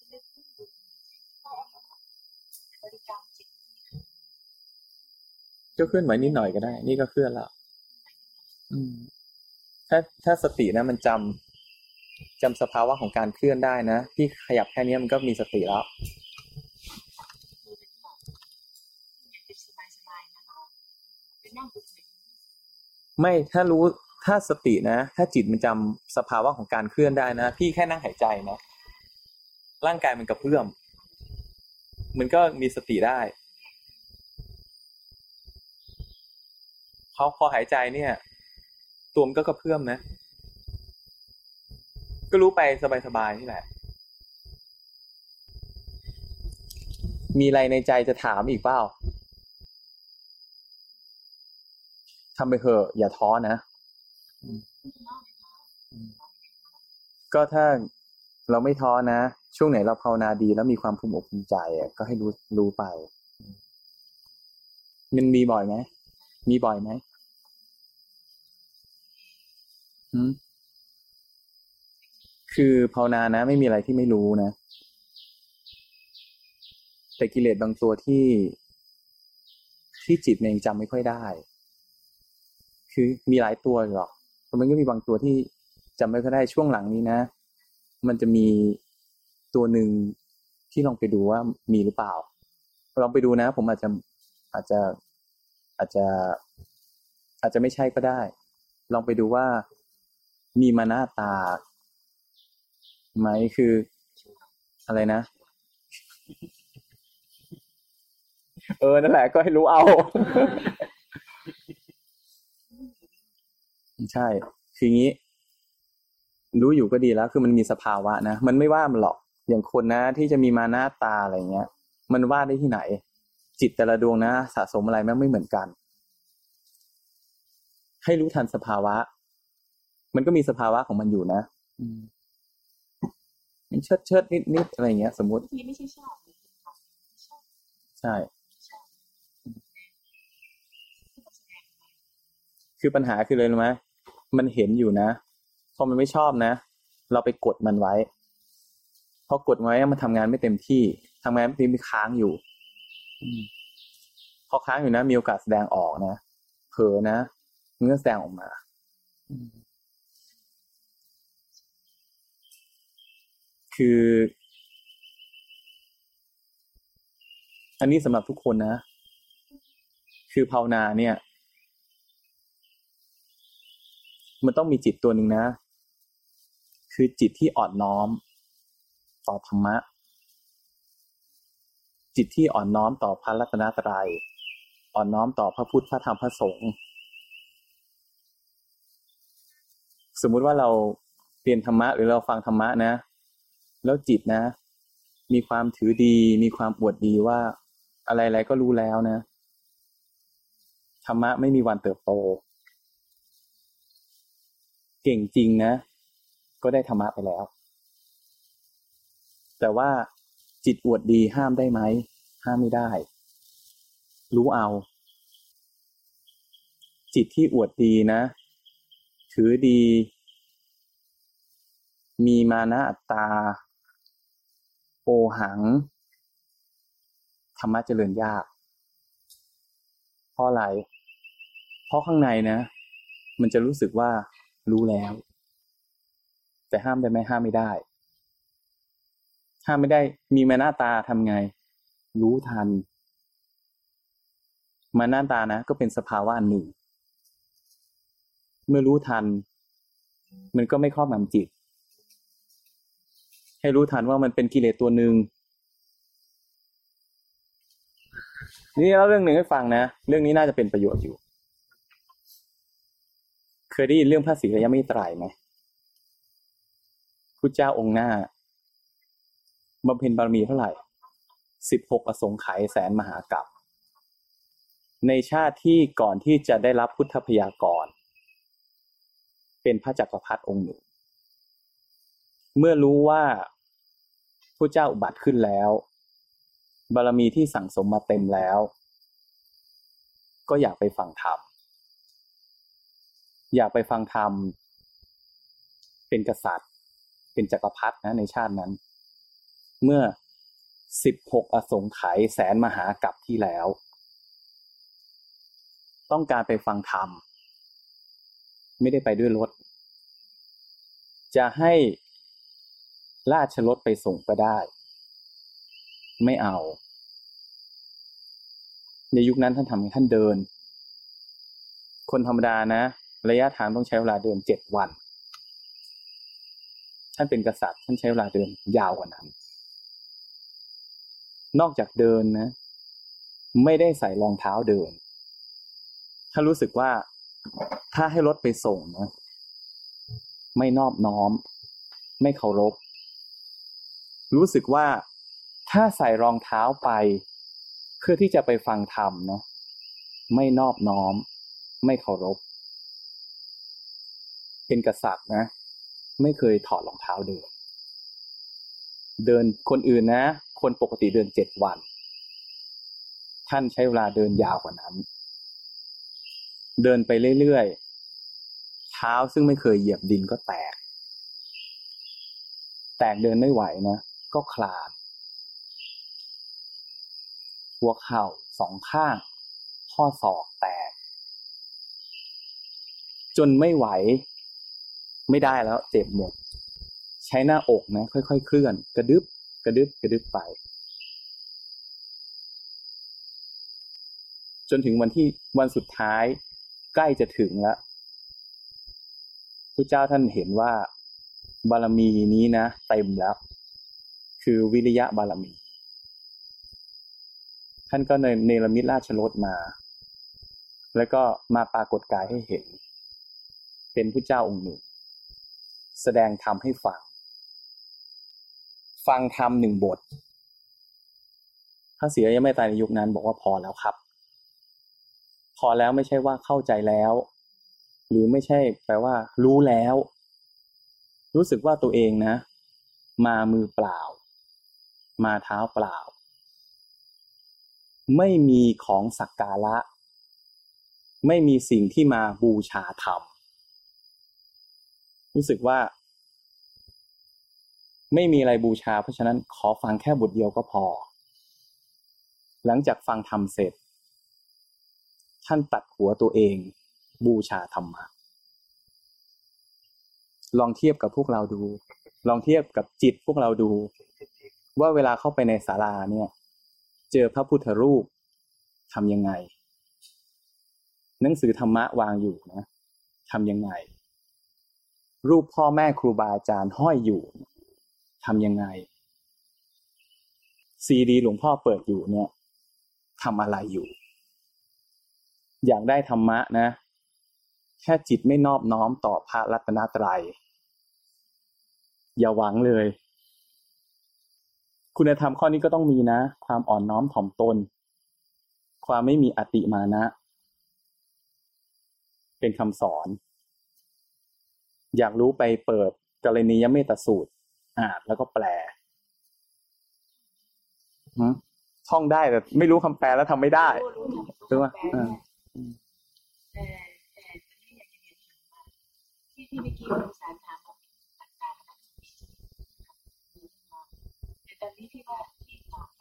บริกรรมจิตก็เคลื่อนไหวนิดหน่อยก็ได้นี่ก็เคลื่อนแล้วถ้าสตินะมันจจำสภาวะของการเคลื่อนได้นะพี่ขยับแค่นี้มันก็มีสติแล้วไม่ถ้าสตินะถ้าจิตมันจำสภาวะของการเคลื่อนได้นะพี่แค่นั่งหายใจนะร่างกายมันกระเพื่อมมันก็มีสติได้พอหายใจเนี่ยตัวมันก็กระเพื่อมนะก็รู้ไปสบายๆนี่แหละมีอะไรในใจจะถามอีกเปล่าทำไปเถอะอย่าท้อนะก็ถ้าเราไม่ท้อนะช่วงไหนเราภาวนาดีแล้วมีความภูมิอกภูมิใจก็ให้รู้ไปมันมีบ่อยไหมมีบ่อยไหมคือภาวนานะไม่มีอะไรที่ไม่รู้นะแต่กิเลสบางตัวที่จิตเองจำไม่ค่อยได้คือมีหลายตัวหรอกแต่มันก็มีบางตัวที่จำไม่ค่อยได้ช่วงหลังนี้นะมันจะมีตัวหนึ่งที่ลองไปดูว่ามีหรือเปล่าลองไปดูนะผมอาจจะไม่ใช่ก็ได้ลองไปดูว่ามีมานาตาไหมคืออะไรนะนั่นแหละก็ให้รู้เอา ใช่คืองี้รู้อยู่ก็ดีแล้วคือมันมีสภาวะนะมันไม่ว่ามันหรอกอย่างคนนะที่จะมีมานาตาอะไรเงี้ยมันว่าได้ที่ไหนจิตแต่ละดวงนะสะสมอะไรแม่งไม่เหมือนกันให้รู้ทันสภาวะมันก็มีสภาวะของมันอยู่นะมันเชิดนิดอะไรเงี้ยสมมติไม่ใช่ชอบใช่คือปัญหาคือเลยรู้ไหมมันเห็นอยู่นะพอมันไม่ชอบนะเราไปกดมันไว้พอกดไว้มันทำงานไม่เต็มที่ทำงานไม่เต็มที่ค้างอยู่พอค้างอยู่นะมีโอกาสแสดงออกนะเผลอนะมันก็แสดงออกมาคืออันนี้สำหรับทุกคนนะคือภาวนาเนี่ยมันต้องมีจิตตัวหนึ่งนะคือจิตที่อ่อนน้อมต่อธรรมะจิตที่อ่อนน้อมต่อพระรัตนตรัยอ่อนน้อมต่อพระพุทธพระธรรมพระสงฆ์สมมุติว่าเราเรียนธรรมะหรือเราฟังธรรมะนะแล้วจิตนะมีความถือดีมีความอวดดีว่าอะไรๆก็รู้แล้วนะธรรมะไม่มีวันเติบโตเก่งจริงนะก็ได้ธรรมะไปแล้วแต่ว่าจิตอวดดีห้ามได้ไหมห้ามไม่ได้รู้เอาจิตที่อวดดีนะถือดีมีมานะอัตตาโอหังธรรมะเจริญยากเพราะอะไรเพราะข้างในนะมันจะรู้สึกว่ารู้แล้วแต่ห้ามได้ไหมห้ามไม่ได้ห้ามไม่ได้มีมานะตาทำไงรู้ทันมานะตานะก็เป็นสภาวะอันหนึ่งเมื่อรู้ทันมันก็ไม่ครอบงำจิตให้รู้ทันว่ามันเป็นกิเลสตัวหนึ่งนี่เล่าเรื่องหนึ่งให้ฟังนะเรื่องนี้น่าจะเป็นประโยชน์อยู่เคยได้ยินเรื่องพระศรีอริยเมตไตรไหมพุทธเจ้าองค์หน้าบำเพ็ญบารมีเท่าไหร่16อสงไขยแสนมหากัปในชาติที่ก่อนที่จะได้รับพุทธพยากรเป็นพระจักรพรรดิองค์หนึ่งเมื่อรู้ว่าพระเจ้าอุบัติขึ้นแล้วบารมีที่สั่งสมมาเต็มแล้วก็อยากไปฟังธรรมอยากไปฟังธรรมเป็นกษัตริย์เป็นจักรพรรดินะในชาตินั้นเมื่อ16อสงไขยแสนมหากัปที่แล้วต้องการไปฟังธรรมไม่ได้ไปด้วยรถจะให้ราชรถไปส่งก็ได้ไม่เอาในยุคนั้นท่านทำให้ท่านเดินคนธรรมดานะระยะทางต้องใช้เวลาเดิน7 วันท่านเป็นกษัตริย์ท่านใช้เวลาเดินยาวกว่านั้นนอกจากเดินนะไม่ได้ใส่รองเท้าเดินถ้ารู้สึกว่าถ้าให้รถไปส่งนะไม่นอบน้อมไม่เคารพรู้สึกว่าถ้าใส่รองเท้าไปเพื่อที่จะไปฟังธรรมเนาะไม่นอบน้อมไม่เคารพเป็นกษัตริย์นะไม่เคยถอดรองเท้าเดินคนอื่นนะคนปกติเดิน7 วันท่านใช้เวลาเดินยาวกว่านั้นเดินไปเรื่อยๆเท้าซึ่งไม่เคยเหยียบดินก็แตกเดินไม่ไหวนะก็คลานหัวเข่า2 ข้างข้อศอกแตกจนไม่ไหวไม่ได้แล้วเจ็บหมดใช้หน้าอกนะค่อยๆเคลื่อนกระดึบไปจนถึงวันสุดท้ายใกล้จะถึงแล้วพระเจ้าท่านเห็นว่าบารมีนี้นะเต็มแล้วคือวิริยะบารมีท่านก็เนรมิตราชรถมาแล้วก็มาปรากฏกายให้เห็นเป็นพระเจ้าองค์หนึ่งแสดงธรรมให้ฟังธรรม1 บทพระศรีอริยเมตไตรในยุคนั้นบอกว่าพอแล้วครับพอแล้วไม่ใช่ว่าเข้าใจแล้วหรือไม่ใช่แปลว่ารู้แล้วรู้สึกว่าตัวเองนะมามือเปล่ามาเท้าเปล่าไม่มีของสักการะไม่มีสิ่งที่มาบูชาธรรมรู้สึกว่าไม่มีอะไรบูชาเพราะฉะนั้นขอฟังแค่บทเดียวก็พอหลังจากฟังธรรมเสร็จท่านตัดหัวตัวเองบูชาธรรมะลองเทียบกับพวกเราดูลองเทียบกับจิตพวกเราดูว่าเวลาเข้าไปในศาลาเนี่ยเจอพระพุทธรูปทำยังไงหนังสือธรรมะวางอยู่นะทำยังไงรูปพ่อแม่ครูบาอาจารย์ห้อยอยู่ทำยังไงซีดีหลวงพ่อเปิดอยู่เนี่ยทำอะไรอยู่อยากได้ธรรมะนะแค่จิตไม่นอบน้อมต่อพระรัตนตรัยอย่าหวังเลยคุณธรรมข้อนี้ก็ต้องมีนะความอ่อนน้อมถ่อมตนความไม่มีอติมานะเป็นคำสอนอยากรู้ไปเปิดกรณียเมตสูตรอ่านแล้วก็แปลท่องได้แต่ไม่รู้คำแปลแล้วทำไม่ได้ใช่ไหมที่เมื่อกี้คุณสารถามว่าต่างๆแต่ตอนนี้ที่ว่าที่ตอบ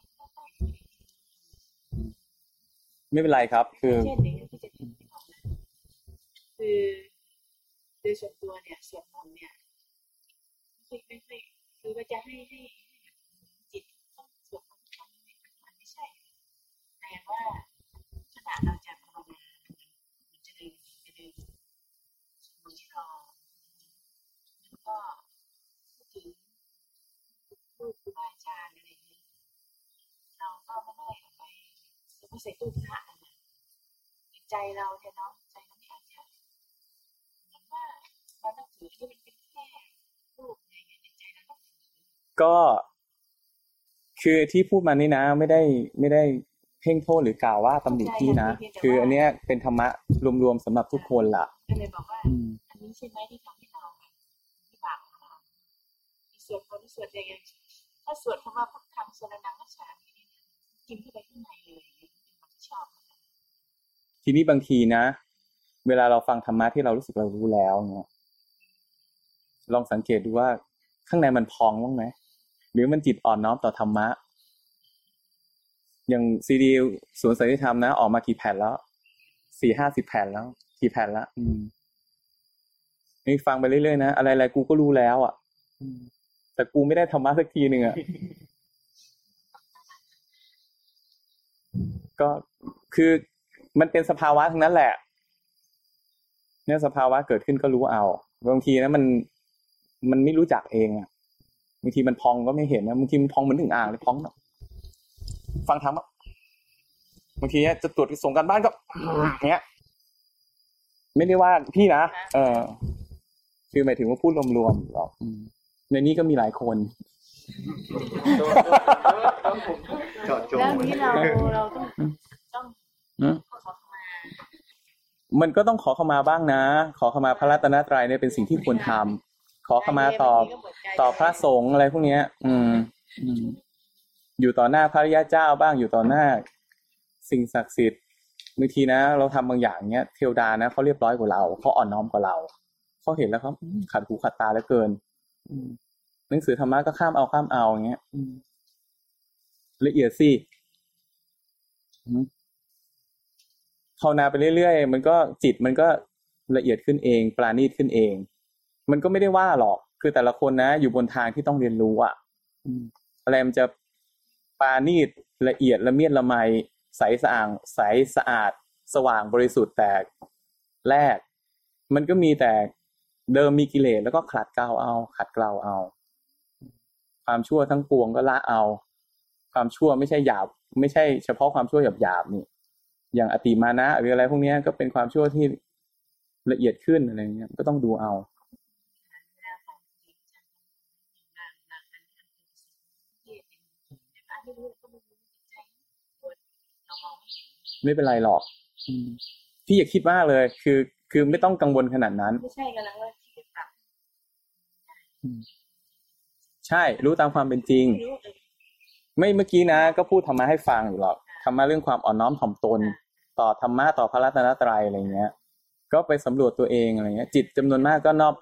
ไม่เป็นไรครับคือเช่นอย่างที่จะคิดคือโดยส่วนตัวเนี่ยส่วนผมเนี่ยไม่คือว่าจะให้จิตต้องส่วนของมันไม่ใช่แต่ว่าขณะเราจะภาวนาจะเดินสมมติที่เราก็พูดถึงรูปครูบาอาจารย์อะไรอย่างนี้เราก็ไม่ได้เอาไปไม่ใส่ตู้พระนะใจเราเนี่ยเนาะใจเราไม่อาจจะว่าเราต้องถือที่มันเป็นแค่รูปในใจเราต้องถือก็คือที่พูดมานี่นะไม่ได้เพ่งโทษหรือกล่าวว่าตำหนิที่นะคืออันเนี้ยเป็นธรรมะรวมๆสำหรับทุกคนล่ะก็เลยบอกว่าอันนี้ใช่ไหมที่ทำให้เราที่บาปเรามีส่วนคนที่ส่วนอย่างถ้าส่วนคำว่าพุทธธรรมสรณังคัจฉามินี่กินเข้าไปข้างในเลยชอบทีนี้บางทีนะเวลาเราฟังธรรมะที่เรารู้สึกเรารู้แล้วเนี่ยลองสังเกตดูว่าข้างในมันพองบ้างไหมหรือมันจิตอ่อนน้อมต่อธรรมะอย่างซีดีสวนสันติธรรมนะออกมากี่แผ่นแล้ว40-50 แผ่นแล้วกี่แผ่นแล้วนี่ฟังไปเรื่อยๆนะอะไรๆกูก็รู้แล้วอ่ะแต่กูไม่ได้ธรรมะสักทีนึงอ่ะก็คือมันเป็นสภาวะทั้งนั้นแหละเนี่ยสภาวะเกิดขึ้นก็รู้เอาบางทีนะมันไม่รู้จักเองอ่ะบางทีมันพองก็ไม่เห็นนะบางทีมันพองเหมือนถึงอ่างเลยพองแบบฟังธรรมะบางทีจะตรวจส่งกันบ้านก็เงี้ยไม่ได้ว่าพี่นะคือหมายถึงว่าพูดรวมๆหรอกในนี้ก็มีหลายคนแล้วนี้เราต้องขอเข้ามามันก็ต้องขอเข้ามาบ้างนะขอเข้ามาพระรัตนตรัยเนี่ยเป็นสิ่งที่ควรทำขอเข้ามาต่อพระสงฆ์อะไรพวกนี้อยู่ต่อหน้าพระริยเจ้าบ้างอยู่ต่อหน้าสิ่งศักดิ์สิทธิ์บางทีนะเราทำบางอย่างเนี้ยเทวดานะเขาเรียบร้อยกว่าเราเขาอ่อนน้อมกว่าเราเขาเห็นแล้วเขาขัดหูขัดตาเหลือเกินหนังสือธรรมะก็ข้ามเอาอย่างเงี้ยละเอียดสิภาวนาไปเรื่อยๆมันก็จิตมันก็ละเอียดขึ้นเองปราณีตขึ้นเองมันก็ไม่ได้ว่าหรอกคือแต่ละคนนะอยู่บนทางที่ต้องเรียนรู้อ่ะอะไรมันจะปราณีตละเอียดละเมียดละไมใสสะอาดสว่างบริสุทธิ์แต่แรกมันก็มีแต่เดิมมีกิเลสแล้วก็ขัดเกลาเอาความชั่วทั้งปวงก็ละเอาความชั่วไม่ใช่หยาบไม่ใช่เฉพาะความชั่วหยาบนี่อย่างอติมานะหรืออะไรพวกนี้ก็เป็นความชั่วที่ละเอียดขึ้นอะไรเงี้ยก็ต้องดูเอาไม่เป็นไรหรอกพี่อย่าคิดมากเลยคือไม่ต้องกังวลขนาดนั้นไม่ใช่กันแล้วว่าที่จะปรับใช่รู้ตามความเป็นจริงไม่เมื่อกี้นะก็พูดธรรมะให้ฟังอยู่หรอกธรรมะเรื่องความอ่อนน้อมถ่อมตนต่อธรรมะต่อพระรัตนตรัยอะไรเงี้ยก็ไปสำรวจตัวเองอะไรเงี้ยจิตจำนวนมาก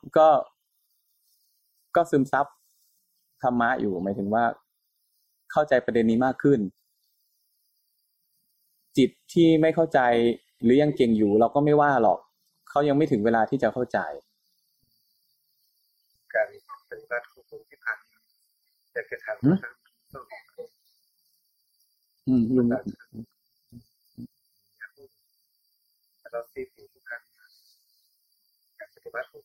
ก็ซึมซับธรรมะอยู่หมายถึงว่าเข้าใจประเด็นนี้มากขึ้นจิตที่ไม่เข้าใจหรือยังเก่งอยู่เราก็ไม่ว่าหรอกเขายังไม่ถึงเวลาที่จะเข้าใจการปฏิบัติของผมที่ผ่านอยากจะถามลุงเราซีผิวทุกครั้งการปฏิบัติของ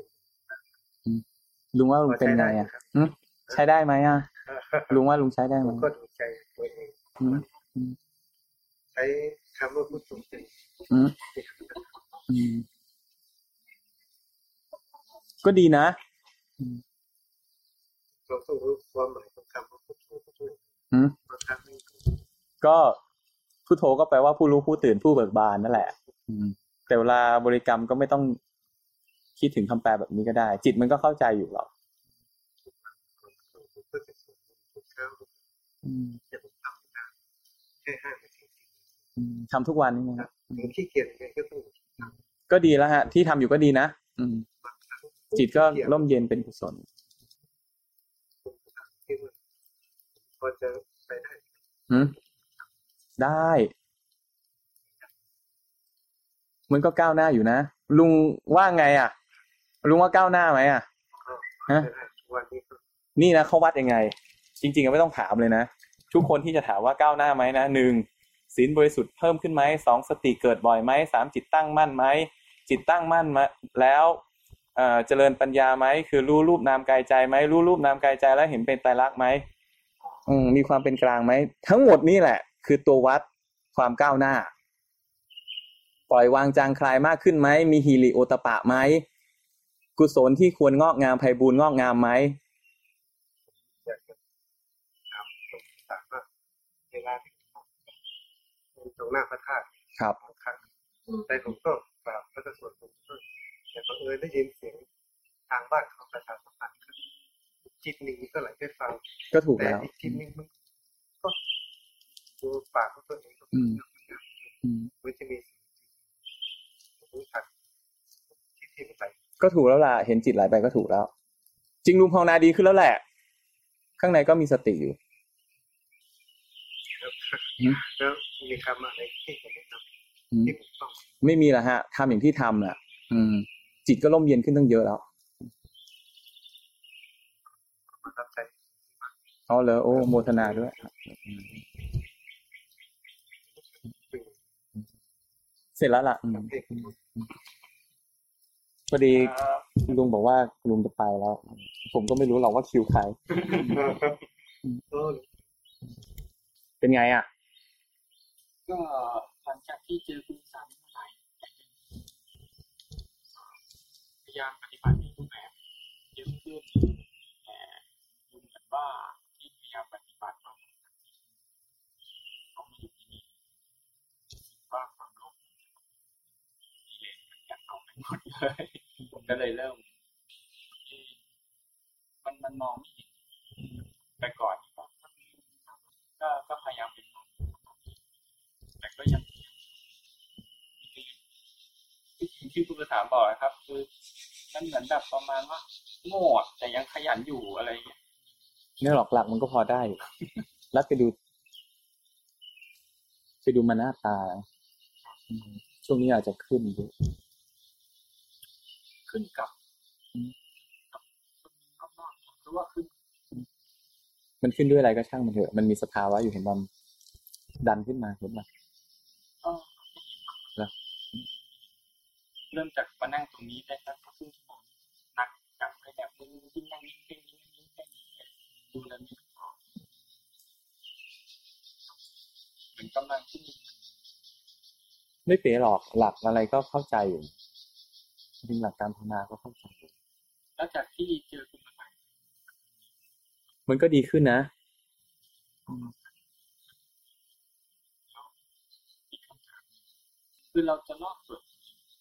ลุงว่าลุงเป็นไงอ่ะใช้ได้ไหมอ่ะลุงว่าลุงใช้ได้ไหมก็ดูใจตัวเองใช้คำว่าพุทโธก็ดีนะเราต้องรู้ความหมายของคำว่าพุทโธก็พุทโธก็แปลว่าผู้รู้ผู้ตื่นผู้เบิกบานนั่นแหละแต่เวลาบริกรรมก็ไม่ต้องคิดถึงคำแปลแบบนี้ก็ได้จิตมันก็เข้าใจอยู่หรอกทำทุกวันนี่นะครับขี้เกียจก็ดีแล้วฮะที่ทำอยู่ก็ดีนะจิตก็ร่มเย็นเป็นกุศลพอจะไปได้ได้มันก็ก้าวหน้าอยู่นะลุงว่าไงอ่ะลุงว่าก้าวหน้าไหมอ่ะฮะนี่นะเขาวัดยังไงจริงๆไม่ต้องถามเลยนะทุกคนที่จะถามว่าก้าวหน้าไหมนะ1ศีลบริสุทธิ์เพิ่มขึ้นไหม2สติเกิดบ่อยไหม3จิตตั้งมั่นไหมจิตตั้งมั่นมาแล้วเจริญปัญญาไหมคือรู้รูปนามกายใจไหมรู้รูปนามกายใจแล้วเห็นเป็นไตรลักษณ์ไหมมีความเป็นกลางไหมทั้งหมดนี่แหละคือตัววัดความก้าวหน้าปล่อยวางจางคลายมากขึ้นไหมมีหิริโอตปะไหมกุศลที่ควรงอกงามไพบูลย์งอกงามไหมเวลาตรงหน้าพระธาตุครับแต่ผมก็กราบพระสวดผมแต่บังเอิญได้ยินเสียงทางบ้านของประชาสัมพันธ์จิตหนึ่งก็ไหลไปฟังก็ถูกแล้วแต่อีกจิตหนึ่งมันก็ดูปากของตัวเองมันจะมีรู้ทันที่ไหลก็ถูกแล้วล่ะเห็นจิตไหลไปก็ถูกแล้วจริงลุงภาวนาดีขึ้นแล้วแหละข้างในก็มีสติอยู่แล้วมีคำอะไรที่จะไม่ทำที่ผมต้องไม่มีละฮะทำอย่างที่ทำน่ะจิตก็ร่มเย็นขึ้นตั้งเยอะแล้วอ๋อเหรอโอ้โมทนาด้วยเสร็จแล้วล่ะพอดีลุงบอกว่าลุงจะไปแล้วผมก็ไม่รู้หรอกว่าคิวใครเป็นไงอ่ะก็หลังจากที่เจอคุณสามหลายพยายามปฏิบัติในรูปแบบเยอะขึ้นแต่ดูเหมือนว่าที่พยายามปฏิบัติต้องมาอยู่ที่นี่ว่าความโลภกิเลสมันกัดเอาไปหมดเลยผมก็เลยเริ่มมันมองไม่เห็นแต่ก่อนก็พยายามเป็นแต่ก็ยังที่คุณถามบอกนะครับคือมันเหมือนแบบประมาณว่าโง่แต่ยังขยันอยู่อะไรอย่างเงี้ยเนี่ยหลักมันก็พอได้แล้วไปดูมาหน้าตาช่วงนี้อาจจะขึ้นกับหรือว่าขึ้นมันขึ้นด้วยอะไรก็ช่างมันเถอะมันมีสภาวะอยู่เห็นมันดันขึ้นมาเห็นไหมแล้วเริ่มจากมานั่งตรงนี้ได้สักครึ่งชั่วโมงนักกับไปแบบมึงยิ่งนั่งยิ่งเป็นดูแล้วนี่เหมือนกำลังที่ไม่เป๋หรอกหลักอะไรก็เข้าใจอยู่จริงหลักการภาวนาก็เข้าใจแล้วจากที่เจอคุณมามันก็ดีขึ้นนะคือเราจะลอกส่วน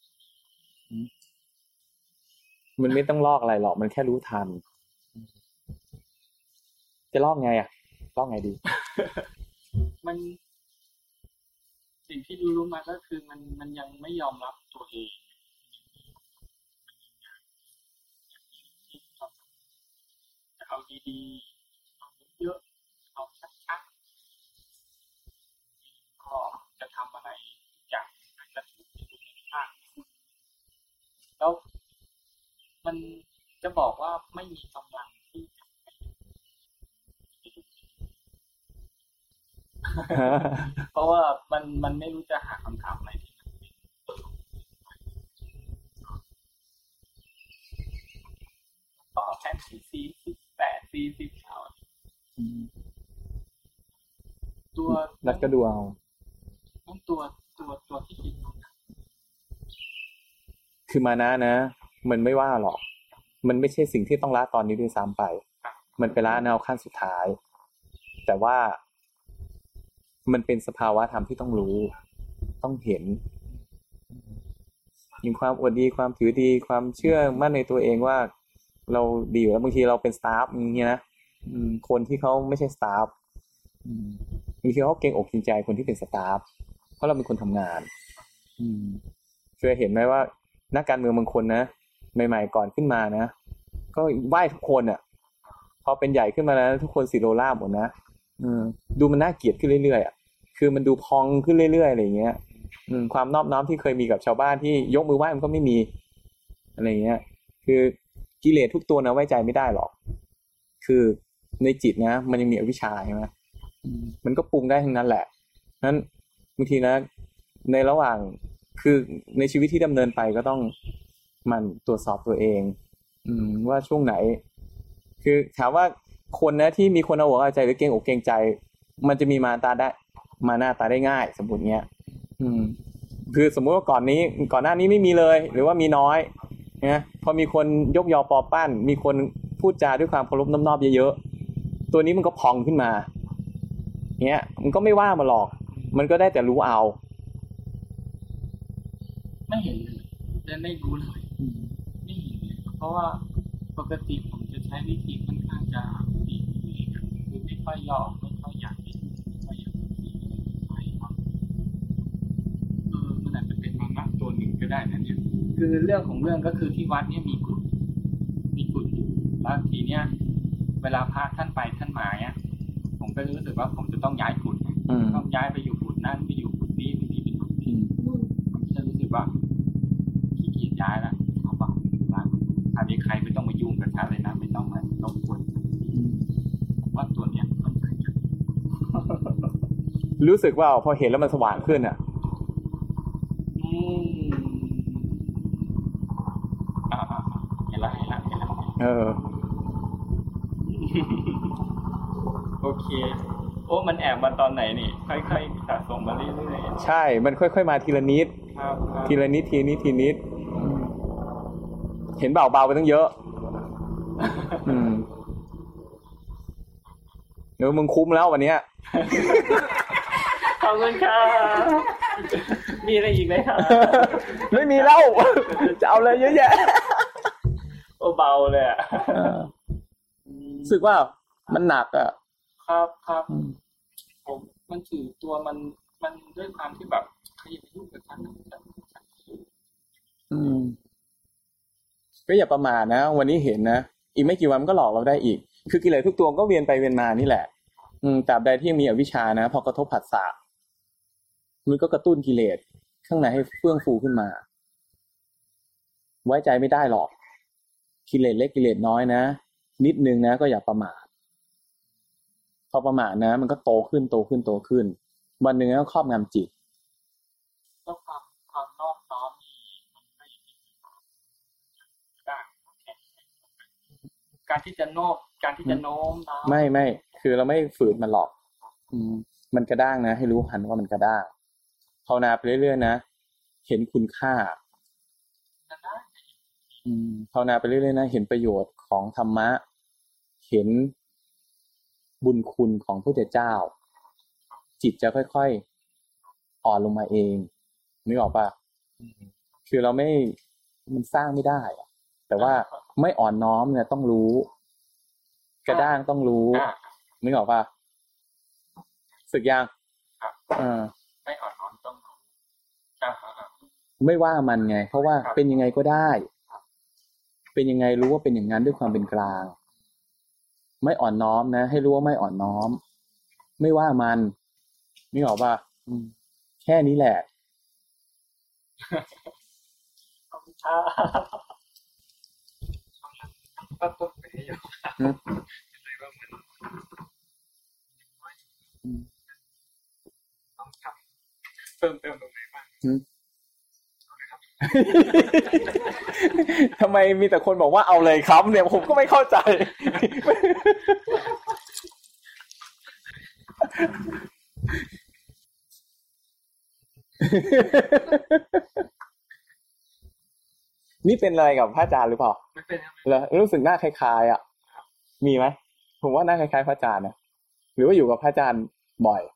มันไม่ต้องลอกอะไรหรอกมันแค่รู้ทันจะลอกไงลอกไงดีมันสิ่งที่รู้มาก็คือมันยังไม่ยอมรับตัวเองจะเอาดีๆเอาเยอะเอาชัดๆก็จะทำอะไรอย่างจะถูกที่สุดในทางแล้วมันจะบอกว่าไม่มีกำลังที่เพราะว่ามันไม่รู้จะหาคำถามอะไรที่ต่อแค่48 40เอาตัวนัดก็ดูเอาตัวที่คิดคือมานะมันไม่ว่าหรอกมันไม่ใช่สิ่งที่ต้องละตอนนี้ด้วยซ้ำไปมันเป็นละแนวขั้นสุดท้ายแต่ว่ามันเป็นสภาวะธรรมที่ต้องรู้ต้องเห็นมีความอวดดีความถือดีความเชื่อมั่นในตัวเองว่าเราดีอยู่แล้วบางทีเราเป็นสตาฟอย่างเงี้ยนะคนที่เขาไม่ใช่สตาฟบางทีเขาเก่งอกเก่งใจคนที่เป็นสตาฟเพราะเราเป็นคนทำงานเคยเห็นไหมว่านักการเมืองบางคนนะใหม่ๆก่อนขึ้นมานะก็ไหว้ทุกคนอ่ะพอเป็นใหญ่ขึ้นมาแล้วทุกคนสิโรราบหมดนะดูมันน่าเกลียดขึ้นเรื่อยๆอ่ะคือมันดูพองขึ้นเรื่อยๆอะไรอย่างเงี้ยความนอบน้อมที่เคยมีกับชาวบ้านที่ยกมือไหว้มันก็ไม่มีอะไรเงี้ยคือกิเลสทุกตัวนะไว้ใจไม่ได้หรอกคือในจิตนะมันยังมีอวิชชาใช่ไหมมันก็ปรุงได้ทั้งนั้นแหละนั้นบางทีนะในระหว่างคือในชีวิตที่ดำเนินไปก็ต้องมันตรวจสอบตัวเองว่าช่วงไหนคือถามว่าคนนะที่มีคนเอาหัวเอาใจหรือเกรงอกเกรงใจมันจะมีมาหน้าตาได้ง่ายสมมติเงี้ยคือสมมุติว่าก่อนหน้านี้ไม่มีเลยหรือว่ามีน้อยนะพอมีคนยกยอปอปั้นมีคนพูดจาด้วยความเคารพน้อมนอบเยอะๆตัวนี้มันก็พองขึ้นมาเงี้ยมันก็ไม่ว่ามาหรอกมันก็ได้แต่รู้เอาไม่เห็นเลยและไม่รู้เลยไม่เห็นเลยเพราะว่าปกติผมจะใช้วิธีค่อนข้างจะดีคือไม่ค่อยยอมไม่ค่อยอยากที่ไม่อยากที่ไปครับมันอาจจะเป็นมานะตัวหนึ่งก็ได้นะเนี่ยคือเรื่องของเรื่องก็คือที่วัดเนี่ยมีกุฏอยู่แล้วทีเนี้ยเวลาพระท่านไปท่านมาเนี่ยผมก็รู้สึกว่าผมจะต้องย้ายกุฏต้องย้ายไปอยู่กุฏนั่นไปอยู่กุฏนี้ไปอยู่กุฏนี้ผมจะรู้สึกว่าขี้เกียจย้ายแล้วเขาบอกว่าอันนี้ใครไม่ต้องมายุ่งกับฉันเลยนะไม่ต้องมารบกวนผมว่าตัวเนี้ยรู้สึกว่าพอเห็นแล้วมันสว่างขึ้นอ่ะเห็นละโอเคโอ้มันแอบมาตอนไหนนี่ค่อยๆสะสมมาเรื่อยๆใช่มันค่อยๆมาทีละนิดทีละนิดทีนิดเห็นเบาๆไปตั้งเยอะเดี๋ยวมึงคุ้มแล้ววันนี้ขอบคุณค่ะมีอะไรอีกไหมคะไม่มีแล้วจะเอาอะไรเยอะแยะโอ้เบาเลยอ่ะรู้สึกว่ามันหนักอ่ะครับผมมันถือตัวมันด้วยความที่แบบใครจะไปยุ่งกับฉันก็อย่าประมาทนะวันนี้เห็นนะอีกไม่กี่วันมันก็หลอกเราได้อีกคือกิเลสทุกตัวก็เวียนไปเวียนมานี่แหละตราบใดที่มีอวิชชานะพอกระทบผัสสะมันก็กระตุ้นกิเลสข้างในให้เฟื่องฟูขึ้นมาไว้ใจไม่ได้หรอกกิเลสเล็กกิเลสน้อยนะนิดนึงนะก็อย่าประมาทพอประมาทนะมันก็โตขึ้นวันหนึ่งก็ครอบงำจิตก็ความนอบน้อมมันไม่มีการที่จะโน้มน้าวไม่คือเราไม่ฝืนมันหรอกมันกระด้างนะให้รู้ทันว่ามันกระด้างภาวนาไปเรื่อยๆนะเห็นคุณค่าภาวนาไปเรื่อยๆนะเห็นประโยชน์ของธรรมะเห็นบุญคุณของพระพุทธเจ้าจิตจะค่อยๆอ่อนลงมาเองนึกออกป่ะคือเราไม่มันสร้างไม่ได้แต่ว่าไม่อ่อนน้อมเนี่ยต้องรู้กระด้างต้องรู้นึกออกป่ะสึกยังไม่อ่อนน้อมต้องรู้ไม่ว่ามันไงเพราะว่าเป็นยังไงก็ได้เป็นยังไงรู้ว่าเป็นอย่างนั้นด้วยความเป็นกลางไม่อ่อนน้อมนะให้รู้ว่าไม่อ่อนน้อมไม่ว่ามันนึกออกป่ะแค่นี้แหละก็ต้นไปอยู่เลยว่ามันต้องทำเติมตรงไหนบ้างทำไมมีแต่คนบอกว่าเอาเลยครับเนี่ยผมก็ไม่เข้าใจนี่เป็นอะไรกับพระอาจารย์หรือเปล่าไม่เป็นแล้วรู้สึกหน้าคล้ายๆอ่ะมีไหมผมว่าหน้าคล้ายๆพระอาจารย์นะหรือว่าอยู่กับพระอาจารย์บ่อย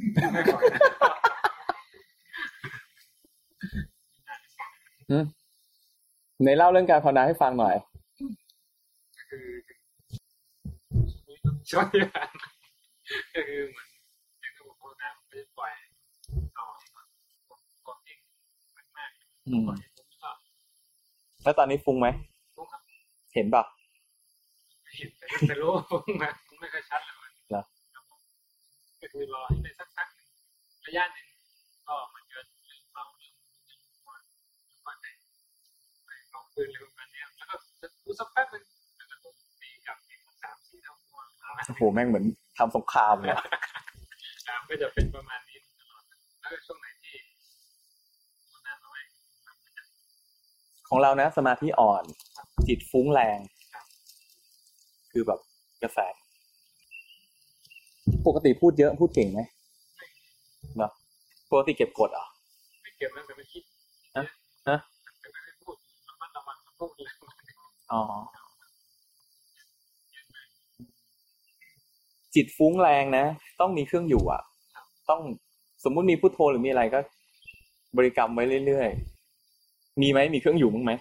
ในเล่าเรื่องการภาวนาให้ฟังหน่อยช่วยก็คือเหมือนอย่างที่ผมพูดนะไปปล่อยต่อความเองมากแล้วตอนนี้ฟุ้งไหมเห็นป่ะเห็นแต่รู้ฟุ้งมาไม่ค่อยชัดเลยเหรอก็คือรอให้ไปสักระยะหนึ่งก็มันจะลืมเบาลืมว่าไหนไปลองปืนเร็วกันเนี้ยแล้วก็จะรู้สักแป๊บนึงแล้วก็ตีกับอีก3-4 เท่าตัวโอ้โหแม่งเหมือนทำสงครามเลยก็จะเป็นประมาณนี้ตลอดแล้วช่วงไหนที่น่าน้อยของเรานะสมาธิอ่อนจิตฟุ้งแรงคือแบบกระแสปกติพูดเยอะพูดเก่งไหมเนาะปกติเก็บกดอ่ะไม่เก็บแล้วแต่ไม่คิดไม่พูดมันพูดเลยจิตฟุ้งแรงนะต้องมีเครื่องอยู่อ่ะต้องสมมุติมีพุทโธหรือมีอะไรก็บริกรรมไว้เรื่อยๆมีไหมมีเครื่องอยู่มั้งไหม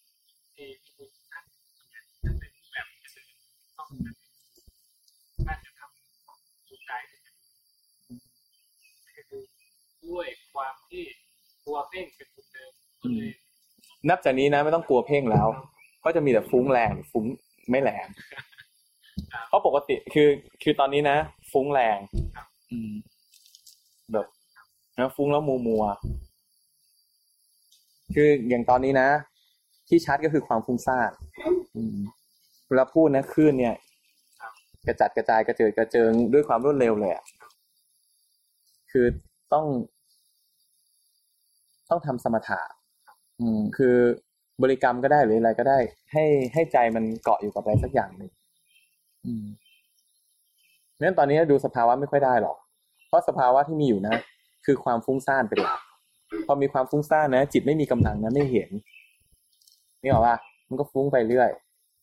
ด้วยความที่ตัวเพ่งเป็นคนเดิมนับจากนี้นะไม่ต้องกลัวเพ่งแล้วก็จะมีแต่ฟุ้งแรงฟุ้งไม่แรงเพราะปกติคือตอนนี้นะฟุ้งแรงแบบนะฟุ้งแล้วมัวคืออย่างตอนนี้นะที่ชัดก็คือความฟุ้งซ่านเวลาพูดนะคลื่นเนี่ยกระจัดกระจายกระเจิดกระเจิงด้วยความรวดเร็วเลยอ่ะคคือต้องทำสมถะคือบริกรรมก็ได้หรืออะไรก็ได้ให้ใจมันเกาะอยู่กับอะไรสักอย่างหนึ่งงั้นตอนนี้ดูสภาวะไม่ค่อยได้หรอกเพราะสภาวะที่มีอยู่นะคือความฟุ้งซ่านเป็นหลักพอมีความฟุ้งซ่านนะจิตไม่มีกำลังนะไม่เห็นนี่หรอว่ามันก็ฟุ้งไปเรื่อย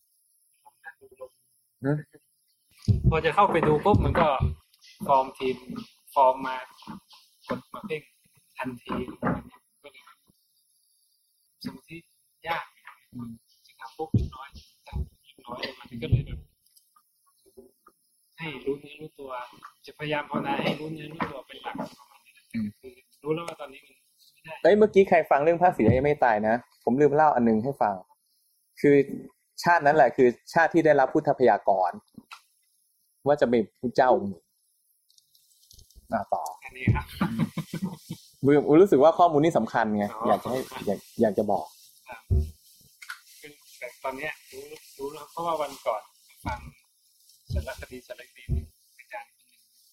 พอจะเข้าไปดูปุ๊บมันก็ฟอร์มทีมฟอร์มมากดมาเพ่งทันทีก็เลยสมาธิยากจะทำปุ๊บน้อยมันก็เลยแบบให้รู้เนื้อรู้ตัวจะพยายามภาวนาให้รู้เนื้อรู้ตัวเป็นหลักคือรู้แล้วว่าตอนนี้มันไม่ได้เมื่อกี้ใครฟังเรื่องพระศรีอริยเมตไตรนะผมลืมเล่าอันนึงให้ฟังคือชาตินั้นแหละคือชาติที่ได้รับพุทธพยากรว่าจะเป็นพระเจ้าต่ออันนี้ครับรู้สึกว่าข้อมูลนี้สำคัญไงอยากจะบอกแต่ตอนนี้รู้แล้วเพราะว่าวันก่อนฟังสารคดีอาจารย์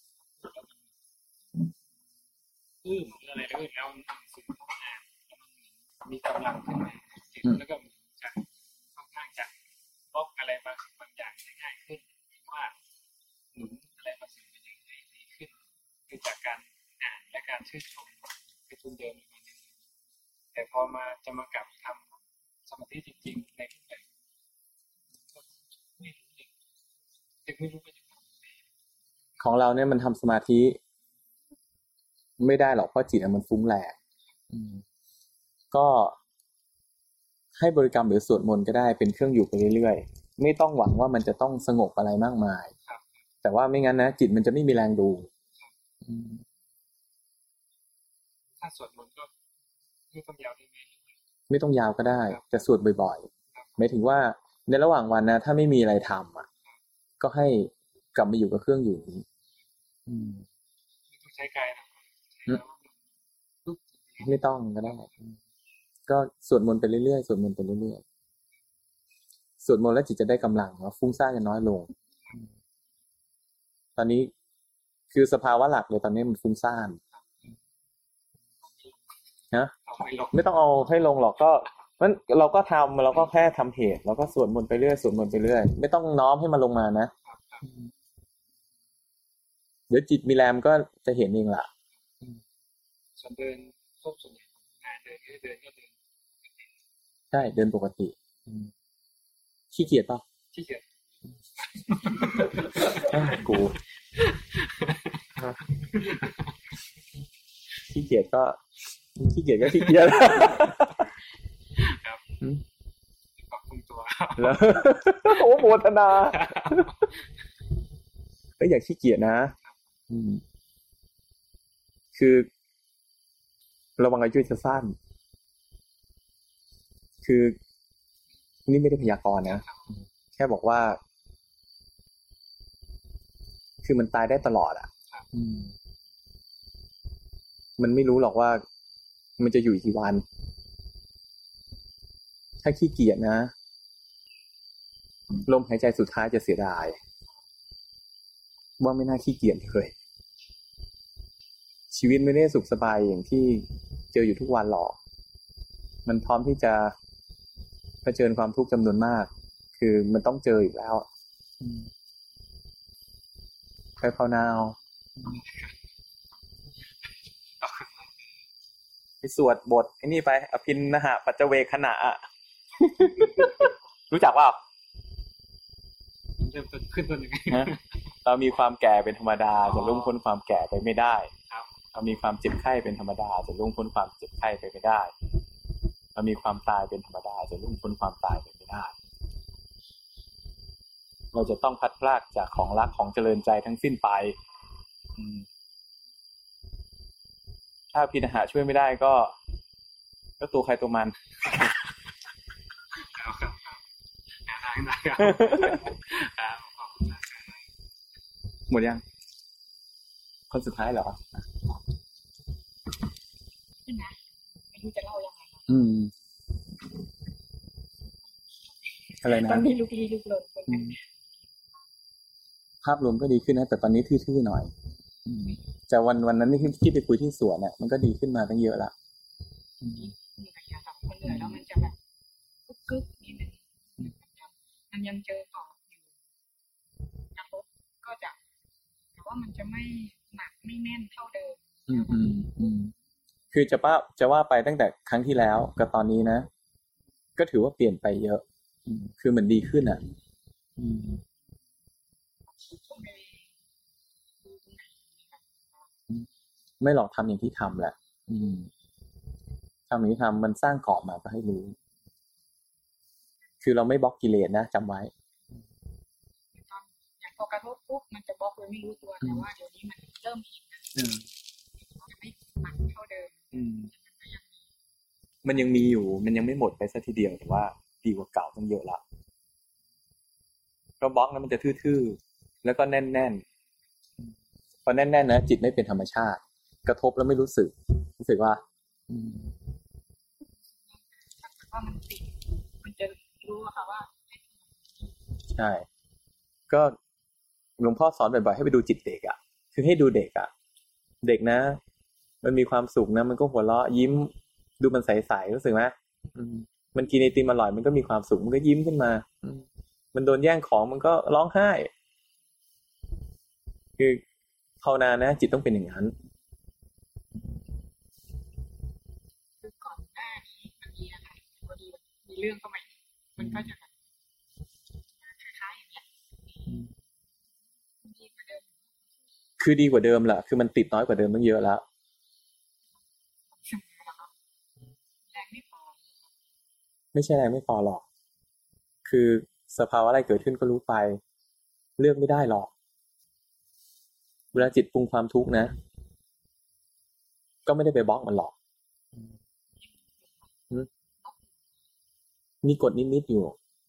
อะไรแล้วสิ่งที่มีกำลังขึ้นมาแล้วก็จะค่อนข้างจะบล็อกอะไรบางอย่างง่ายขึ้นว่าหนุนอะไรบางสิ่งให้ดีขึ้นคือจากการอ่านและการชื่นชมคือทุนเดิมมาหนึ่งแต่พอจะมากลับทำสมาธิจริงๆในรูปแบบไม่รู้ว่าจะของเราเนี่ยมันทำสมาธิไม่ได้หรอกเพราะจิตมันฟุ้งแหลกก็ให้บริกรรมหรือสวดมนต์ก็ได้เป็นเครื่องอยู่ไปเรื่อยๆไม่ต้องหวังว่ามันจะต้องสงบอะไรมากมายแต่ว่าไม่งั้นนะจิตมันจะไม่มีแรงดูถ้าสวดมนต์ก็ไม่ต้องยาวไม่ต้องยาวก็ได้จะสวดบ่อยๆหมายถึงว่าในระหว่างวันนะถ้าไม่มีอะไรทำก็ให้กลับมาอยู่กับเครื่องอยู่นี้ใช้กายไม่ต้องก็ได้ก็สวดมนต์ไปเรื่อยๆสวดมนต์ไปเรื่อยๆสวดมนต์แล้วจิตจะได้กำลังแล้วฟุ้งซ่านจะน้อยลงตอนนี้คือสภาวะหลักเลยตอนนี้มันฟุ้งซ่านนะไม่ต้องเอาให้ลงหรอกก็มันเราก็แค่ทำเหตุแล้วก็สวดมนต์ไปเรื่อยสวดมนต์ไปเรื่อยไม่ต้องน้อมให้มันลงมานะเดี๋ยวจิตมีแรงก็จะเห็นเองล่ะส่วนเดินส่วนใหญ่เดินก็เดินใช่เดินปกติขี้เกียจป่ะขี้เกียจกูขี้เกียจก็ขี้เกียจครับปรับปรุงตัวแล้วโอ้โมทนาอยากขี้เกียจนะคือระวังอายุจะสั้นคือนี่ไม่ได้พยากรณ์นะแค่บอกว่าคือมันตายได้ตลอดอ่ะมันไม่รู้หรอกว่ามันจะอยู่กี่วันถ้าขี้เกียจนะลมหายใจสุดท้ายจะเสียดายว่าไม่น่าขี้เกียจเลยชีวิตไม่ได้สุขสบายอย่างที่เจออยู่ทุกวันหรอกมันพร้อมที่จะเผชิญความทุกข์จำนวนมากคือมันต้องเจออีกแล้วไปภาวนาไปสวดบทไอ้นี่ไปอภินนหะปัจเจเวคขณะรู้จักเปล่าจะขึ้นตัวยังไงเรามีความแก่เป็นธรรมดาจะล่วงพ้นความแก่ไปไม่ได้เรามีความเจ็บไข้เป็นธรรมดาจะล่วงพ้นความเจ็บไข้ไปไม่ได้เรามีความตายเป็นธรรมดาจะล่วงพ้นความตายไปไม่ได้เราจะต้องพัดพรากจากของรักของเจริญใจทั้งสิ้นไปถ้าพินหะช่วยไม่ได้ก็ตัวใครตัวมันหมดยังคนสุดท้ายเหรอไม่รู้จะเล่ายังไงอะไรนะตอนนี้ลุกลี้ลุกลนภาพรวมก็ดีขึ้นนะแต่ตอนนี้ทื่อๆหน่อยจากวันนั้นที่ไปคุยที่สวนมันก็ดีขึ้นมาตั้งเยอะละมีพยาบาลคนเหนื่อยแล้วมันจะแบบกึกนิดนึงมันยังเจอต่ออยู่กระทบก็จะแต่ว่ามันจะไม่หนักไม่แน่นเท่าเดิมคือจะว่าไปตั้งแต่ครั้งที่แล้วกับตอนนี้นะก็ถือว่าเปลี่ยนไปเยอะคือมันดีขึ้นไม่หรอกทำอย่างที่ทำแหละทำอย่างที่ทำมันสร้างเกาะมาก็ให้รู้คือเราไม่บล็อกกิเลสนะจำไว้อย่างพอกระทบปุ๊บมันจะบล็อกโดยไม่รู้ตัวแต่ว่าเดี๋ยวนี้มันเริ่มมีนะไม่หนักเท่าเดิมมันยังมีอยู่มันยังไม่หมดไปซะทีเดียวแต่ว่าดีกว่าเก่าตั้งเยอะละเพราะบล็อกนั้นมันจะทื่อๆแล้วก็แน่นๆพอแน่นๆนะจิตไม่เป็นธรรมชาติกระทบแล้วไม่รู้สึกว่ามันติดมันจะรู้ค่ะว่าใช่ก็หลวงพ่อสอนบ่อยๆให้ไปดูจิตเด็กคือให้ดูเด็กเด็กนะมันมีความสุขนะมันก็หัวเราะยิ้มดูมันใสๆรู้สึกไหมมันกินไอติมอร่อยมันก็มีความสุขมันก็ยิ้มขึ้นมามันโดนแย่งของมันก็ร้องไห้คือภาวนานะจิตต้องเป็นอย่างนั้นคือก่อนหน้านี้มันมีอะไรพอดีมีเรื่องเข้ามามันก็จะแบบคล้ายๆอย่างเงี้ยดีกว่าเดิมคือดีกว่าเดิมแหละคือมันติดน้อยกว่าเดิมตั้งเยอะแล้วแรงไม่พอไม่ใช่แรงไม่พอหรอกคือสภาวะอะไรเกิดขึ้นก็รู้ไปเลือกไม่ได้หรอกเวลาจิตปรุงความทุกข์นะก็ไม่ได้ไปบล็อกมันหรอกมีกฎนิดๆอยู่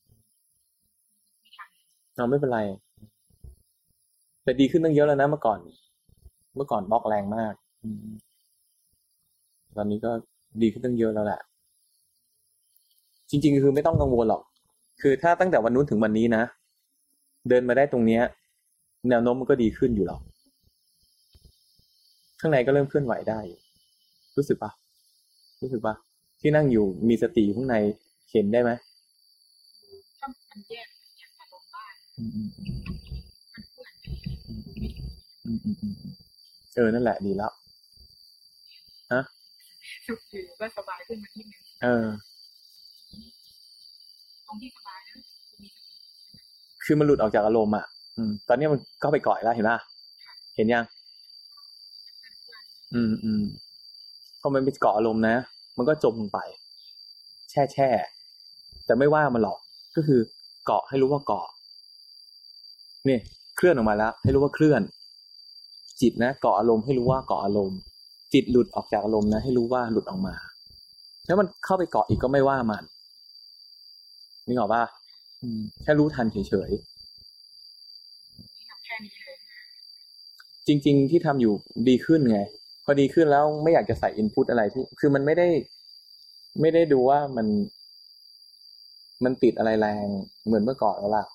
เราไม่เป็นไรแต่ดีขึ้นตั้งเยอะแล้วนะเมื่อก่อนบล็อกแรงมากตอนนี้ก็ดีขึ้นตั้งเยอะแล้วแหละจริงๆคือไม่ต้องกังวลหรอกคือถ้าตั้งแต่วันนู้นถึงวันนี้นะเดินมาได้ตรงเนี้ยแนวโน้มมันก็ดีขึ้นอยู่หรอกข้างในก็เริ่มเคลื่อนไหวได้รู้สึกปะที่นั่งอยู่มีสติข้างในเห็นได้ไหมถ้ามันแยกอย่างอารมณ์บ้างนั่นแหละดีแล้วฮะสุขอยู่ก็สบายขึ้นมาทีนึงตรงที่สบายนะคือมันหลุดออกจากอารมณ์ตอนนี้มันก็ไปเกาะแล้วเห็นป่ะเห็นยังพอมันไปเกาะอารมณ์นะมันก็จมลงไปแช่แต่ไม่ว่ามันหรอกก็คือเกาะให้รู้ว่าเกาะนี่เคลื่อนออกมาแล้วให้รู้ว่าเคลื่อนจิตนะเกาะอารมณ์ให้รู้ว่าเกาะอารมณ์จิตหลุดออกจากอารมณ์นะให้รู้ว่าหลุดออกมาแล้วมันเข้าไปเกาะอีกก็ไม่ว่ามันนึกออกป่ะแค่รู้ทันเฉยๆจริงๆที่ทำอยู่ดีขึ้นไงพอดีขึ้นแล้วไม่อยากจะใส่อินพุตอะไรที่คือมันไม่ได้ดูว่ามันติดอะไรแรงเหมือนเมื่อก่อนแล้วล่ะ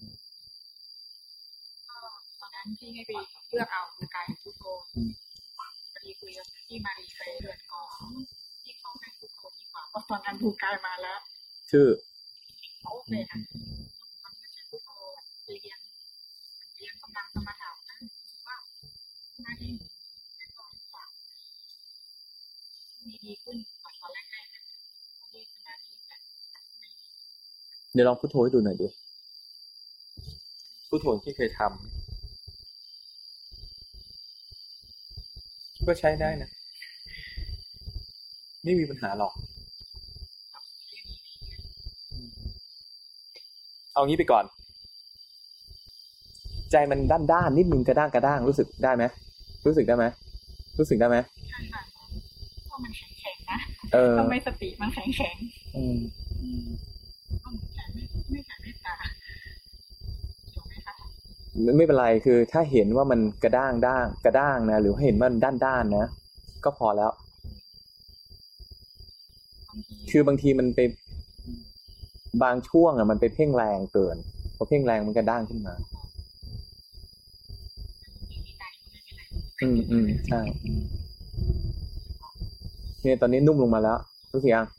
ตอนนั้นที่ให้ไปเลือกเอาคือกายพุทโธพอดีคุยกับที่มารีเคยเดือนก่อนที่เขาให้พุทโธดีกว่าเพราะตอนนั้นดูกายมาแล้วชื่อโอเคนะมันไม่ใช่พุทโธเรียนกำลังสมาธินะว่าหน้าที่ให้ตอนฝากดีขึ้นกว่าตอนแรกๆนะที่สมาธิแบบเดี๋ยวลองพุทโธให้ดูหน่อยดิพุทโธที่เคยทำก็ใช้ได้นะไม่มีปัญหาหรอกเอางี้ไปก่อนใจมันด้านนิดนึงกระด้างรู้สึกได้ไหมรู้สึกได้ไหมใช่ค่ะเพราะมันแข็งๆนะทำไมสติมันแข็งไม่แข็งไม่ตาไม่เป็นไรคือถ้าเห็นว่ามันกระด้างนะหรือเห็นมันด้านนะก็พอแล้วคือบางทีมันไปบางช่วงมันไปเพ่งแรงเกินพอเพ่งแรงมันกระด้างขึ้นมาใช่เนี่ยตอนนี้นุ่มลงมาแล้วรู้สึกยัง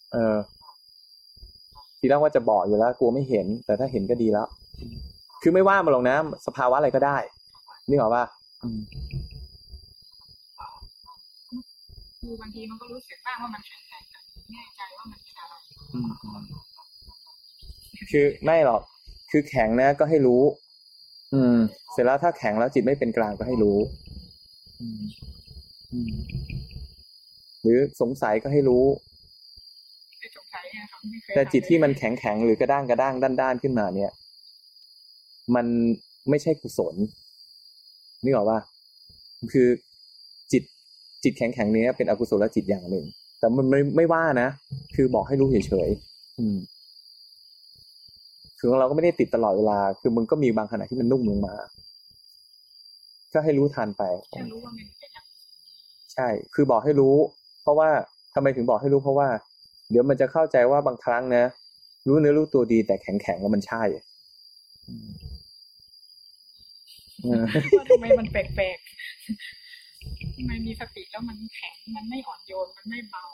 ทีแรกว่าจะบอกอยู่แล้วกลัวไม่เห็นแต่ถ้าเห็นก็ดีแล้วคือไม่ว่ามาหรอกนะสภาวะอะไรก็ได้นี่หรอป่ะคือบางทีมันก็รู้สึกบ้างว่ามันแข็งแต่ไม่แน่ใจว่ามันเป็นอะไรคือไม่หรอกคือแข็งนะก็ให้รู้เสร็จแล้วถ้าแข็งแล้วจิตไม่เป็นกลางก็ให้รู้หรือสงสัยก็ให้รู้แต่จิตที่มันแข็งหรือกระด้างด้านขึ้นมาเนี่ยมันไม่ใช่กุศลนึกออกป่ะคือจิตแข็งนี้เป็นอกุศลจิตอย่างหนึ่งแต่มันไม่ว่านะคือบอกให้รู้เฉยๆคือเราก็ไม่ได้ติดตลอดเวลาคือมึงก็มีบางขณะที่มันนุ่มลงมาก็ให้รู้ทันไปใช่คือบอกให้รู้เพราะว่าทำไมถึงบอกให้รู้เพราะว่าเดี๋ยวมันจะเข้าใจว่าบางครั้งนะรู้เนื้อรู้ตัวดีแต่แข็งแล้วมันใช่ว่าทำไมมันแปลกๆทำไมมีสติแล้วมันแข็งมันไม่อ่อนโยนมันไม่เบา